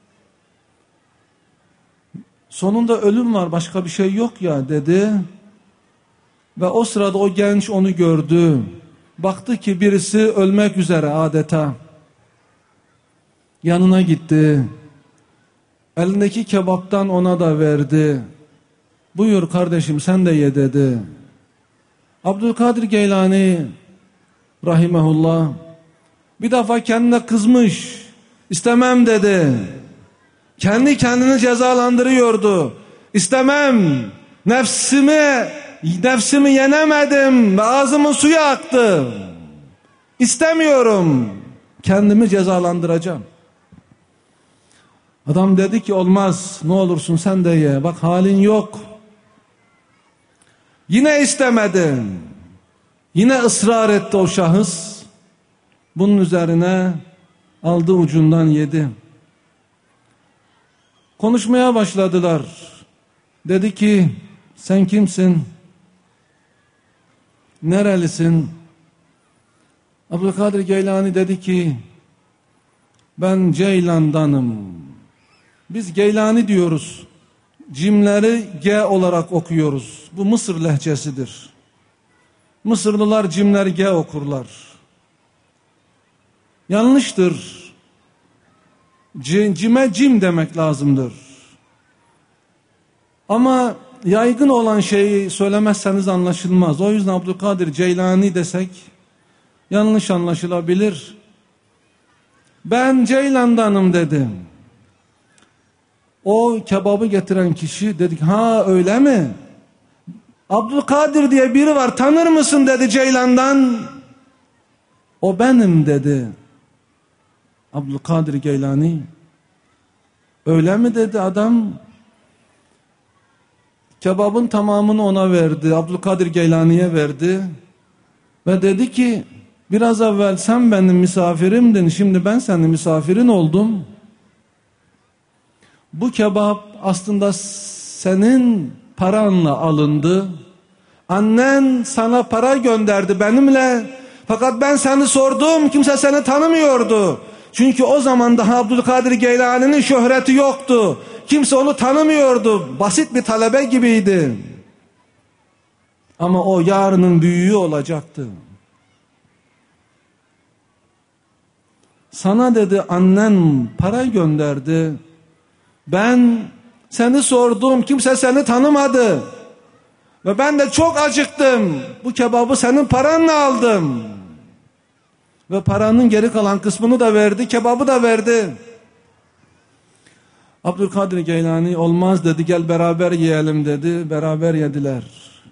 S2: Sonunda ölüm var, başka bir şey yok ya dedi. Ve o sırada o genç onu gördü. Baktı ki birisi ölmek üzere adeta. Yanına gitti. Elindeki kebaptan ona da verdi. Buyur kardeşim sen de ye dedi. Abdülkadir Geylani rahimehullah bir defa kendine kızmış. İstemem dedi. Kendi kendini cezalandırıyordu. İstemem. Nefsimi yenemedim ve ağzımın suyu aktı. İstemiyorum. Kendimi cezalandıracağım. Adam dedi ki olmaz. Ne olursun sen de ye. Bak halin yok. Yine istemedi. Yine ısrar etti o şahıs. Bunun üzerine aldı ucundan yedi. Konuşmaya başladılar. Dedi ki sen kimsin? Nerelisin? Abdülkadir Geylani dedi ki ben Ceylan'danım. Biz Geylani diyoruz. Cimleri G olarak okuyoruz. Bu Mısır lehçesidir. Mısırlılar cimler G okurlar. Yanlıştır. Cime cim demek lazımdır. Ama yaygın olan şeyi söylemezseniz anlaşılmaz. O yüzden Abdülkadir Ceylani desek yanlış anlaşılabilir. Ben Ceylan'danım dedim. O kebabı getiren kişi dedi ha öyle mi? Abdülkadir diye biri var tanır mısın dedi Ceylan'dan. O benim dedi. Abdülkadir Geylani. Öyle mi dedi adam. Kebabın tamamını ona verdi. Abdülkadir Geylani'ye verdi. Ve dedi ki biraz evvel sen benim misafirimdin. Şimdi ben senin misafirin oldum. Bu kebap aslında senin paranla alındı. Annen sana para gönderdi benimle. Fakat ben seni sordum. Kimse seni tanımıyordu. Çünkü o zaman daha Abdülkadir Geylani'nin şöhreti yoktu. Kimse onu tanımıyordu. Basit bir talebe gibiydi. Ama o yarının büyüğü olacaktı. Sana dedi annen para gönderdi. Ben seni sordum. Kimse seni tanımadı. Ve ben de çok acıktım. Bu kebabı senin paranla aldım. Ve paranın geri kalan kısmını da verdi. Kebabı da verdi. Abdülkadir Geylani olmaz dedi. Gel beraber yiyelim dedi. Beraber yediler.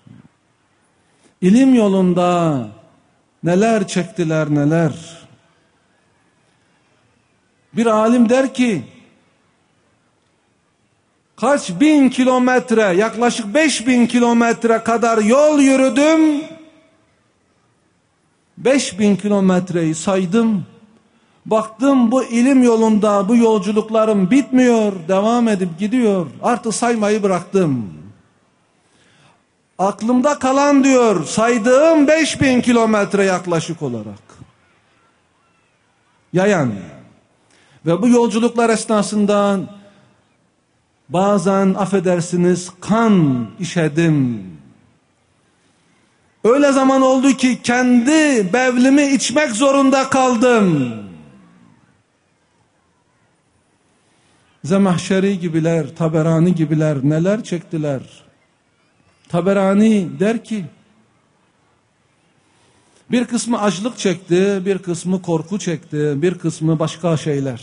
S2: İlim yolunda neler çektiler neler. Bir alim der ki kaç bin kilometre, yaklaşık 5000 kilometre kadar yol yürüdüm. 5000 kilometreyi saydım. Baktım bu ilim yolunda bu yolculuklarım bitmiyor, devam edip gidiyor. Artık saymayı bıraktım. Aklımda kalan diyor, saydığım 5000 kilometre yaklaşık olarak. Yayan. Ve bu yolculuklar esnasında bazen affedersiniz kan işedim. Öyle zaman oldu ki kendi bevlimi içmek zorunda kaldım. Zemahşeri gibiler, Taberani gibiler neler çektiler. Taberani der ki, bir kısmı açlık çekti, bir kısmı korku çekti, bir kısmı başka şeyler.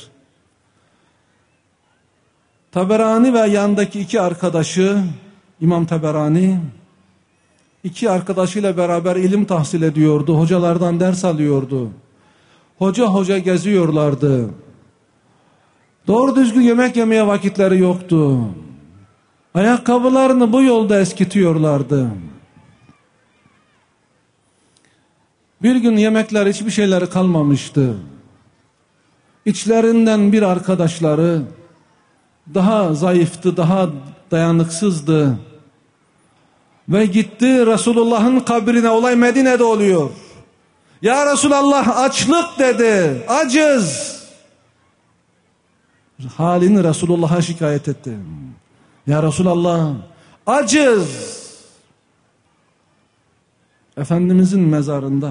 S2: Taberani ve yanındaki iki arkadaşı, İmam Taberani, iki arkadaşıyla beraber ilim tahsil ediyordu, hocalardan ders alıyordu. Hoca geziyorlardı. Doğru düzgün yemek yemeye vakitleri yoktu. Ayakkabılarını bu yolda eskitiyorlardı. Bir gün yemekler hiçbir şeyleri kalmamıştı. İçlerinden bir arkadaşları daha zayıftı, daha dayanıksızdı. Ve gitti Resulullah'ın kabrine, olay Medine'de oluyor. Ya Resulallah açlık dedi, acız. Halini Resulullah'a şikayet etti. Ya Resulallah acız. Efendimizin mezarında.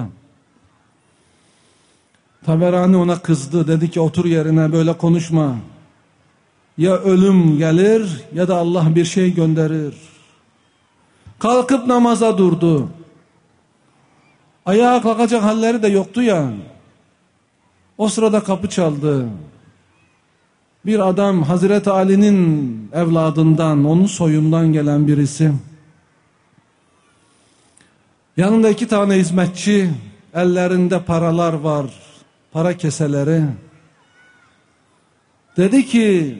S2: Taberani ona kızdı, dedi ki otur yerine, böyle konuşma. Ya ölüm gelir ya da Allah bir şey gönderir. Kalkıp namaza durdu. Ayağa kalkacak halleri de yoktu ya. O sırada kapı çaldı. Bir adam, Hazreti Ali'nin evladından, onun soyundan gelen birisi. Yanında 2 tane hizmetçi, ellerinde paralar var, para keseleri. Dedi ki,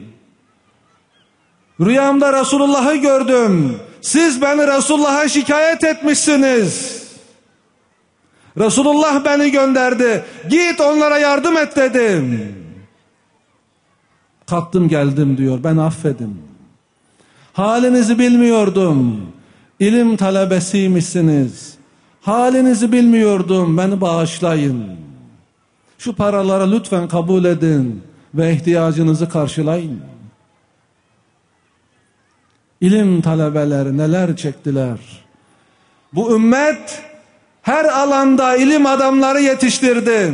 S2: rüyamda Resulullah'ı gördüm. Siz beni Resulullah'a şikayet etmişsiniz. Resulullah beni gönderdi. Git onlara yardım et dedim. Kalktım geldim diyor, ben affedin. Halinizi bilmiyordum. İlim talebesiymişsiniz. Halinizi bilmiyordum, beni bağışlayın. Şu paraları lütfen kabul edin ve ihtiyacınızı karşılayın. İlim talebeleri neler çektiler. Bu ümmet her alanda ilim adamları yetiştirdi.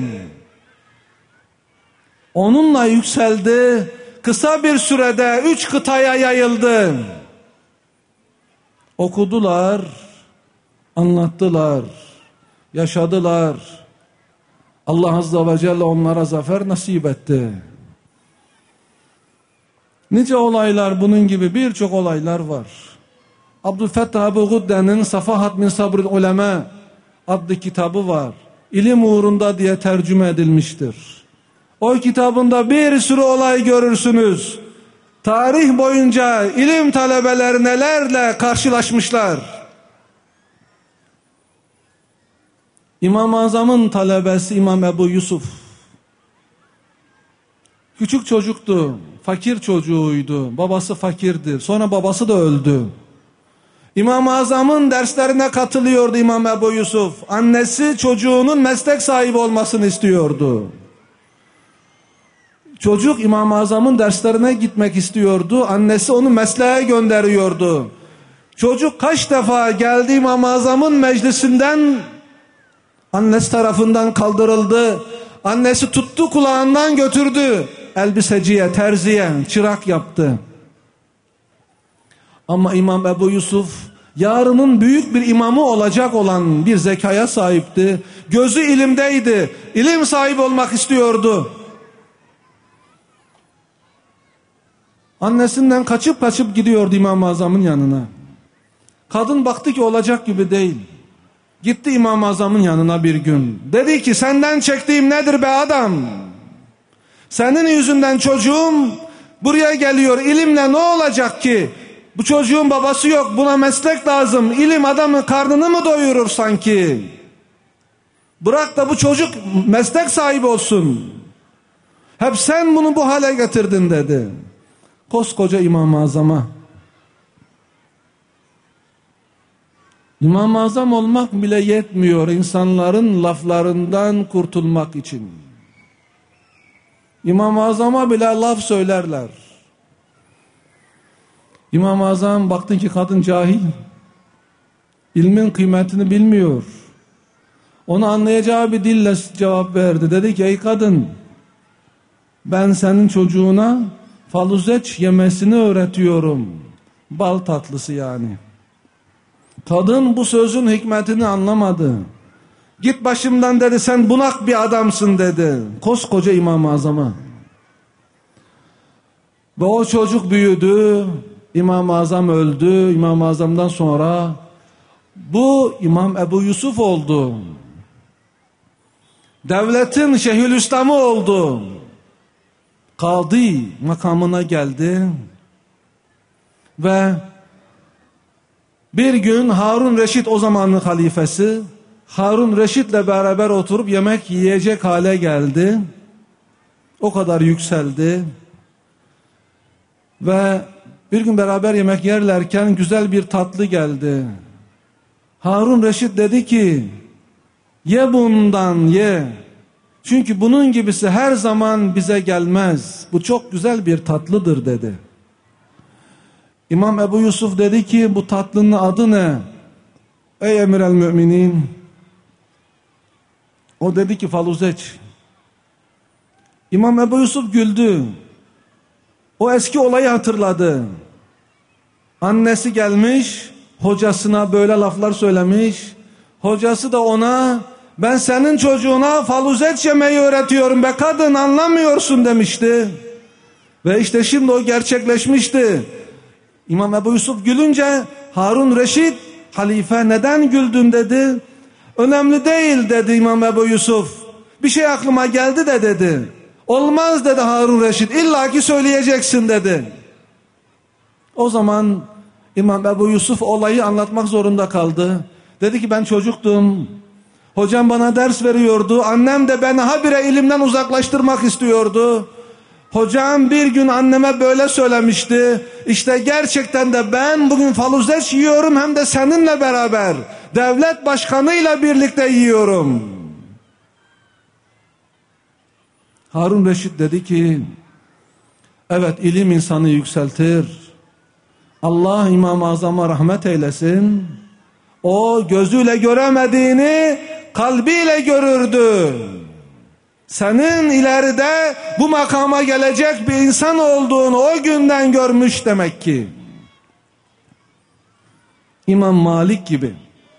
S2: Onunla yükseldi. Kısa bir sürede 3 kıtaya yayıldı. Okudular, anlattılar, yaşadılar. Allah Azze ve Celle onlara zafer nasip etti. Nice olaylar, bunun gibi birçok olaylar var. Abdülfettah Ebu Gudde'nin Safahat min Sabril Ulema adlı kitabı var. İlim uğrunda diye tercüme edilmiştir. O kitabında bir sürü olay görürsünüz. Tarih boyunca ilim talebeleri nelerle karşılaşmışlar. İmam-ı Azam'ın talebesi İmam Ebu Yusuf. Küçük çocuktu, fakir çocuğuydu. Babası fakirdi. Sonra babası da öldü. İmam-ı Azam'ın derslerine katılıyordu İmam Ebu Yusuf. Annesi çocuğunun meslek sahibi olmasını istiyordu. Çocuk İmam-ı Azam'ın derslerine gitmek istiyordu. Annesi onu mesleğe gönderiyordu. Çocuk kaç defa geldi İmam-ı Azam'ın meclisinden, annesi tarafından kaldırıldı. Annesi tuttu, kulağından götürdü. Elbiseciye, terziye, çırak yaptı. Ama İmam Ebu Yusuf yarının büyük bir imamı olacak olan bir zekaya sahipti. Gözü ilimdeydi. İlim sahibi olmak istiyordu. Annesinden kaçıp gidiyordu İmam-ı Azam'ın yanına. Kadın baktı ki olacak gibi değil. Gitti İmam-ı Azam'ın yanına bir gün. Dedi ki senden çektiğim nedir be adam? Senin yüzünden çocuğum Buraya geliyor, ilimle ne olacak ki? Bu çocuğun babası yok, buna meslek lazım. İlim adamın karnını mı doyurur sanki? Bırak da bu çocuk meslek sahibi olsun. Hep sen bunu bu hale getirdin dedi. Koskoca İmam-ı Azam'a. İmam-ı Azam olmak bile yetmiyor insanların laflarından kurtulmak için. İmam-ı Azam'a bile laf söylerler. İmam-ı Azam baktın ki kadın cahil. İlmin kıymetini bilmiyor. Onu anlayacağı bir dille cevap verdi. Dedi ki ey kadın, ben senin çocuğuna faluzeç yemesini öğretiyorum. Bal tatlısı yani. Kadın bu sözün hikmetini anlamadı. Git başımdan dedi, sen bunak bir adamsın dedi. Koskoca İmam-ı Azam'a. Ve o çocuk büyüdü. İmam-ı Azam öldü. İmam-ı Azam'dan sonra bu İmam Ebu Yusuf oldu. Devletin Şeyhülislam'ı oldu. Kadı makamına geldi. Ve bir gün Harun Reşit, o zamanın halifesi, Harun Reşit'le beraber oturup yemek yiyecek hale geldi. O kadar yükseldi. Ve bir gün beraber yemek yerlerken güzel bir tatlı geldi. Harun Reşit dedi ki, ye bundan ye. Çünkü bunun gibisi her zaman bize gelmez. Bu çok güzel bir tatlıdır dedi. İmam Ebu Yusuf dedi ki, bu tatlının adı ne? Ey emir el müminin. O dedi ki faluzeç. İmam Ebu Yusuf güldü. O eski olayı hatırladı. Annesi gelmiş, hocasına böyle laflar söylemiş. Hocası da ona, ben senin çocuğuna faluzeç yemeyi öğretiyorum be kadın, anlamıyorsun demişti. Ve işte şimdi o gerçekleşmişti. İmam Ebu Yusuf gülünce Harun Reşit, halife neden güldün dedi. Önemli değil dedi İmam Ebu Yusuf. Bir şey aklıma geldi de dedi. Olmaz dedi Harun Reşit, illaki söyleyeceksin dedi. O zaman İmam Ebu Yusuf olayı anlatmak zorunda kaldı. Dedi ki ben çocuktum. Hocam bana ders veriyordu. Annem de beni habire ilimden uzaklaştırmak istiyordu. Hocam bir gün anneme böyle söylemişti. İşte gerçekten de ben bugün faluzeç yiyorum, hem de seninle beraber. Devlet başkanıyla birlikte yiyorum. Harun Reşit dedi ki, evet ilim insanı yükseltir. Allah İmam-ı Azam'a rahmet eylesin. O gözüyle göremediğini kalbiyle görürdü. Senin ileride bu makama gelecek bir insan olduğunu o günden görmüş demek ki. İmam Malik gibi.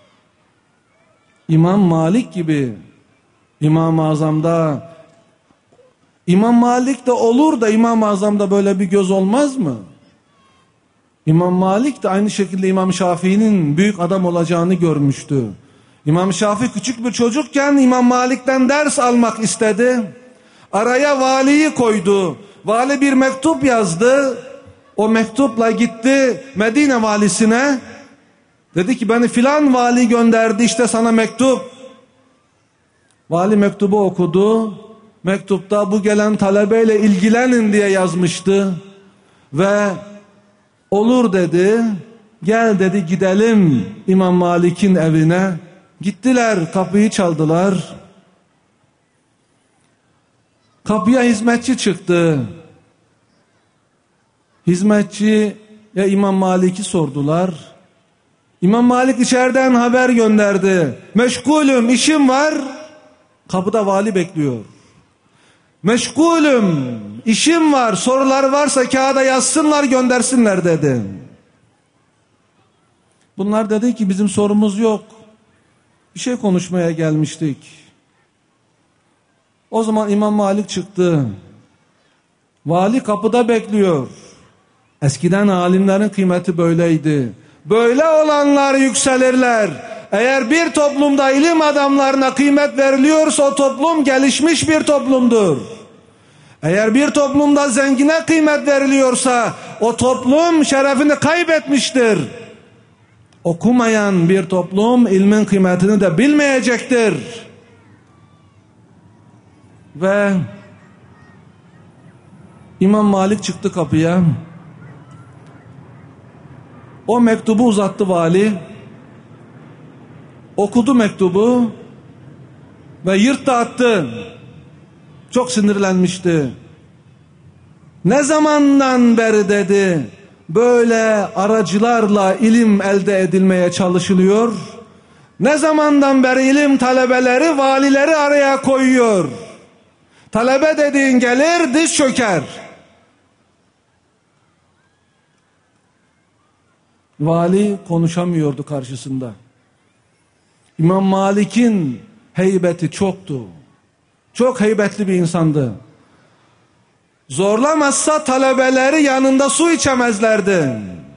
S2: İmam Malik gibi. İmam-ı Azam'da, İmam Malik de olur da İmam-ı Azam'da böyle bir göz olmaz mı? İmam Malik de aynı şekilde İmam Şafii'nin büyük adam olacağını görmüştü. İmam Şafii küçük bir çocukken İmam Malik'ten ders almak istedi. Araya valiyi koydu. Vali bir mektup yazdı. O mektupla gitti Medine valisine. Dedi ki beni filan vali gönderdi, işte sana mektup. Vali mektubu okudu. Mektupta bu gelen talebeyle ilgilenin diye yazmıştı. Ve olur dedi. Gel dedi, gidelim İmam Malik'in evine. Gittiler, kapıyı çaldılar. Kapıya hizmetçi çıktı. Hizmetçiye İmam Malik'i sordular. İmam Malik içeriden haber gönderdi. Meşgulüm, işim var. Kapıda vali bekliyor. Meşgulüm, işim var, sorular varsa kağıda yazsınlar, göndersinler dedi. Bunlar dedi ki bizim sorumuz yok. Bir şey konuşmaya gelmiştik. O zaman İmam Malik çıktı. Vali kapıda bekliyor. Eskiden alimlerin kıymeti böyleydi. Böyle olanlar yükselirler. Eğer bir toplumda ilim adamlarına kıymet veriliyorsa o toplum gelişmiş bir toplumdur. Eğer bir toplumda zengine kıymet veriliyorsa o toplum şerefini kaybetmiştir. Okumayan bir toplum ilmin kıymetini de bilmeyecektir. Ve İmam Malik çıktı kapıya. O mektubu uzattı vali. Okudu mektubu ve yırttı attı. Çok sinirlenmişti. Ne zamandan beri dedi, böyle aracılarla ilim elde edilmeye çalışılıyor? Ne zamandan beri ilim talebeleri valileri araya koyuyor? Talebe dediğin gelir, diz çöker. Vali konuşamıyordu karşısında. İmam Malik'in heybeti çoktu. Çok heybetli bir insandı. Zorlamazsa talebeleri yanında su içemezlerdi.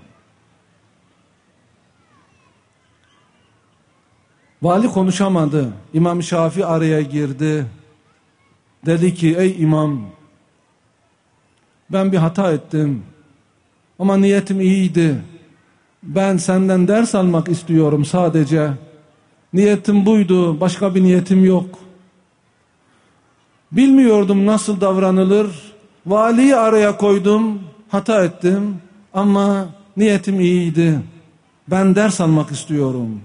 S2: Vali konuşamadı. İmam Şafii araya girdi. Dedi ki, ey imam, ben bir hata ettim. Ama niyetim iyiydi. Ben senden ders almak istiyorum sadece. Niyetim buydu, başka bir niyetim yok. Bilmiyordum nasıl davranılır. Valiyi araya koydum, hata ettim. Ama niyetim iyiydi. Ben ders almak istiyorum.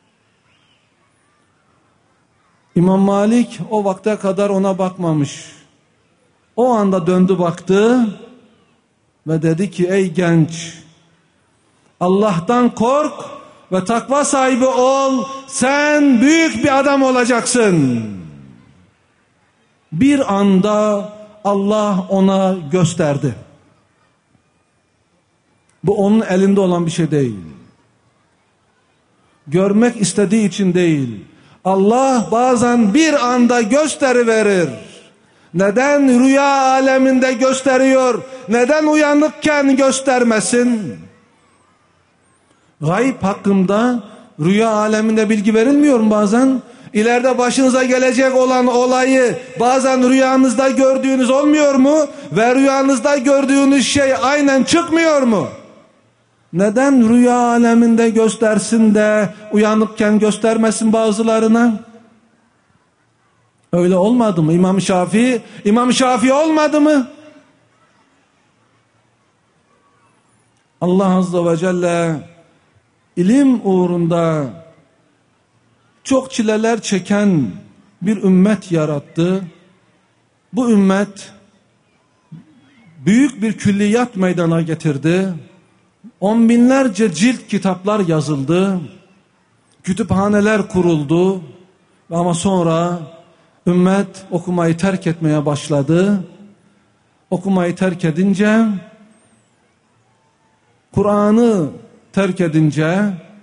S2: İmam Malik o vakte kadar ona bakmamış. O anda döndü baktı ve dedi ki, ey genç, Allah'tan kork ve takva sahibi ol, sen büyük bir adam olacaksın. Bir anda Allah ona gösterdi. Bu onun elinde olan bir şey değil. Görmek istediği için değil. Allah bazen bir anda gösteriverir. Neden rüya aleminde gösteriyor? Neden uyanıkken göstermesin? Gayb hakkında rüya aleminde bilgi verilmiyor mu bazen? İleride başınıza gelecek olan olayı bazen rüyanızda gördüğünüz olmuyor mu? Ve rüyanızda gördüğünüz şey aynen çıkmıyor mu? Neden rüya aleminde göstersin de uyanıkken göstermesin bazılarına? Öyle olmadı mı? İmam Şafii olmadı mı? Allah Azze ve Celle ilim uğrunda çok çileler çeken bir ümmet yarattı. Bu ümmet büyük bir külliyat meydana getirdi. On binlerce cilt kitaplar yazıldı. Kütüphaneler kuruldu. Ama sonra ümmet okumayı terk etmeye başladı. Okumayı terk edince, Kur'an'ı terk edince,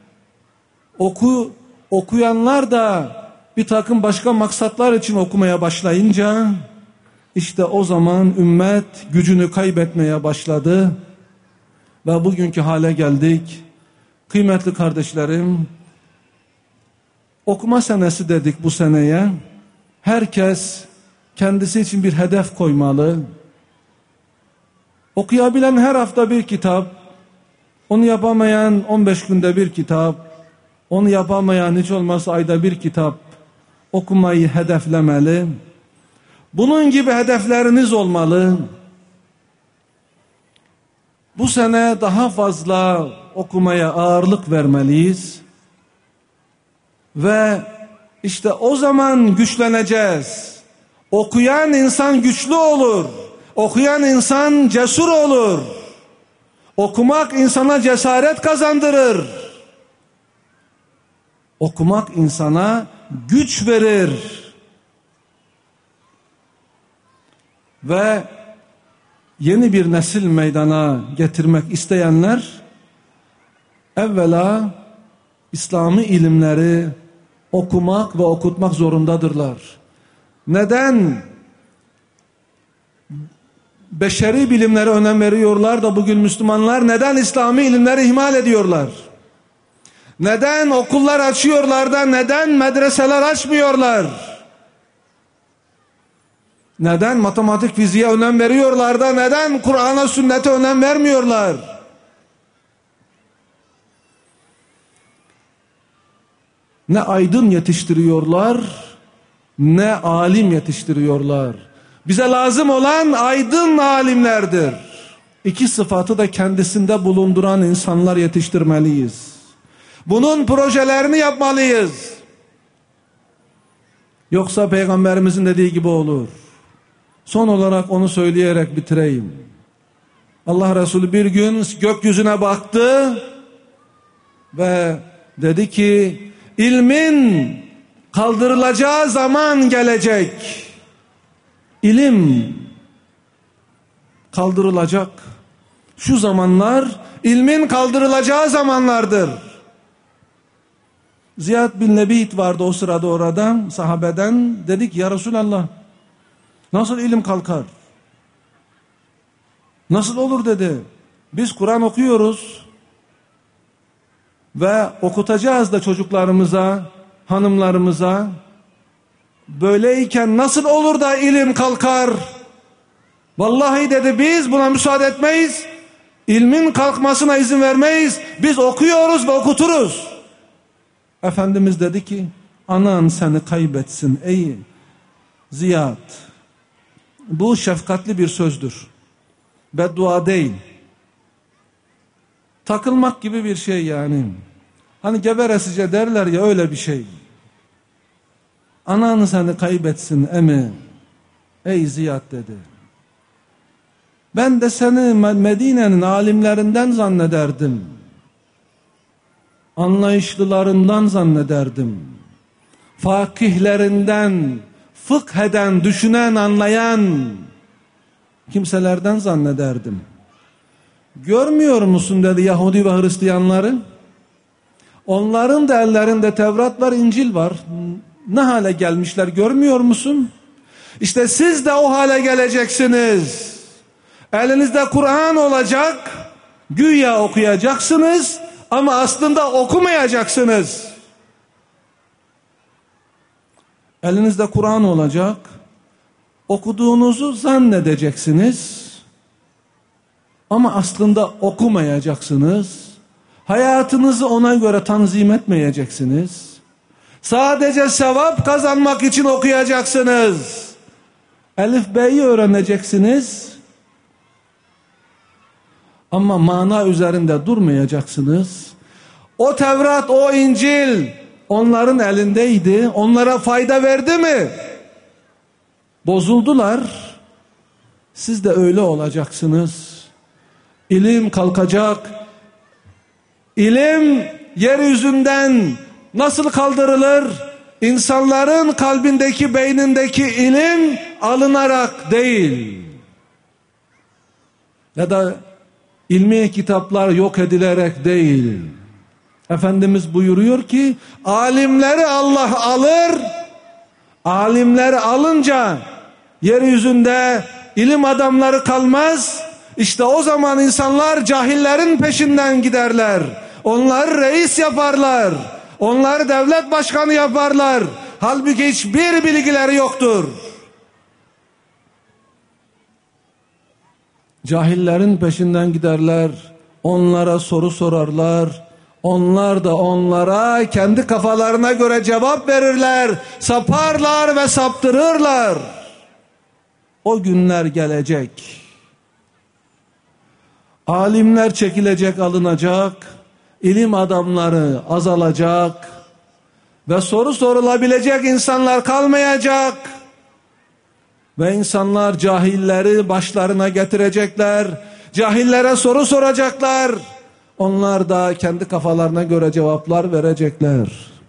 S2: okuyanlar da bir takım başka maksatlar için okumaya başlayınca, işte o zaman ümmet gücünü kaybetmeye başladı. Ve bugünkü hale geldik. Kıymetli kardeşlerim, okuma senesi dedik bu seneye. Herkes kendisi için bir hedef koymalı. Okuyabilen her hafta bir kitap, onu yapamayan 15 günde bir kitap, onu yapamayan hiç olmazsa ayda bir kitap okumayı hedeflemeli. Bunun gibi hedefleriniz olmalı. Bu sene daha fazla okumaya ağırlık vermeliyiz. Ve işte o zaman güçleneceğiz. Okuyan insan güçlü olur. Okuyan insan cesur olur. Okumak insana cesaret kazandırır. Okumak insana güç verir. Ve yeni bir nesil meydana getirmek isteyenler evvela İslami ilimleri okumak ve okutmak zorundadırlar. Neden beşeri bilimlere önem veriyorlar da bugün Müslümanlar neden İslami ilimleri ihmal ediyorlar? Neden okullar açıyorlar da neden medreseler açmıyorlar? Neden matematik, fiziğe önem veriyorlar da neden Kur'an'a, sünnete önem vermiyorlar? Ne aydın yetiştiriyorlar, ne alim yetiştiriyorlar. Bize lazım olan aydın alimlerdir. İki sıfatı da kendisinde bulunduran insanlar yetiştirmeliyiz. Bunun projelerini yapmalıyız. Yoksa Peygamberimizin dediği gibi olur. Son olarak onu söyleyerek bitireyim. Allah Resulü bir gün gökyüzüne baktı ve dedi ki, ilmin kaldırılacağı zaman gelecek. İlim kaldırılacak. Şu zamanlar ilmin kaldırılacağı zamanlardır. Ziyad bin Lebit vardı o sırada orada, sahabeden. Dedik ya Resulallah, nasıl ilim kalkar? Nasıl olur dedi. Biz Kur'an okuyoruz ve okutacağız da çocuklarımıza, hanımlarımıza. Böyleyken nasıl olur da ilim kalkar? Vallahi dedi, biz buna müsaade etmeyiz. İlmin kalkmasına izin vermeyiz. Biz okuyoruz ve okuturuz. Efendimiz dedi ki, anan seni kaybetsin ey Ziyad. Bu şefkatli bir sözdür. Beddua değil. Takılmak gibi bir şey yani. Hani geberesice derler ya, öyle bir şey. Anan seni kaybetsin emi ey Ziyad dedi. Ben de seni Medine'nin alimlerinden zannederdim. Anlayışlılarından zannederdim. Fakihlerinden, fıkheden, düşünen, anlayan kimselerden zannederdim. Görmüyor musun dedi Yahudi ve Hristiyanları. Onların da ellerinde Tevrat var, İncil var. Ne hale gelmişler görmüyor musun? İşte siz de o hale geleceksiniz. Elinizde Kur'an olacak, güya okuyacaksınız ama aslında okumayacaksınız. Elinizde Kur'an olacak, okuduğunuzu zannedeceksiniz ama aslında okumayacaksınız. Hayatınızı ona göre tanzim etmeyeceksiniz. Sadece sevap kazanmak için okuyacaksınız. Elif B'yi öğreneceksiniz. Ama mana üzerinde durmayacaksınız. O Tevrat, o İncil onların elindeydi. Onlara fayda verdi mi? Bozuldular. Siz de öyle olacaksınız. İlim kalkacak. İlim yeryüzünden nasıl kaldırılır? İnsanların kalbindeki, beynindeki ilim alınarak değil. Ya da ilmi kitaplar yok edilerek değil. Efendimiz buyuruyor ki, alimleri Allah alır. Alimleri alınca yeryüzünde ilim adamları kalmaz. İşte o zaman insanlar cahillerin peşinden giderler. Onları reis yaparlar. Onları devlet başkanı yaparlar. Halbuki hiçbir bilgileri yoktur. Cahillerin peşinden giderler. Onlara soru sorarlar. Onlar da onlara kendi kafalarına göre cevap verirler. Saparlar ve saptırırlar. O günler gelecek. Alimler çekilecek, alınacak. İlim adamları azalacak. Ve soru sorulabilecek insanlar kalmayacak. Ve insanlar cahilleri başlarına getirecekler. Cahillere soru soracaklar. Onlar da kendi kafalarına göre cevaplar verecekler.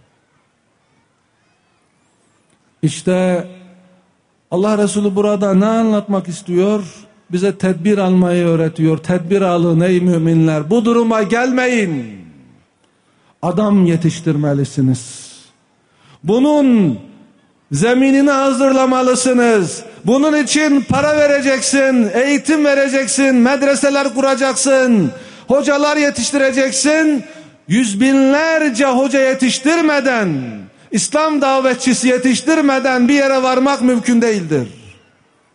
S2: İşte Allah Resulü burada ne anlatmak istiyor? Bize tedbir almayı öğretiyor. Tedbir alın ey müminler. Bu duruma gelmeyin. Adam yetiştirmelisiniz. Bunun zeminini hazırlamalısınız. Bunun için para vereceksin, eğitim vereceksin, medreseler kuracaksın, hocalar yetiştireceksin. Yüz binlerce hoca yetiştirmeden, İslam davetçisi yetiştirmeden bir yere varmak mümkün değildir.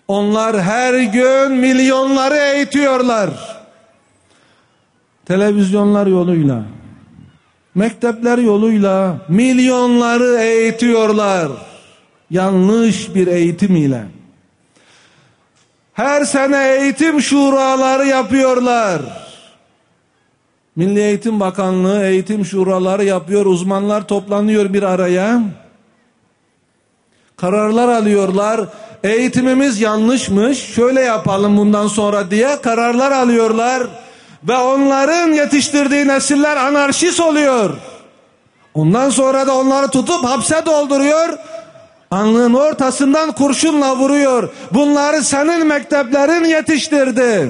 S2: Onlar her gün milyonları eğitiyorlar. Televizyonlar yoluyla, mektepler yoluyla milyonları eğitiyorlar. Yanlış bir eğitim ile. Her sene eğitim şuraları yapıyorlar. Milli Eğitim Bakanlığı eğitim şuraları yapıyor. Uzmanlar toplanıyor bir araya. Kararlar alıyorlar. Eğitimimiz yanlışmış, şöyle yapalım bundan sonra diye kararlar alıyorlar. Ve onların yetiştirdiği nesiller anarşist oluyor. Ondan sonra da onları tutup hapse dolduruyor. Alnının ortasından kurşunla vuruyor. Bunları senin mekteplerin yetiştirdi.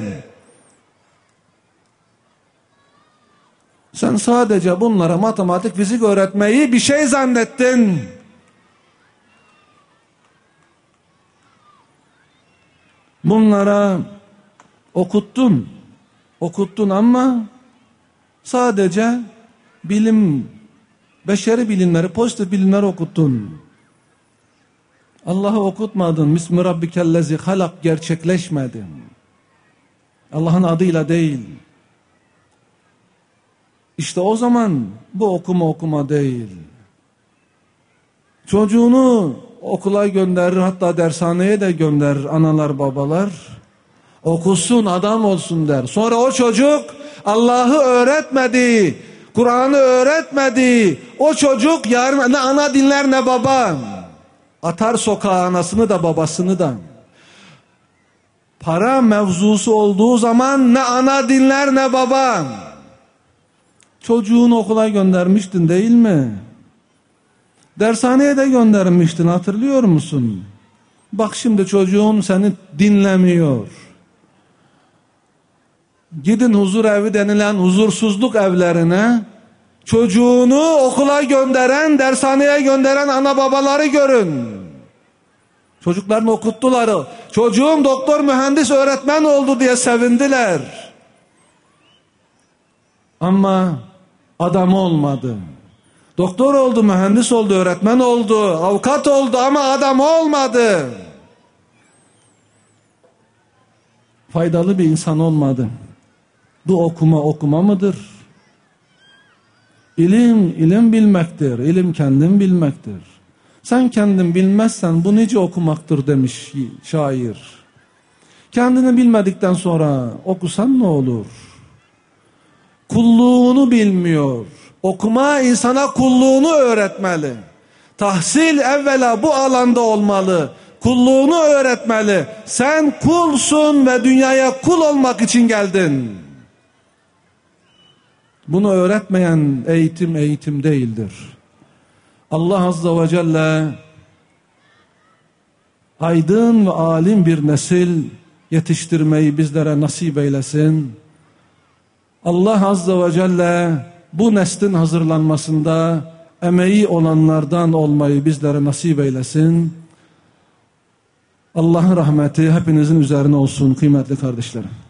S2: Sen sadece bunlara matematik, fizik öğretmeyi bir şey zannettin. Bunlara okuttun ama sadece bilim, beşeri bilimleri, pozitif bilimleri okuttun. Allah'ı okutmadın. Bismi Rabbikellezi halak gerçekleşmedi. Allah'ın adıyla değil. İşte o zaman bu okuma değil. Çocuğunu okula gönderir, hatta dershaneye de gönderir analar babalar. Okusun, adam olsun der. Sonra o çocuk Allah'ı öğretmedi, Kur'an'ı öğretmedi. O çocuk yarın ne ana dinler ne baba. Atar sokağa anasını da babasını da. Para mevzusu olduğu zaman ne ana dinler ne baba. Çocuğunu okula göndermiştin değil mi? Dershaneye de göndermiştin, hatırlıyor musun? Bak şimdi çocuğun seni dinlemiyor. Gidin huzur evi denilen huzursuzluk evlerine, çocuğunu okula gönderen, dershaneye gönderen ana babaları görün. Çocuklarını okuttular. Çocuğum doktor, mühendis, öğretmen oldu diye sevindiler. Ama adam olmadı. Doktor oldu, mühendis oldu, öğretmen oldu, avukat oldu ama adam olmadı. Faydalı bir insan olmadı. Bu okuma mıdır? İlim bilmektir. İlim kendin bilmektir. Sen kendin bilmezsen bu nice okumaktır demiş şair. Kendini bilmedikten sonra okusan ne olur? Kulluğunu bilmiyor. Okuma insana kulluğunu öğretmeli. Tahsil evvela bu alanda olmalı. Kulluğunu öğretmeli. Sen kulsun ve dünyaya kul olmak için geldin. Bunu öğretmeyen eğitim değildir. Allah Azze ve Celle aydın ve alim bir nesil yetiştirmeyi bizlere nasip eylesin. Allah Azze ve Celle bu neslin hazırlanmasında emeği olanlardan olmayı bizlere nasip eylesin. Allah'ın rahmeti hepinizin üzerine olsun kıymetli kardeşlerim.